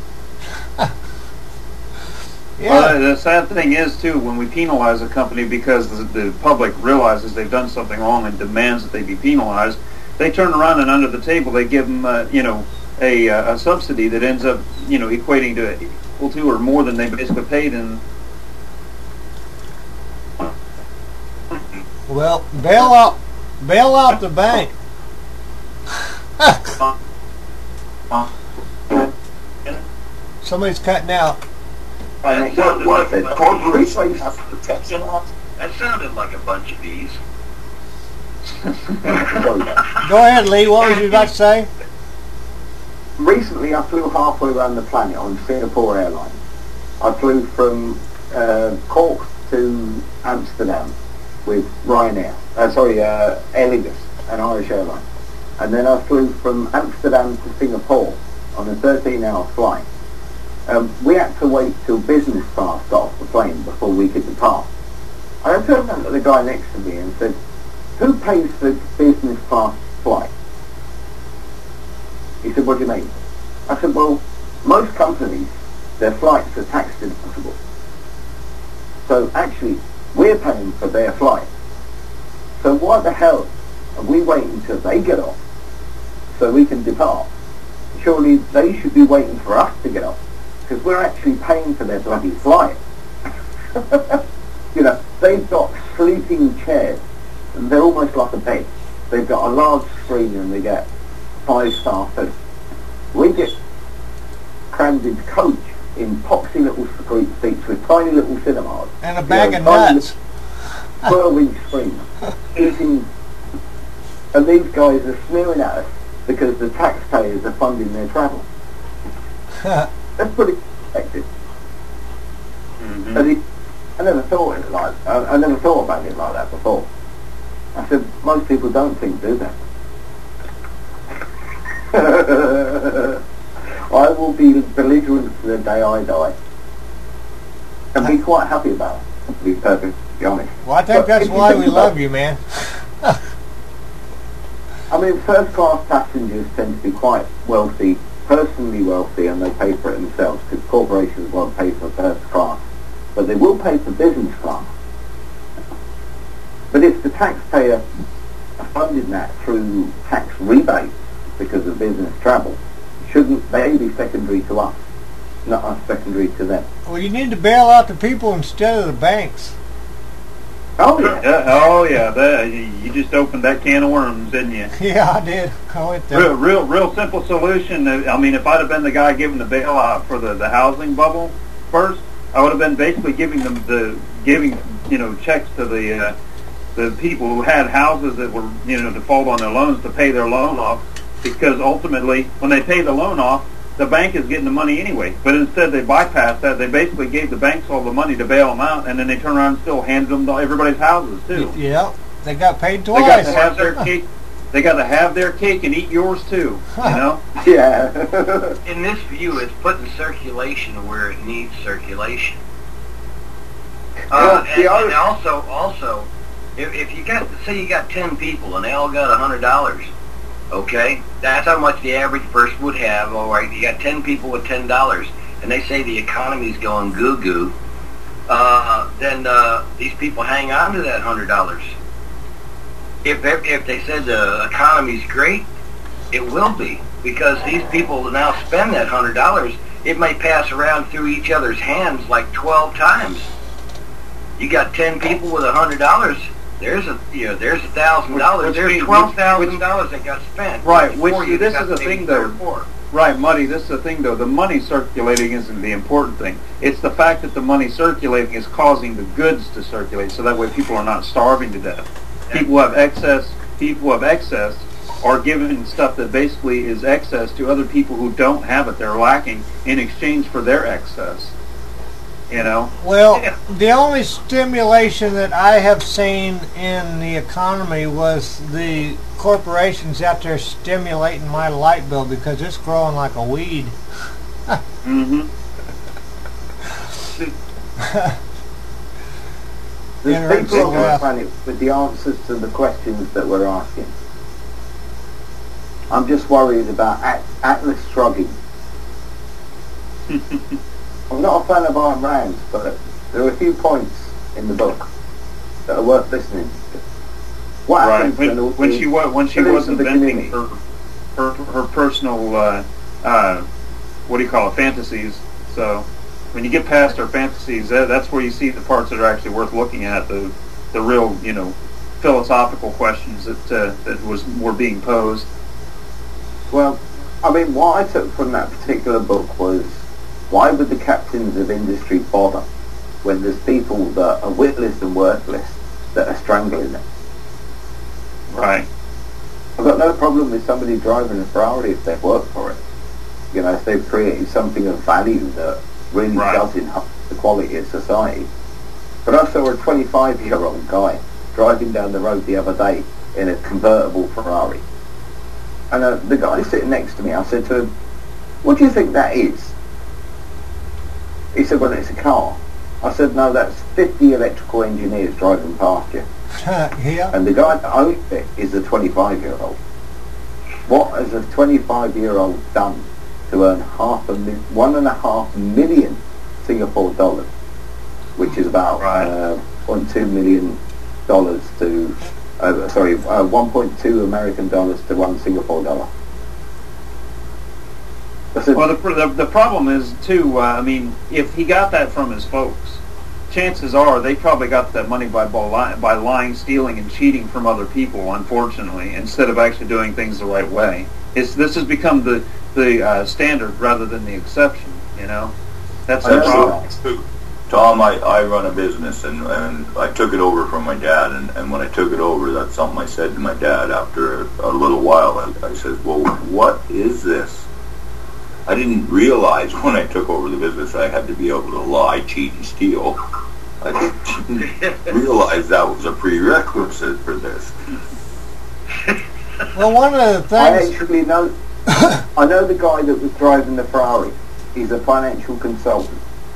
Yeah. Well, the sad thing is, too, when we penalize a company because the, the public realizes they've done something wrong and demands that they be penalized, they turn around and under the table they give them, uh, you know, a, uh, a subsidy that ends up, you know, equating to equal to or more than they basically paid in. Well, bail out, bail out the bank. Somebody's cutting out. And What, what, the corporations have protection on? That sounded like a bunch of bees. Go ahead, Lee. What was you about to say? Recently, I flew halfway around the planet on Singapore Airlines. I flew from uh, Cork to Amsterdam with Ryanair. Uh, sorry, uh, Aer Lingus, an Irish airline. And then I flew from Amsterdam to Singapore on a thirteen-hour flight. Um, we had to wait till business class got off the plane before we could depart. And I turned around to the guy next to me and said, "Who pays for business class flight?" He said, "What do you mean?" I said, "Well, most companies, their flights are tax deductible." So actually, we're paying for their flight. So why the hell are we waiting until they get off so we can depart? Surely they should be waiting for us to get off, because we're actually paying for their bloody flight. You know, they've got sleeping chairs, and they're almost like a bed. They've got a large screen and they get five-star food. We get crammed into coach in poxy little seats with tiny little cinemas. And a bag you of know, nuts. twelve-inch screen. Eating, and these guys are sneering at us because the taxpayers are funding their travel. That's pretty effective. Mm-hmm. And it, I never thought of it like I, I never thought about it like that before. I said most people don't think, do they? I will be belligerent to the day I die, and be quite happy about it, to be perfectly honest. Well, I think But that's if you why think we about love it, you, man. I mean, first-class passengers tend to be quite wealthy, personally wealthy, and they pay for it themselves, because corporations won't pay for first class. But they will pay for business class. But if the taxpayer funded that through tax rebates because of business travel, shouldn't they be secondary to us, not us secondary to them? Well, you need to bail out the people instead of the banks. Oh, yeah. Yeah, oh, yeah. That, you just opened that can of worms, didn't you? Yeah, I did. I went there. Real, real, real simple solution. I mean, if I'd have been the guy giving the bailout for the, the housing bubble first, I would have been basically giving them the giving you know checks to the uh, the people who had houses that were you know default on their loans to pay their loan off, because ultimately when they pay the loan off, the bank is getting the money anyway. But instead they bypassed that. They basically gave the banks all the money to bail them out, and then they turn around and still handed them to everybody's houses too. Yeah, they got paid They got twice. to have their cake. They got to have their cake and eat yours too. You know. Yeah. In this view, it's putting circulation where it needs circulation. Uh, and, and also, also, if, if you got, say you got ten people and they all got a hundred dollars, okay, that's how much the average person would have. All right, you got ten people with ten dollars, and they say the economy's going goo goo. Uh, then uh, these people hang on to that hundred dollars. If they, if they said the economy's great, it will be, because these people now spend that hundred dollars. It may pass around through each other's hands like twelve times. You got ten people with a hundred dollars. There's a you know there's a thousand dollars. There's twelve thousand dollars that got spent. Right. Which Before you this got is the maybe thing three or though. four. Right, Muddy, this is the thing though. The money circulating isn't the important thing. It's the fact that the money circulating is causing the goods to circulate, so that way people are not starving to death. People who have excess, people who have excess are giving stuff that basically is excess to other people who don't have it. They're lacking in exchange for their excess. You know? Well, the only stimulation that I have seen in the economy was the corporations out there stimulating my light bill, because it's growing like a weed. Mm-hmm. There's people on the planet with the answers to the questions that we're asking. I'm just worried about At- Atlas shrugging. I'm not a fan of Ayn Rand, but there are a few points in the book that are worth listening to. What Right. happens When, when, when she was when she the was the inventing community? her her her personal uh, uh, what do you call it, fantasies. So when you get past her fantasies, that, that's where you see the parts that are actually worth looking at. The the real you know philosophical questions that uh, that was were being posed. Well, I mean, what I took from that particular book was, why would the captains of industry bother when there's people that are witless and worthless that are strangling them? Right. I've got no problem with somebody driving a Ferrari if they've worked for it. You know, if they've created something of value that really Right. does enhance the quality of society. But I saw a twenty-five-year-old guy driving down the road the other day in a convertible Ferrari. And uh, the guy sitting next to me, I said to him, "What do you think that is?" He said, "Well, it's a car." I said, "No, that's fifty electrical engineers driving past you." Yeah. And the guy that owns it is a twenty-five-year-old. What has a twenty-five-year-old done to earn half a mil- one and a half million Singapore dollars? which is about uh, zero point two million dollars to, uh, sorry, uh, one point two American dollars to one Singapore dollar. Well, the, the the problem is too. Uh, I mean, if he got that from his folks, chances are they probably got that money by by lying, stealing, and cheating from other people. Unfortunately, instead of actually doing things the right way, it's this has become the the uh, standard rather than the exception. You know, that's the problem. Tom, I, I run a business, and, and I took it over from my dad, and, and when I took it over, that's something I said to my dad after a, a little while. I, I said, well, what is this? I didn't realize when I took over the business I had to be able to lie, cheat, and steal. I didn't realize that was a prerequisite for this. Well, one of the I things... actually know, I know the guy that was driving the Ferrari. He's a financial consultant.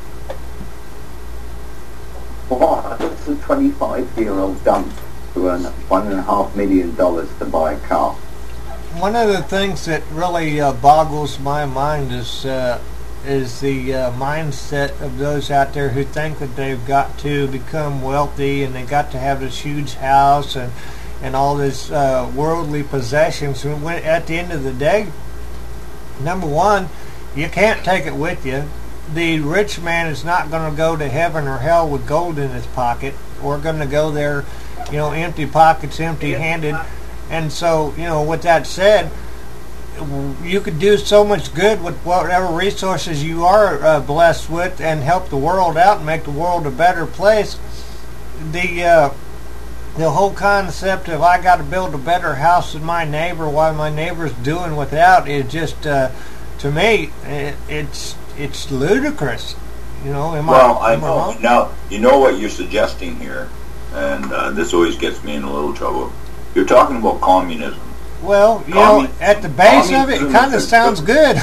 What has a twenty-five-year-old done to earn one and a half million dollars to buy a car? One of the things that really uh, boggles my mind is uh, is the uh, mindset of those out there who think that they've got to become wealthy and they got to have this huge house and and all this uh, worldly possessions. When, at the end of the day, number one, you can't take it with you. The rich man is not going to go to heaven or hell with gold in his pocket, or going to go there, you know, empty pockets, empty-handed. And so, you know, with that said, you could do so much good with whatever resources you are uh, blessed with and help the world out and make the world a better place. The uh, the whole concept of I got to build a better house than my neighbor while my neighbor's doing without is just, uh, to me, it, it's it's ludicrous. You know, am well, I, I am know. I wrong? Now, you know what you're suggesting here, and uh, this always gets me in a little trouble. You're talking about communism. Well, you Commun- know, at the base of it, it kind of sounds good.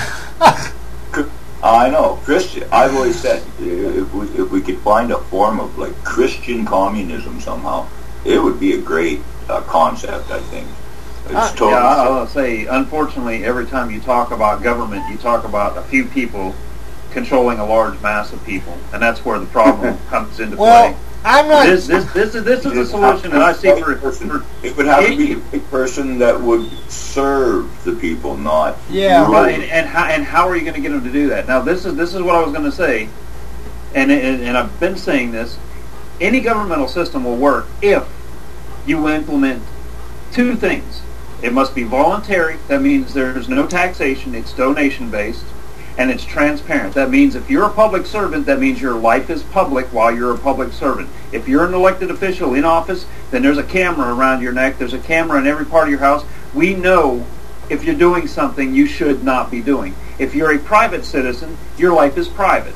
I know, Christian. I've always said if we if we could find a form of like Christian communism somehow, it would be a great uh, concept. I think. It's Uh, totally yeah, I'll say, unfortunately, every time you talk about government, you talk about a few people controlling a large mass of people, and that's where the problem comes into well, play. I'm not. This, this, this is this is the solution that I see for. for It would have to be a big person that would serve the people, not Yeah. rule. Right, and, and how and how are you going to get them to do that? Now, this is this is what I was going to say, and, and and I've been saying this. Any governmental system will work if you implement two things. It must be voluntary. That means there's no taxation. It's donation based, and it's transparent. That means if you're a public servant, that means your life is public while you're a public servant. If you're an elected official in office, then there's a camera around your neck. There's a camera in every part of your house. We know if you're doing something you should not be doing. If you're a private citizen, your life is private.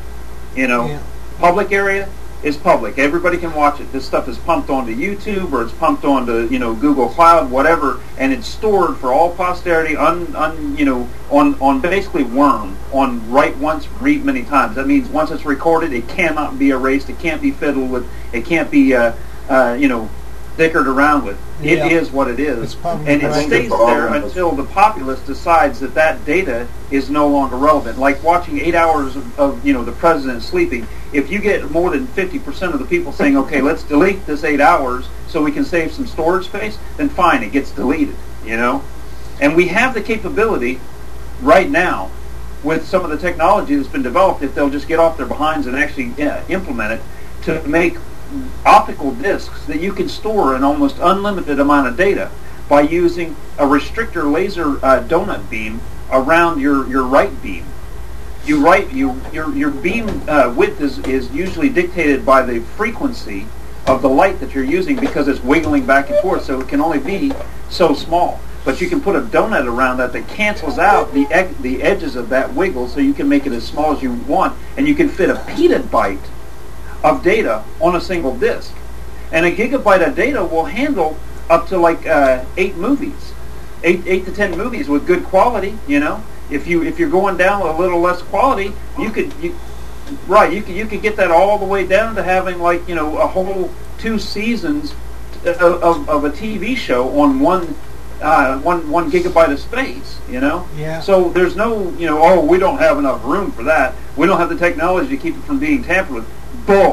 You know, Yeah. public area is public. Everybody can watch it. This stuff is pumped onto YouTube or it's pumped onto, you know, Google Cloud, whatever, and it's stored for all posterity, un, un you know, on, on basically worm, on write once, read many times. That means once it's recorded, it cannot be erased, it can't be fiddled with, it can't be, uh, uh, you know, dickered around with. It Yeah. is what it is. It's public And it record. stays there until the populace decides that that data is no longer relevant. Like watching eight hours of, of you know, the president sleeping. If you get more than fifty percent of the people saying, okay, let's delete this eight hours so we can save some storage space, then fine, it gets deleted, you know? And we have the capability right now with some of the technology that's been developed, if they'll just get off their behinds and actually yeah, implement it, to make optical discs that you can store an almost unlimited amount of data by using a restrictor laser uh, donut beam around your, your right beam. You write you your your beam uh, width is, is usually dictated by the frequency of the light that you're using because it's wiggling back and forth, so it can only be so small. But you can put a donut around that that cancels out the ed- the edges of that wiggle, so you can make it as small as you want, and you can fit a petabyte of data on a single disk. And a gigabyte of data will handle up to like uh, eight movies, eight eight to ten movies with good quality. You know, if you if you're going down with a little less quality, you could you, right you could you could get that all the way down to having like you know a whole two seasons of, of, of a T V show on one. Uh, one one gigabyte of space, you know. Yeah. So there's no, you know, oh, we don't have enough room for that. We don't have the technology to keep it from being tampered with. Bull.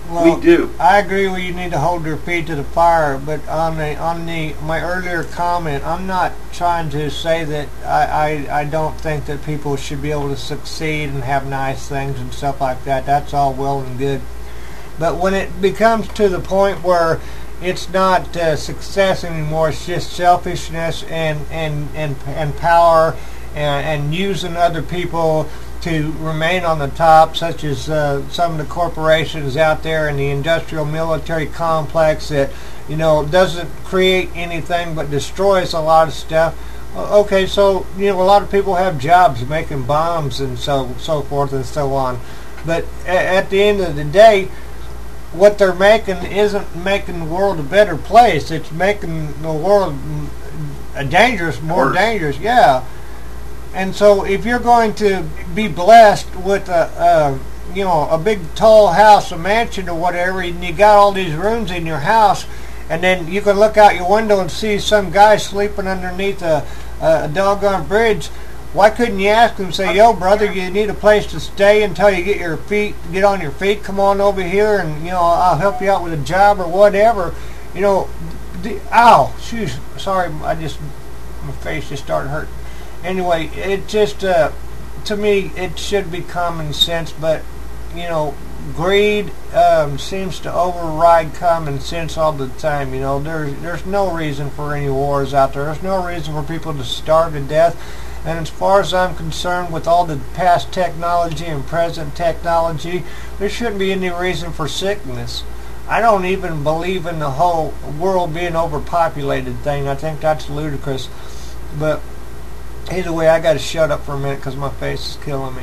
Well, we do. I agree with you need to hold your feet to the fire, but on the on the my earlier comment, I'm not trying to say that I, I, I don't think that people should be able to succeed and have nice things and stuff like that. That's all well and good. But when it becomes to the point where it's not uh, success anymore, it's just selfishness and and and, and power and, and using other people to remain on the top, such as uh, some of the corporations out there in the industrial military complex that, you know, doesn't create anything but destroys a lot of stuff. Okay, so, you know, a lot of people have jobs making bombs and so so forth and so on. But a- at the end of the day, what they're making isn't making the world a better place. It's making the world a dangerous, more Worse. dangerous, yeah. And so if you're going to be blessed with a, a, you know, a big tall house, a mansion or whatever, and you got all these rooms in your house, and then you can look out your window and see some guy sleeping underneath a, a doggone bridge, why couldn't you ask him, say, yo, brother, you need a place to stay until you get your feet, get on your feet, come on over here, and, you know, I'll help you out with a job or whatever. You know, the, ow, shoot, sorry, I just, my face just started hurting. Anyway, it just, uh, to me, it should be common sense, but, you know, greed um, seems to override common sense all the time. You know, there's, there's no reason for any wars out there. There's no reason for people to starve to death. And as far as I'm concerned, with all the past technology and present technology, there shouldn't be any reason for sickness. I don't even believe in the whole world being overpopulated thing. I think that's ludicrous. But either way, I got to shut up for a minute because my face is killing me.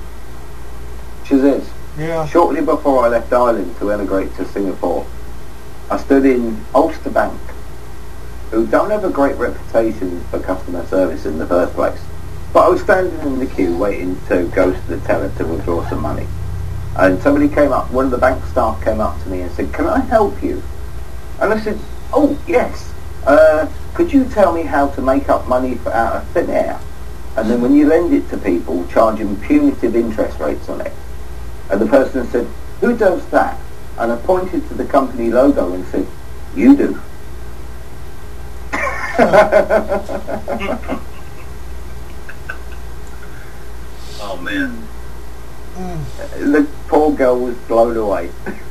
Shazez, yeah. Shortly before I left Ireland to emigrate to Singapore, I stood in Ulster Bank, who don't have a great reputation for customer service in the first place. But I was standing in the queue waiting to go to the teller to withdraw some money. And somebody came up, one of the bank staff came up to me and said, "Can I help you?" And I said, "Oh, yes. Uh, could you tell me how to make up money for, out of thin air? And then when you lend it to people, charging punitive interest rates on it." And the person said, "Who does that?" And I pointed to the company logo and said, "You do." Oh, man. Mm. The poor girl was blown away.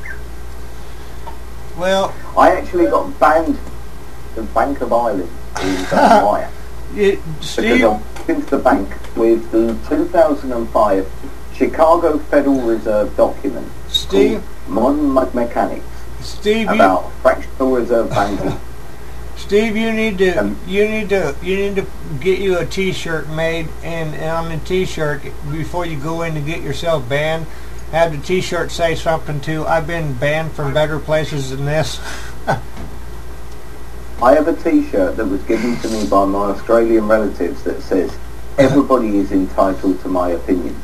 Well, I actually got banned from Bank of Ireland in Wire. It, because I went into the bank with the two thousand five Chicago Federal Reserve document Steve? called Modern Mechanics Steve, about you, fractional reserve banking. Steve, you need to Um, you need to you need to get you a T-shirt made, and, and on the T-shirt, before you go in to get yourself banned, have the T-shirt say something to, "I've been banned from better places than this." I have a T-shirt that was given to me by my Australian relatives that says, "Everybody is entitled to my opinion."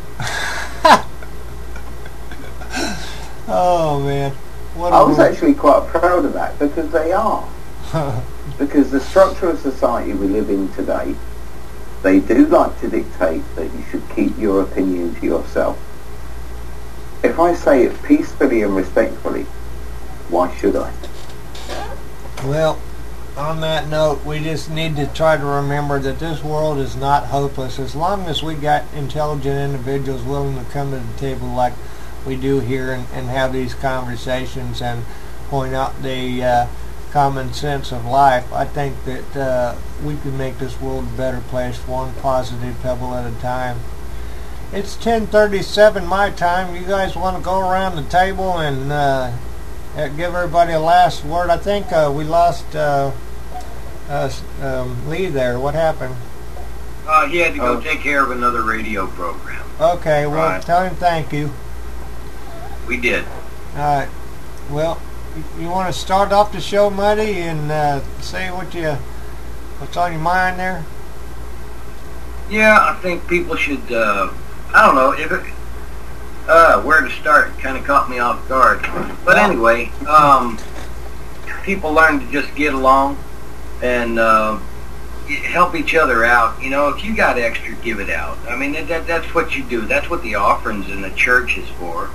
Oh man, what I a was word. actually quite proud of that because they are. Because the structure of society we live in today, they do like to dictate that you should keep your opinion to yourself. If I say it peacefully and respectfully, why should I? Well, on that note, we just need to try to remember that this world is not hopeless. As long as we got intelligent individuals willing to come to the table like we do here and, and have these conversations and point out the uh, common sense of life, I think that uh, we can make this world a better place, one positive pebble at a time. It's ten thirty-seven my time. You guys want to go around the table and uh, give everybody a last word? I think uh, we lost uh, uh, um, Lee there. What happened? Uh, he had to go Oh. take care of another radio program. Okay, well, Right. tell him thank you. We did. All right. Well, you want to start off the show, Muddy, and uh, say what you what's on your mind there? Yeah, I think people should, uh, I don't know, if it, uh, where to start kind of caught me off guard. But anyway, um, people learn to just get along and uh, help each other out. You know, if you got extra, give it out. I mean, that, that that's what you do. That's what the offerings in the church is for.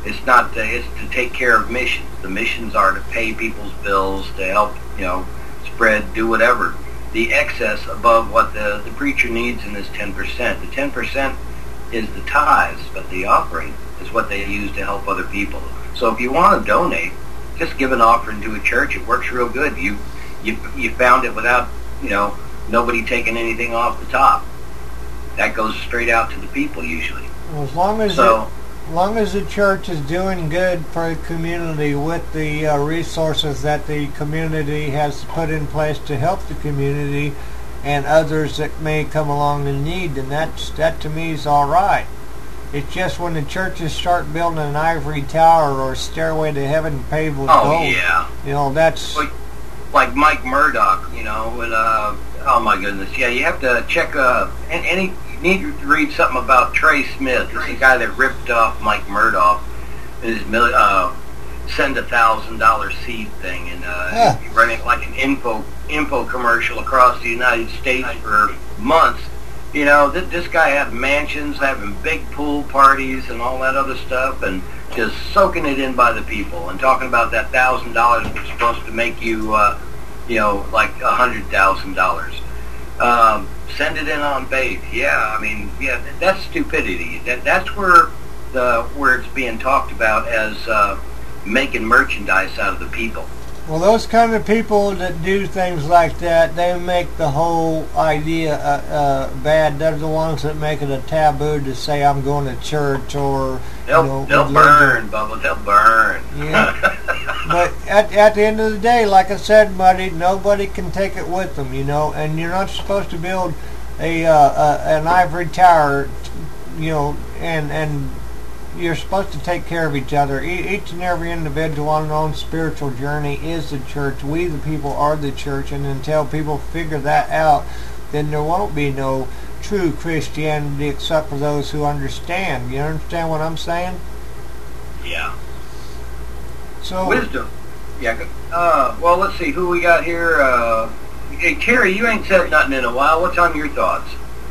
It's not. To, it's to take care of missions. The missions are to pay people's bills, to help, you know, spread, do whatever. The excess above what the, the preacher needs in this ten percent. The ten percent is the tithes, but the offering is what they use to help other people. So if you want to donate, just give an offering to a church. It works real good. You you you found it without, you know, nobody taking anything off the top. That goes straight out to the people usually. Well, as long as So- it, as long as the church is doing good for the community with the uh, resources that the community has put in place to help the community and others that may come along in need, then that's, that to me is all right. It's just when the churches start building an ivory tower or a stairway to heaven paved with Oh, gold, yeah. you know, that's... Like, like Mike Murdoch, you know, and, uh, oh my goodness, yeah, you have to check, uh, and any, you need to read something about Trey Smith. This is the guy that ripped off Mike Murdoch in his, mil- uh, send a thousand dollar seed thing, and, uh, Yeah. he running like an info, info commercial across the United States for months. You know, th- this guy had mansions, having big pool parties and all that other stuff, and just soaking it in by the people, and talking about that thousand dollars was supposed to make you, uh, you know, like a hundred thousand dollars. Um, send it in on faith. Yeah, I mean, yeah, th- that's stupidity. That that's where the where it's being talked about as uh, making merchandise out of the people. Well, those kind of people that do things like that, they make the whole idea uh, uh, bad. They're the ones that make it a taboo to say I'm going to church or, They'll you know, they'll religion. burn, Bubba. They'll burn. Yeah. But at, at the end of the day, like I said, buddy, nobody can take it with them, you know, and you're not supposed to build a, uh, a an ivory tower, you know, and and you're supposed to take care of each other. E- each and every individual on their own spiritual journey is the church. We, the people, are the church, and until people figure that out, then there won't be no true Christianity except for those who understand. You understand what I'm saying? Yeah. So Wisdom. Yeah. good. Uh, well, let's see who we got here. Uh, hey, Terry, you ain't said nothing in a while. What's on your thoughts?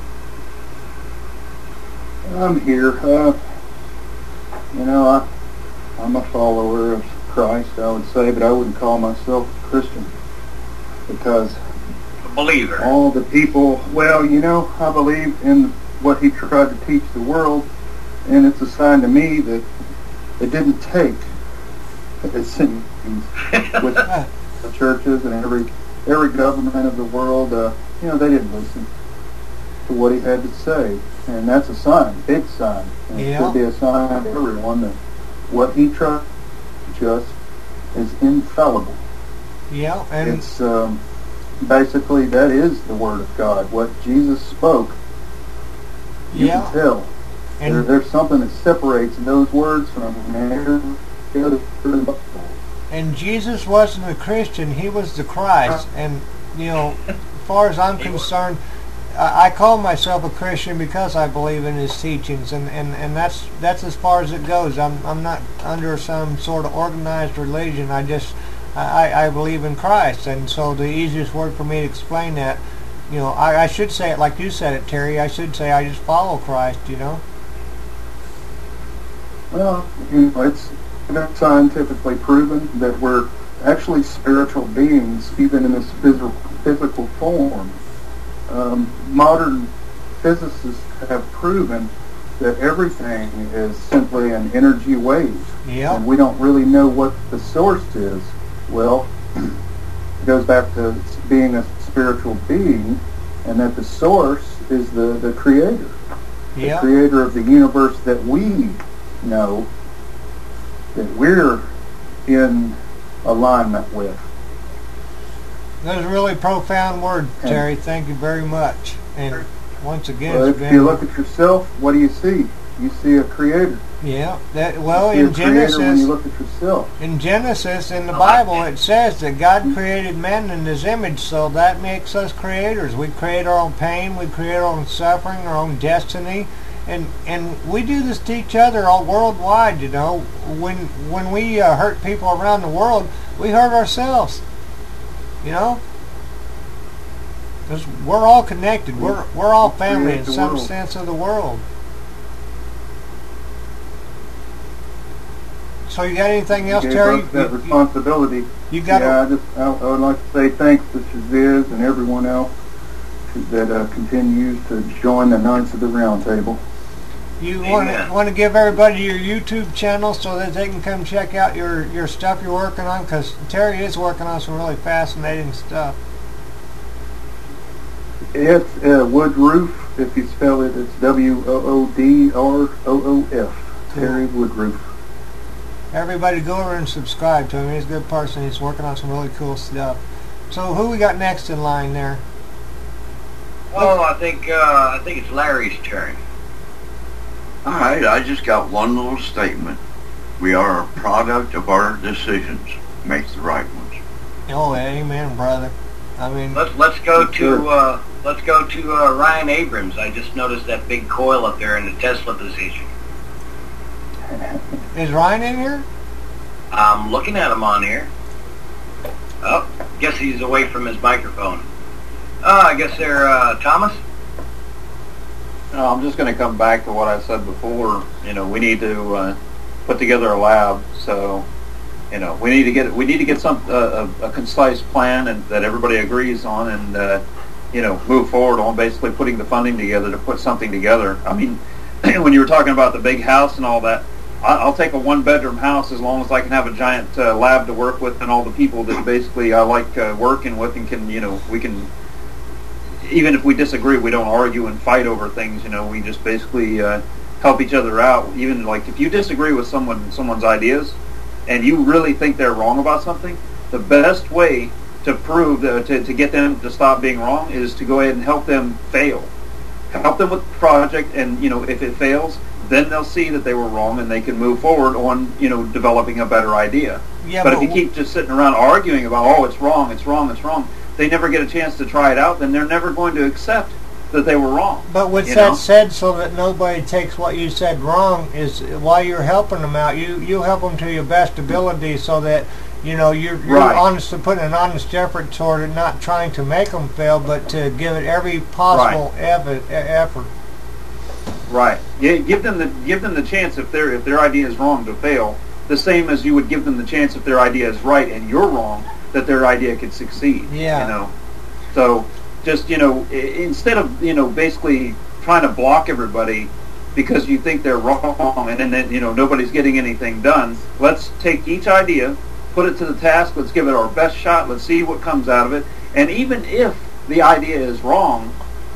I'm here. Uh, you know, I, I'm a follower of Christ, I would say, but I wouldn't call myself a Christian because A believer. all the people, well, you know, I believe in what he tried to teach the world, and it's a sign to me that it didn't take, it seems, with the churches and every every government of the world, uh, you know, they didn't listen to what he had to say. And that's a sign, big sign. And Yeah. it should be a sign to everyone that what he tried to teach us is infallible. yeah, and It's um, basically, that is the Word of God. What Jesus spoke, you yeah, can tell. and There, there's something that separates those words from every other word in the Bible. And Jesus wasn't a Christian, he was the Christ. And, you know, as far as I'm concerned, I, I call myself a Christian because I believe in his teachings, and, and, and that's that's as far as it goes. I'm I'm not under some sort of organized religion. I just, I, I believe in Christ. And so the easiest word for me to explain that, you know, I, I should say it like you said it, Terry. I should say I just follow Christ, you know. Well, you know, it's been scientifically proven that we're actually spiritual beings, even in this physical, physical form. Um, modern physicists have proven that everything is simply an energy wave. Yeah. And we don't really know what the source is. Well, it goes back to being a spiritual being, and that the source is the, the creator. Yeah. The creator of the universe that we know, that we're in alignment with. Those are really profound words, Terry. Thank you very much. And once again, Well, it's if been... you look at yourself, what do you see? You see a creator. Yeah, that well you in see a creator when Genesis, you look at yourself. in Genesis in the Bible it says that God created man in His image, so that makes us creators. We create our own pain, we create our own suffering, our own destiny, and and we do this to each other all worldwide. You know, when when we uh, hurt people around the world, we hurt ourselves. You know, because we're all connected. We're we're all family in the some world. sense of the world. So you got anything else, Gave Terry? us that You- responsibility. You got yeah, it. I just I, I would like to say thanks to Shaziz and everyone else that uh, continues to join the Knights of the Round Table. You want to want to give everybody your YouTube channel so that they can come check out your, your stuff you're working on, because Terry is working on some really fascinating stuff. It's uh, Woodroof. If you spell it, it's W O O D R O O F. Terry Woodroof. Everybody go over and subscribe to him. He's a good person. He's working on some really cool stuff. So who we got next in line there? Well, I think uh, I think it's Larry's turn. All right, I just got one little statement. We are a product of our decisions. Make the right ones. Oh, amen, brother. I mean, Let's let's go to uh, let's go to uh, Ryan Abrams. I just noticed that big coil up there in the Tesla position. is Ryan in here? I'm looking at him on here. Oh, guess he's away from his microphone. Uh, I guess they're uh, Thomas. No, I'm just going to come back to what I said before. You know, we need to uh, put together a lab. So, you know, we need to get we need to get some uh, a, a concise plan and that everybody agrees on, and uh, you know, move forward on basically putting the funding together to put something together. I mean, when you were talking about the big house and all that, I, I'll take a one-bedroom house as long as I can have a giant uh, lab to work with and all the people that basically I like uh, working with, and can you know we can. Even if we disagree, we don't argue and fight over things. You know, we just basically uh, help each other out. Even like if you disagree with someone, someone's ideas, and you really think they're wrong about something, the best way to prove uh, to to get them to stop being wrong is to go ahead and help them fail, help them with the project, and you know if it fails, then they'll see that they were wrong and they can move forward on you know developing a better idea. Yeah, but, but if you keep just sitting around arguing about oh it's wrong, it's wrong, it's wrong. They never get a chance to try it out, then they're never going to accept that they were wrong. But with you that know? said, so that nobody takes what you said wrong, is while you're helping them out, you, you help them to your best ability so that, you know, you're, you're Right. honest to putting an honest effort toward it, not trying to make them fail, but to give it every possible ev- effort. Right. Yeah, give them the give them the chance if their if their idea is wrong to fail, the same as you would give them the chance if their idea is right and you're wrong, that their idea could succeed. Yeah. You know. So just you know, I- instead of you know basically trying to block everybody because you think they're wrong, and then, then you know nobody's getting anything done. Let's take each idea, put it to the task. Let's give it our best shot. Let's see what comes out of it. And even if the idea is wrong,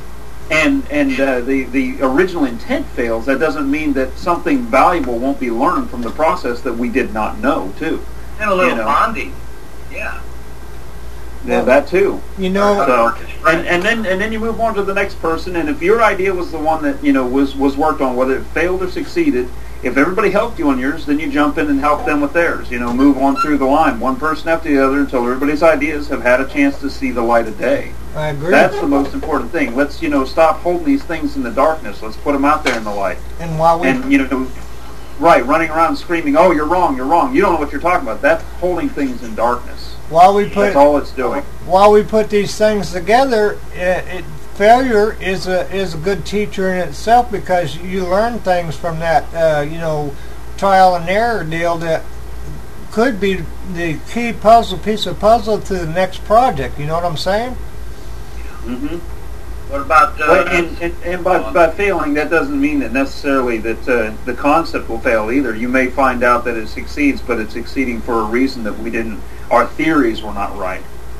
and and uh, the the original intent fails, that doesn't mean that something valuable won't be learned from the process that we did not know too. And a little You know. bonding. Yeah. Yeah, that too. You know, So, and, and then and then you move on to the next person, and if your idea was the one that you know was was worked on, whether it failed or succeeded, if everybody helped you on yours, then you jump in and help them with theirs. You know, move on through the line, one person after the other, until everybody's ideas have had a chance to see the light of day. I agree. That's the most important thing. Let's you know stop holding these things in the darkness. Let's put them out there in the light. And while we And you know, right, running around screaming, "Oh, you're wrong! You're wrong! You don't know what you're talking about." That's holding things in darkness. while we put That's all it's doing. while we put these things together, it, it, failure is a is a good teacher in itself, because you learn things from that uh, you know trial and error deal that could be the key puzzle piece of puzzle to the next project. You know what I'm saying? Mm-hmm. What about uh, Well, and, and, and by, by failing, that doesn't mean that necessarily that uh, the concept will fail either. You may find out that it succeeds, but it's succeeding for a reason that we didn't, our theories were not right.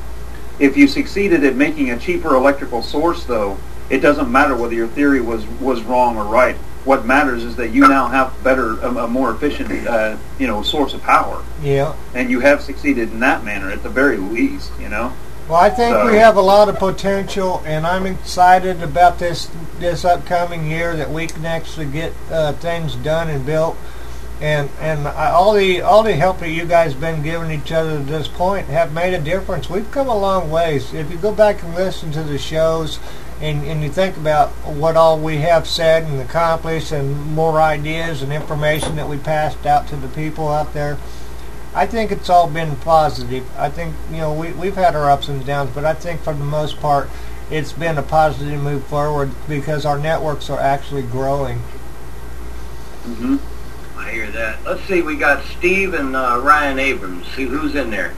If you succeeded at making a cheaper electrical source, though, it doesn't matter whether your theory was, was wrong or right. What matters is that you now have better, a, a more efficient, uh, you know, source of power. Yeah. And you have succeeded in that manner, at the very least, you know. Well, I think So- we have a lot of potential, and I'm excited about this this upcoming year that we can actually get uh, things done and built, and and I, all the all the help that you guys have been giving each other to this point have made a difference. We've come a long ways. If you go back and listen to the shows, and and you think about what all we have said and accomplished, and more ideas and information that we passed out to the people out there, I think it's all been positive. I think, you know, we, we've had our ups and downs, but I think for the most part, it's been a positive move forward because our networks are actually growing. Mm-hmm. I hear that. Let's see, we got Steve and uh, Ryan Abrams. See who's in there.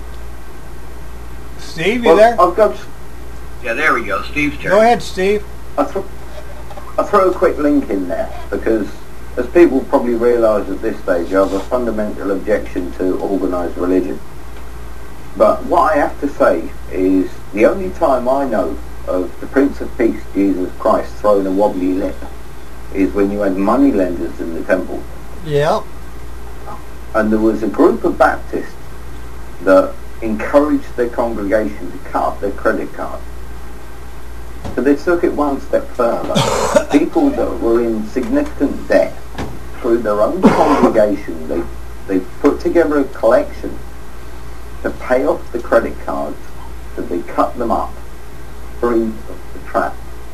Steve, you Well, there? I've got. Yeah, there we go. Steve's turn. Go ahead, Steve. I th- I throw a quick link in there because, as people probably realise at this stage, I have a fundamental objection to organised religion. But what I have to say is the only time I know of the Prince of Peace, Jesus Christ, throwing a wobbly lip is when you had money lenders in the temple. Yeah. And there was a group of Baptists that encouraged their congregation to cut up their credit card. So they took it one step further. People that were in significant debt through their own congregation, they, they put together a collection to pay off the credit cards, that they cut them up, free of the trap.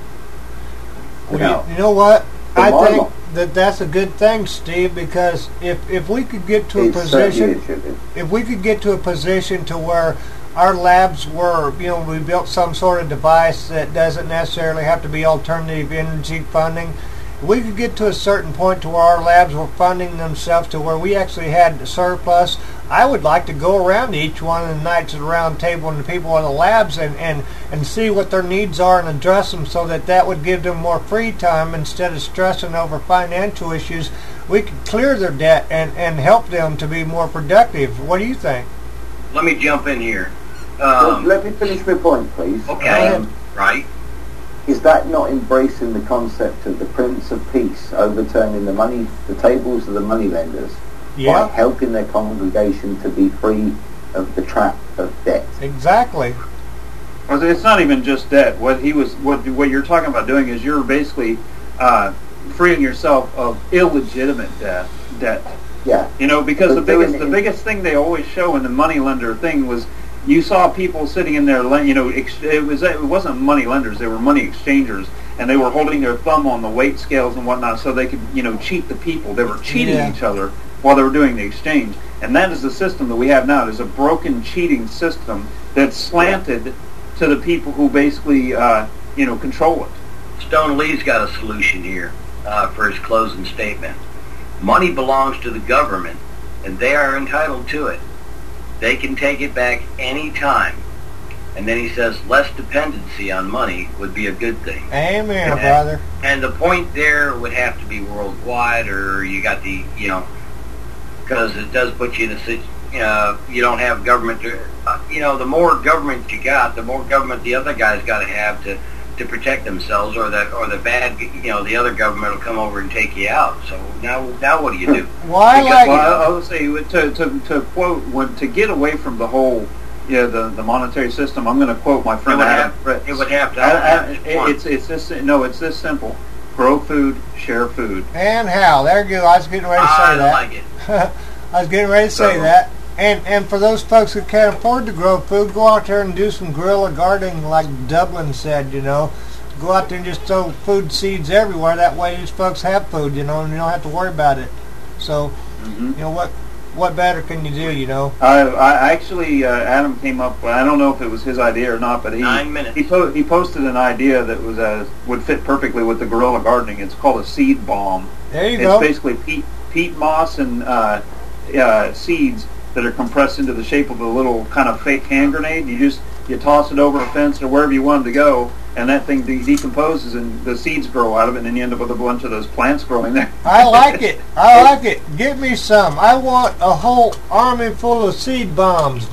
Well, Now, you, you know what? for I my think mo- that that's a good thing, Steve, because if if we could get to a It certainly position, should be. if we could get to a position to where our labs were, you know, we built some sort of device that doesn't necessarily have to be alternative energy funding. If we could get to a certain point to where our labs were funding themselves to where we actually had a surplus, I would like to go around to each one of the Knights of the Round Table and the people in the labs and, and, and see what their needs are and address them so that that would give them more free time instead of stressing over financial issues. We could clear their debt and, and help them to be more productive. What do you think? Let me jump in here. Well, Um, let me finish my point, please. okay, Um, right. Is that not embracing the concept of the Prince of Peace overturning the money, the tables of the moneylenders, Yeah. by helping their congregation to be free of the trap of debt? Exactly. Well, it's not even just debt. What he was, what what you're talking about doing is you're basically uh, freeing yourself of illegitimate debt. Debt. Yeah. You know, because But the doing biggest the it- biggest thing they always show in the money lender thing was you saw people sitting in there, you know, ex- it was it wasn't money lenders, they were money exchangers, and they were holding their thumb on the weight scales and whatnot so they could, you know, cheat the people. They were cheating Yeah. each other while they were doing the exchange. And that is the system that we have now. It is a broken cheating system that's slanted to the people who basically, uh, you know, control it. Stone Lee's got a solution here uh, for his closing statement. Money belongs to the government, and they are entitled to it. They can take it back any time. And then he says less dependency on money would be a good thing. Amen, and, brother. And the point there would have to be worldwide, or you got the, you know, because it does put you in a situation, uh, you don't have government, to, uh, you know, the more government you got, the more government the other guy's got to have to, to protect themselves, or that, or the bad, you know, the other government will come over and take you out. So now, now what do you do? Why Because- like Well, I would say to to to quote when, to get away from the whole yeah the, the monetary system. I'm going to quote my friend It would Adam have- Fritz. it would have to I- I- happen at it- once. it's it's this no it's this simple. Grow food, share food. And how? There you go. I was getting ready to say I that. like it. I was getting ready to say So- that. And and for those folks who can't afford to grow food, go out there and do some guerrilla gardening, like Dublin said. You know, go out there and just throw food seeds everywhere. That way, these folks have food. You know, and you don't have to worry about it. So, Mm-hmm. you know what? What better can you do? You know. I, I actually, uh, Adam came up. I don't know if it was his idea or not, but he Nine minutes. he, po- he posted an idea that was uh, would fit perfectly with the guerrilla gardening. It's called a seed bomb. There you it's go. basically peat, peat moss and uh, uh, seeds that are compressed into the shape of a little kind of fake hand grenade. You just you toss it over a fence or wherever you want it to go, and that thing de- decomposes and the seeds grow out of it, and then you end up with a bunch of those plants growing there. I like it. I like it. Give me some. I want a whole army full of seed bombs.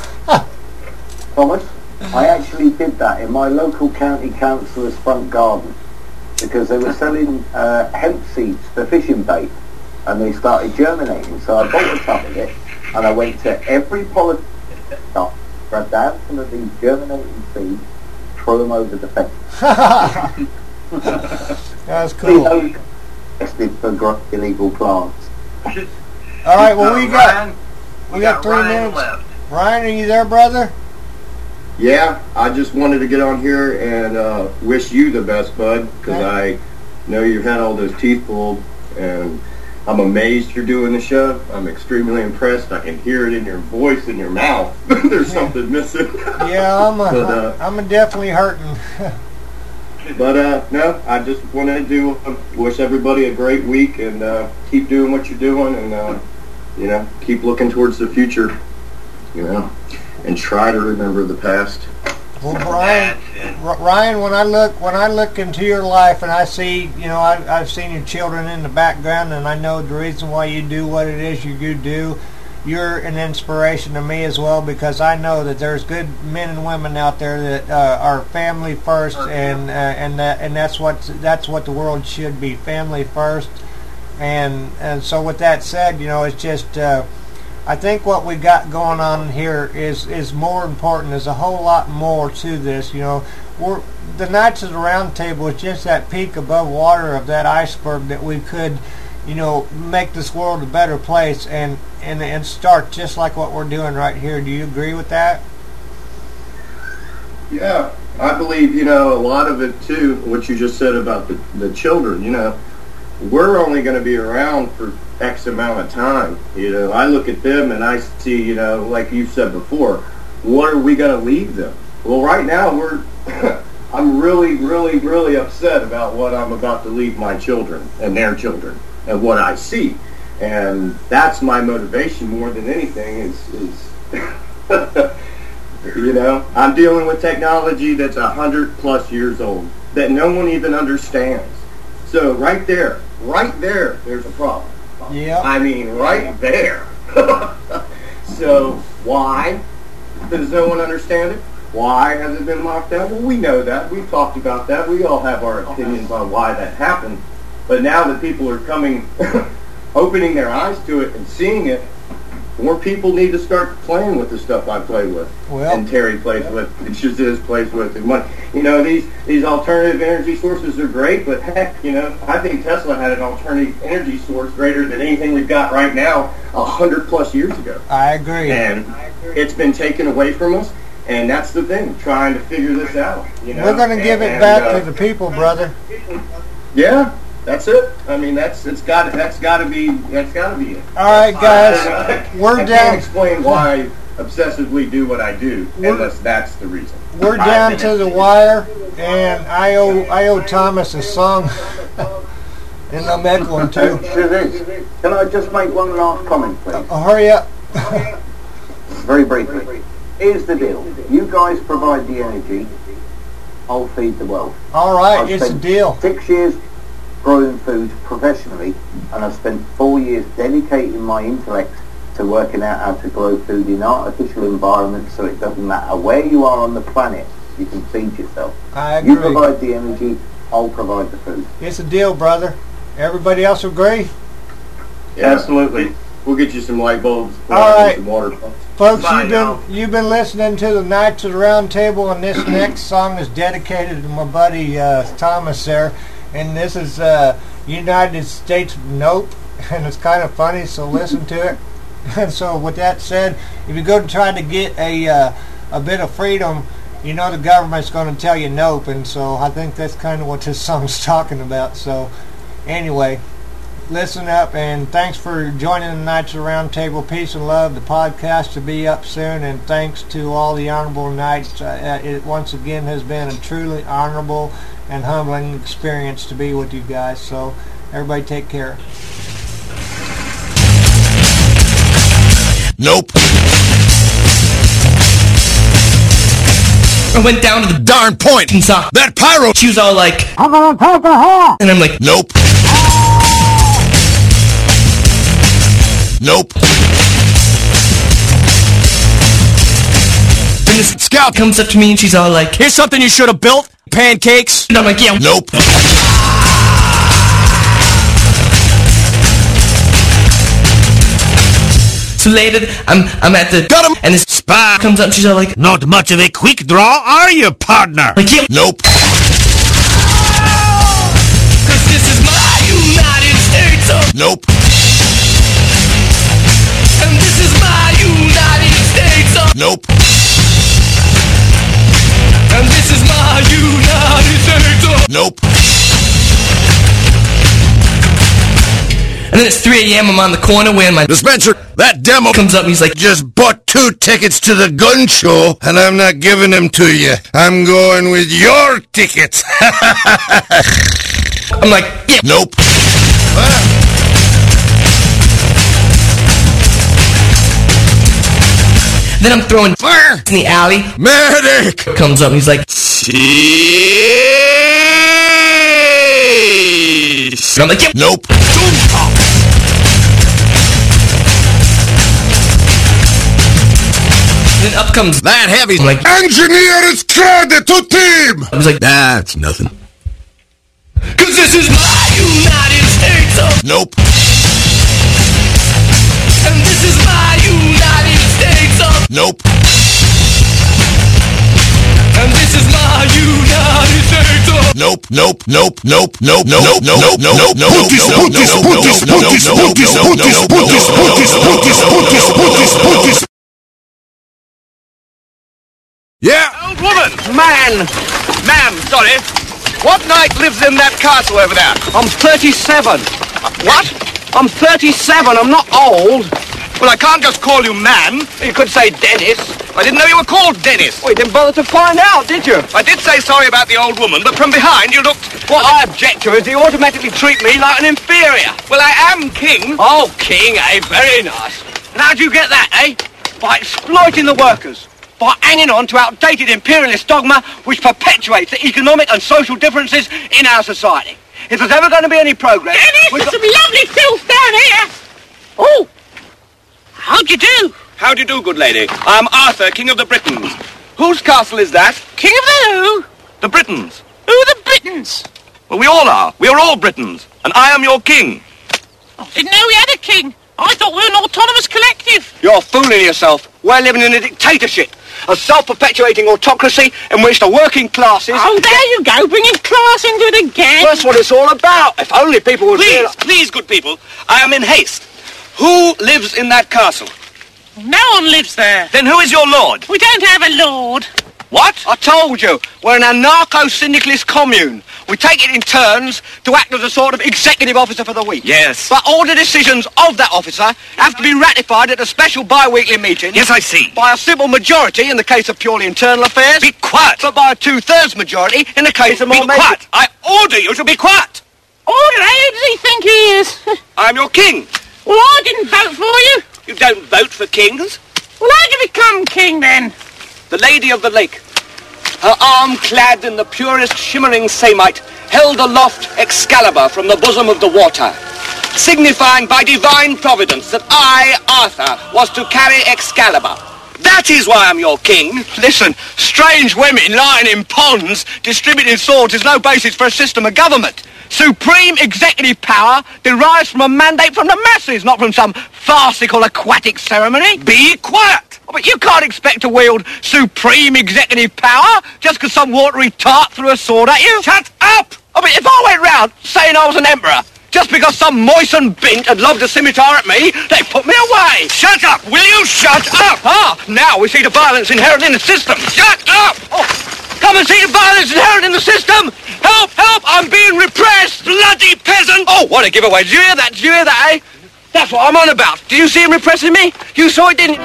Thomas, I actually did that in my local county councillor's front garden because they were selling uh, hemp seeds for fishing bait, and they started germinating. So I bought a tub of it, and I went to every politician shop, grabbed down some of these germinating seeds, throw them over the fence. That's See cool. those tested for growing illegal plants. All right. Well, we got Ryan, we got three Ryan minutes. left. Ryan, are you there, brother? Yeah, I just wanted to get on here and uh, wish you the best, bud, because I know you've had all those teeth pulled, and I'm amazed you're doing the show. I'm extremely impressed. I can hear it in your voice and your mouth. There's something missing. Yeah, I'm a, But, uh, I'm a definitely hurting. But uh, no, I just wanted to uh, wish everybody a great week and uh, keep doing what you're doing, and uh, you know, keep looking towards the future, you know, and try to remember the past. Well, Ryan, R- Ryan, when I look when I look into your life and I see, you know, I, I've seen your children in the background, and I know the reason why you do what it is you do. You're an inspiration to me as well, because I know that there's good men and women out there that uh, are family first, and uh, and that and that's what that's what the world should be, family first. And and so with that said, you know, it's just uh, I think what we got going on here is is more important. There's a whole lot more to this. You know, we're the Knights of the Round Table is just that peak above water of that iceberg that we could, you know, make this world a better place and, and and start just like what we're doing right here. Do you agree with that? Yeah, I believe, you know, a lot of it too, what you just said about the, the children, you know, we're only going to be around for X amount of time. You know, I look at them and I see, you know, like you said before, what are we going to leave them? Well, right now we're, I'm really, really, really upset about what I'm about to leave my children and their children and what I see. And that's my motivation more than anything is, is you know, I'm dealing with technology that's a hundred plus years old that no one even understands. So right there, right there, there's a problem. Yeah. I mean, right there. So why does no one understand it? Why has it been locked down? Well, we know that. We've talked about that. We all have our opinions on why that happened. But now that people are coming, opening their eyes to it and seeing it, more people need to start playing with the stuff I play with, well, and Terry plays with, and Shazizz plays with. And what, you know, these these alternative energy sources are great, but heck, you know, I think Tesla had an alternative energy source greater than anything we've got right now a hundred plus years ago. I agree. And it's been taken away from us, and that's the thing, trying to figure this out. You know? We're going to give and, it back uh, to the people, brother. Yeah. That's it. I mean, that's it's got that's got to be that's got to be it. All right, guys, I, I, we're I down. can't explain why I obsessively do what I do unless that's the reason. We're down to the wire, and I owe I owe Thomas a song, and I'm echoing too. Can I just make one last comment, please? Uh, hurry up. Very briefly. Here's the deal. You guys provide the energy. I'll feed the world. All right, I've it's a spent deal. Six years growing food professionally, and I've spent four years dedicating my intellect to working out how to grow food in artificial environments, so it doesn't matter where you are on the planet, you can feed yourself. I agree. You provide the energy, I'll provide the food. It's a deal, brother. Everybody else agree? Yeah, absolutely. We'll get you some light bulbs. All right, some water pumps. Folks, Bye you've now. been you've been listening to the Knights of the Round Table, and this next song is dedicated to my buddy uh, Thomas there. And this is uh, United States Nope, and it's kind of funny, so listen to it. And so with that said, if you go to try to get a uh, a bit of freedom, you know the government's going to tell you nope, and so I think that's kind of what this song's talking about. So anyway, listen up, and thanks for joining the Knights of the Round Table. Peace and love. The podcast to be up soon, and thanks to all the honorable knights. Uh, it once again has been a truly honorable and humbling experience to be with you guys. So everybody take care. Nope. I went down to the darn point and saw that pyro. She was all like, I'm gonna take a hair. and I'm like, nope. Nope. And this scout comes up to me and she's all like, here's something you should have built. Pancakes. And I'm like, yeah. Nope. So later, I'm I'm at the got him, and this spy comes up and she's all like, not much of a quick draw, are you, partner? Like, yeah. Nope. Cause this is my United States of Nope. And this is my United States of Nope. And this is my United States of Nope. And then it's three a.m. I'm on the corner wearing my... Mister Spencer, that demo comes up and he's like, just bought two tickets to the gun show, and I'm not giving them to you. I'm going with your tickets. I'm like, yeah. Nope. Then I'm throwing fire in the alley. Medic! Comes up and he's like, Sheesh. I'm like, yep. Nope. Then up comes that heavy. I'm like, engineer is credit to team. I was like, that's nothing. Cause this is my United States of... Nope. And this is my United States of... Nope. And this is my United States of... Nope, nope, nope, nope, nope, nope, nope, nope, nope, nope, nope, nope, Yeah! Old woman! Man! Man, sorry. What knight lives in that castle over there? I'm thirty-seven. Uh, what? I'm thirty-seven. I'm not old. Well, I can't just call you man. You could say Dennis. I didn't know you were called Dennis. Well, you didn't bother to find out, did you? I did say sorry about the old woman, but from behind you looked... What I object to is you automatically treat me like an inferior. Well, I am king. Oh, king, eh? Very nice. And how'd you get that, eh? By exploiting the workers. By hanging on to outdated imperialist dogma which perpetuates the economic and social differences in our society. If there's ever going to be any progress... Dennis, there's some lovely filth down here. Oh, how'd you do? How do you do, good lady? I'm Arthur, King of the Britons. Whose castle is that? King of the who? The Britons. Who are the Britons? Well, we all are. We are all Britons. And I am your king. I didn't know we had a king. I thought we were an autonomous collective. You're fooling yourself. We're living in a dictatorship. A self-perpetuating autocracy in which the working classes... Oh, there you go, bringing class into it again. That's what it's all about. If only people would... Please, realize... please, good people. I am in haste. Who lives in that castle? No one lives there. Then who is your lord? We don't have a lord. What? I told you. We're an anarcho-syndicalist commune. We take it in turns to act as a sort of executive officer for the week. Yes. But all the decisions of that officer have to be ratified at a special bi-weekly meeting. Yes, I see. By a simple majority in the case of purely internal affairs. Be quiet. But by a two-thirds majority in the case of more... Be quiet. I order you to be quiet. Order? Who does he think he is? I'm your king. Well, I didn't vote for you. You don't vote for kings. Well, how'd you become king, then? The Lady of the Lake, her arm clad in the purest shimmering samite, held aloft Excalibur from the bosom of the water, signifying by divine providence that I, Arthur, was to carry Excalibur. That is why I'm your king. Listen, strange women lying in ponds distributing swords is no basis for a system of government. Supreme executive power derives from a mandate from the masses, not from some farcical aquatic ceremony. Be quiet! Oh, but you can't expect to wield supreme executive power just because some watery tart threw a sword at you. Shut up! I mean, if I went round saying I was an emperor, just because some moistened bint had lobbed a scimitar at me, they put me away. Shut up! Will you shut up? Ah, now we see the violence inherent in the system. Shut up! Oh, come and see the violence inherent in the system. Help, help, I'm being repressed. Bloody peasant! Oh, what a giveaway. Did you hear that? Did you hear that, eh? That's what I'm on about. Did you see him repressing me? You saw it, didn't you?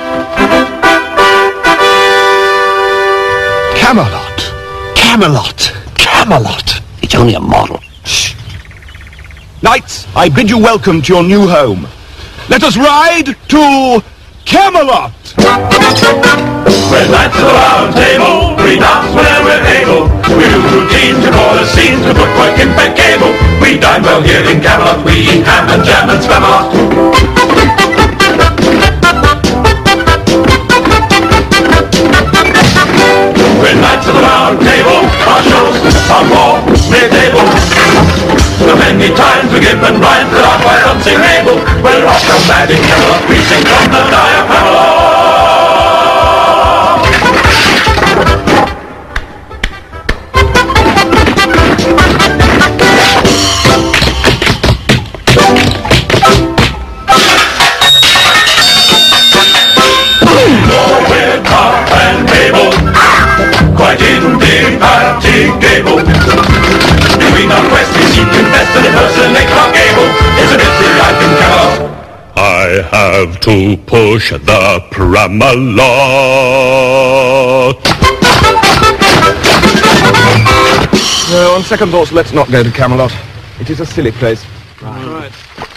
Camelot. Camelot. Camelot. It's only a model. Shh. Knights, I bid you welcome to your new home. Let us ride to Camelot. We're knights of the round table, we dance whenever we're able. We do routines to call the scenes to footwork impeccable. We dine well here in Camelot, we eat ham and jam and Spamalot. We're knights of the round table, our shows are more mid-table. So many times we give and rhymes that are quite unsingable. We're off the mad in Camelot, we sing from the diaphragm. Quite indefatigable. Doing our quest, we seek to invest and impersonate our gable. It's a busy life in have to push the Pramalot. No, on second thoughts, let's not go to Camelot. It is a silly place. Right.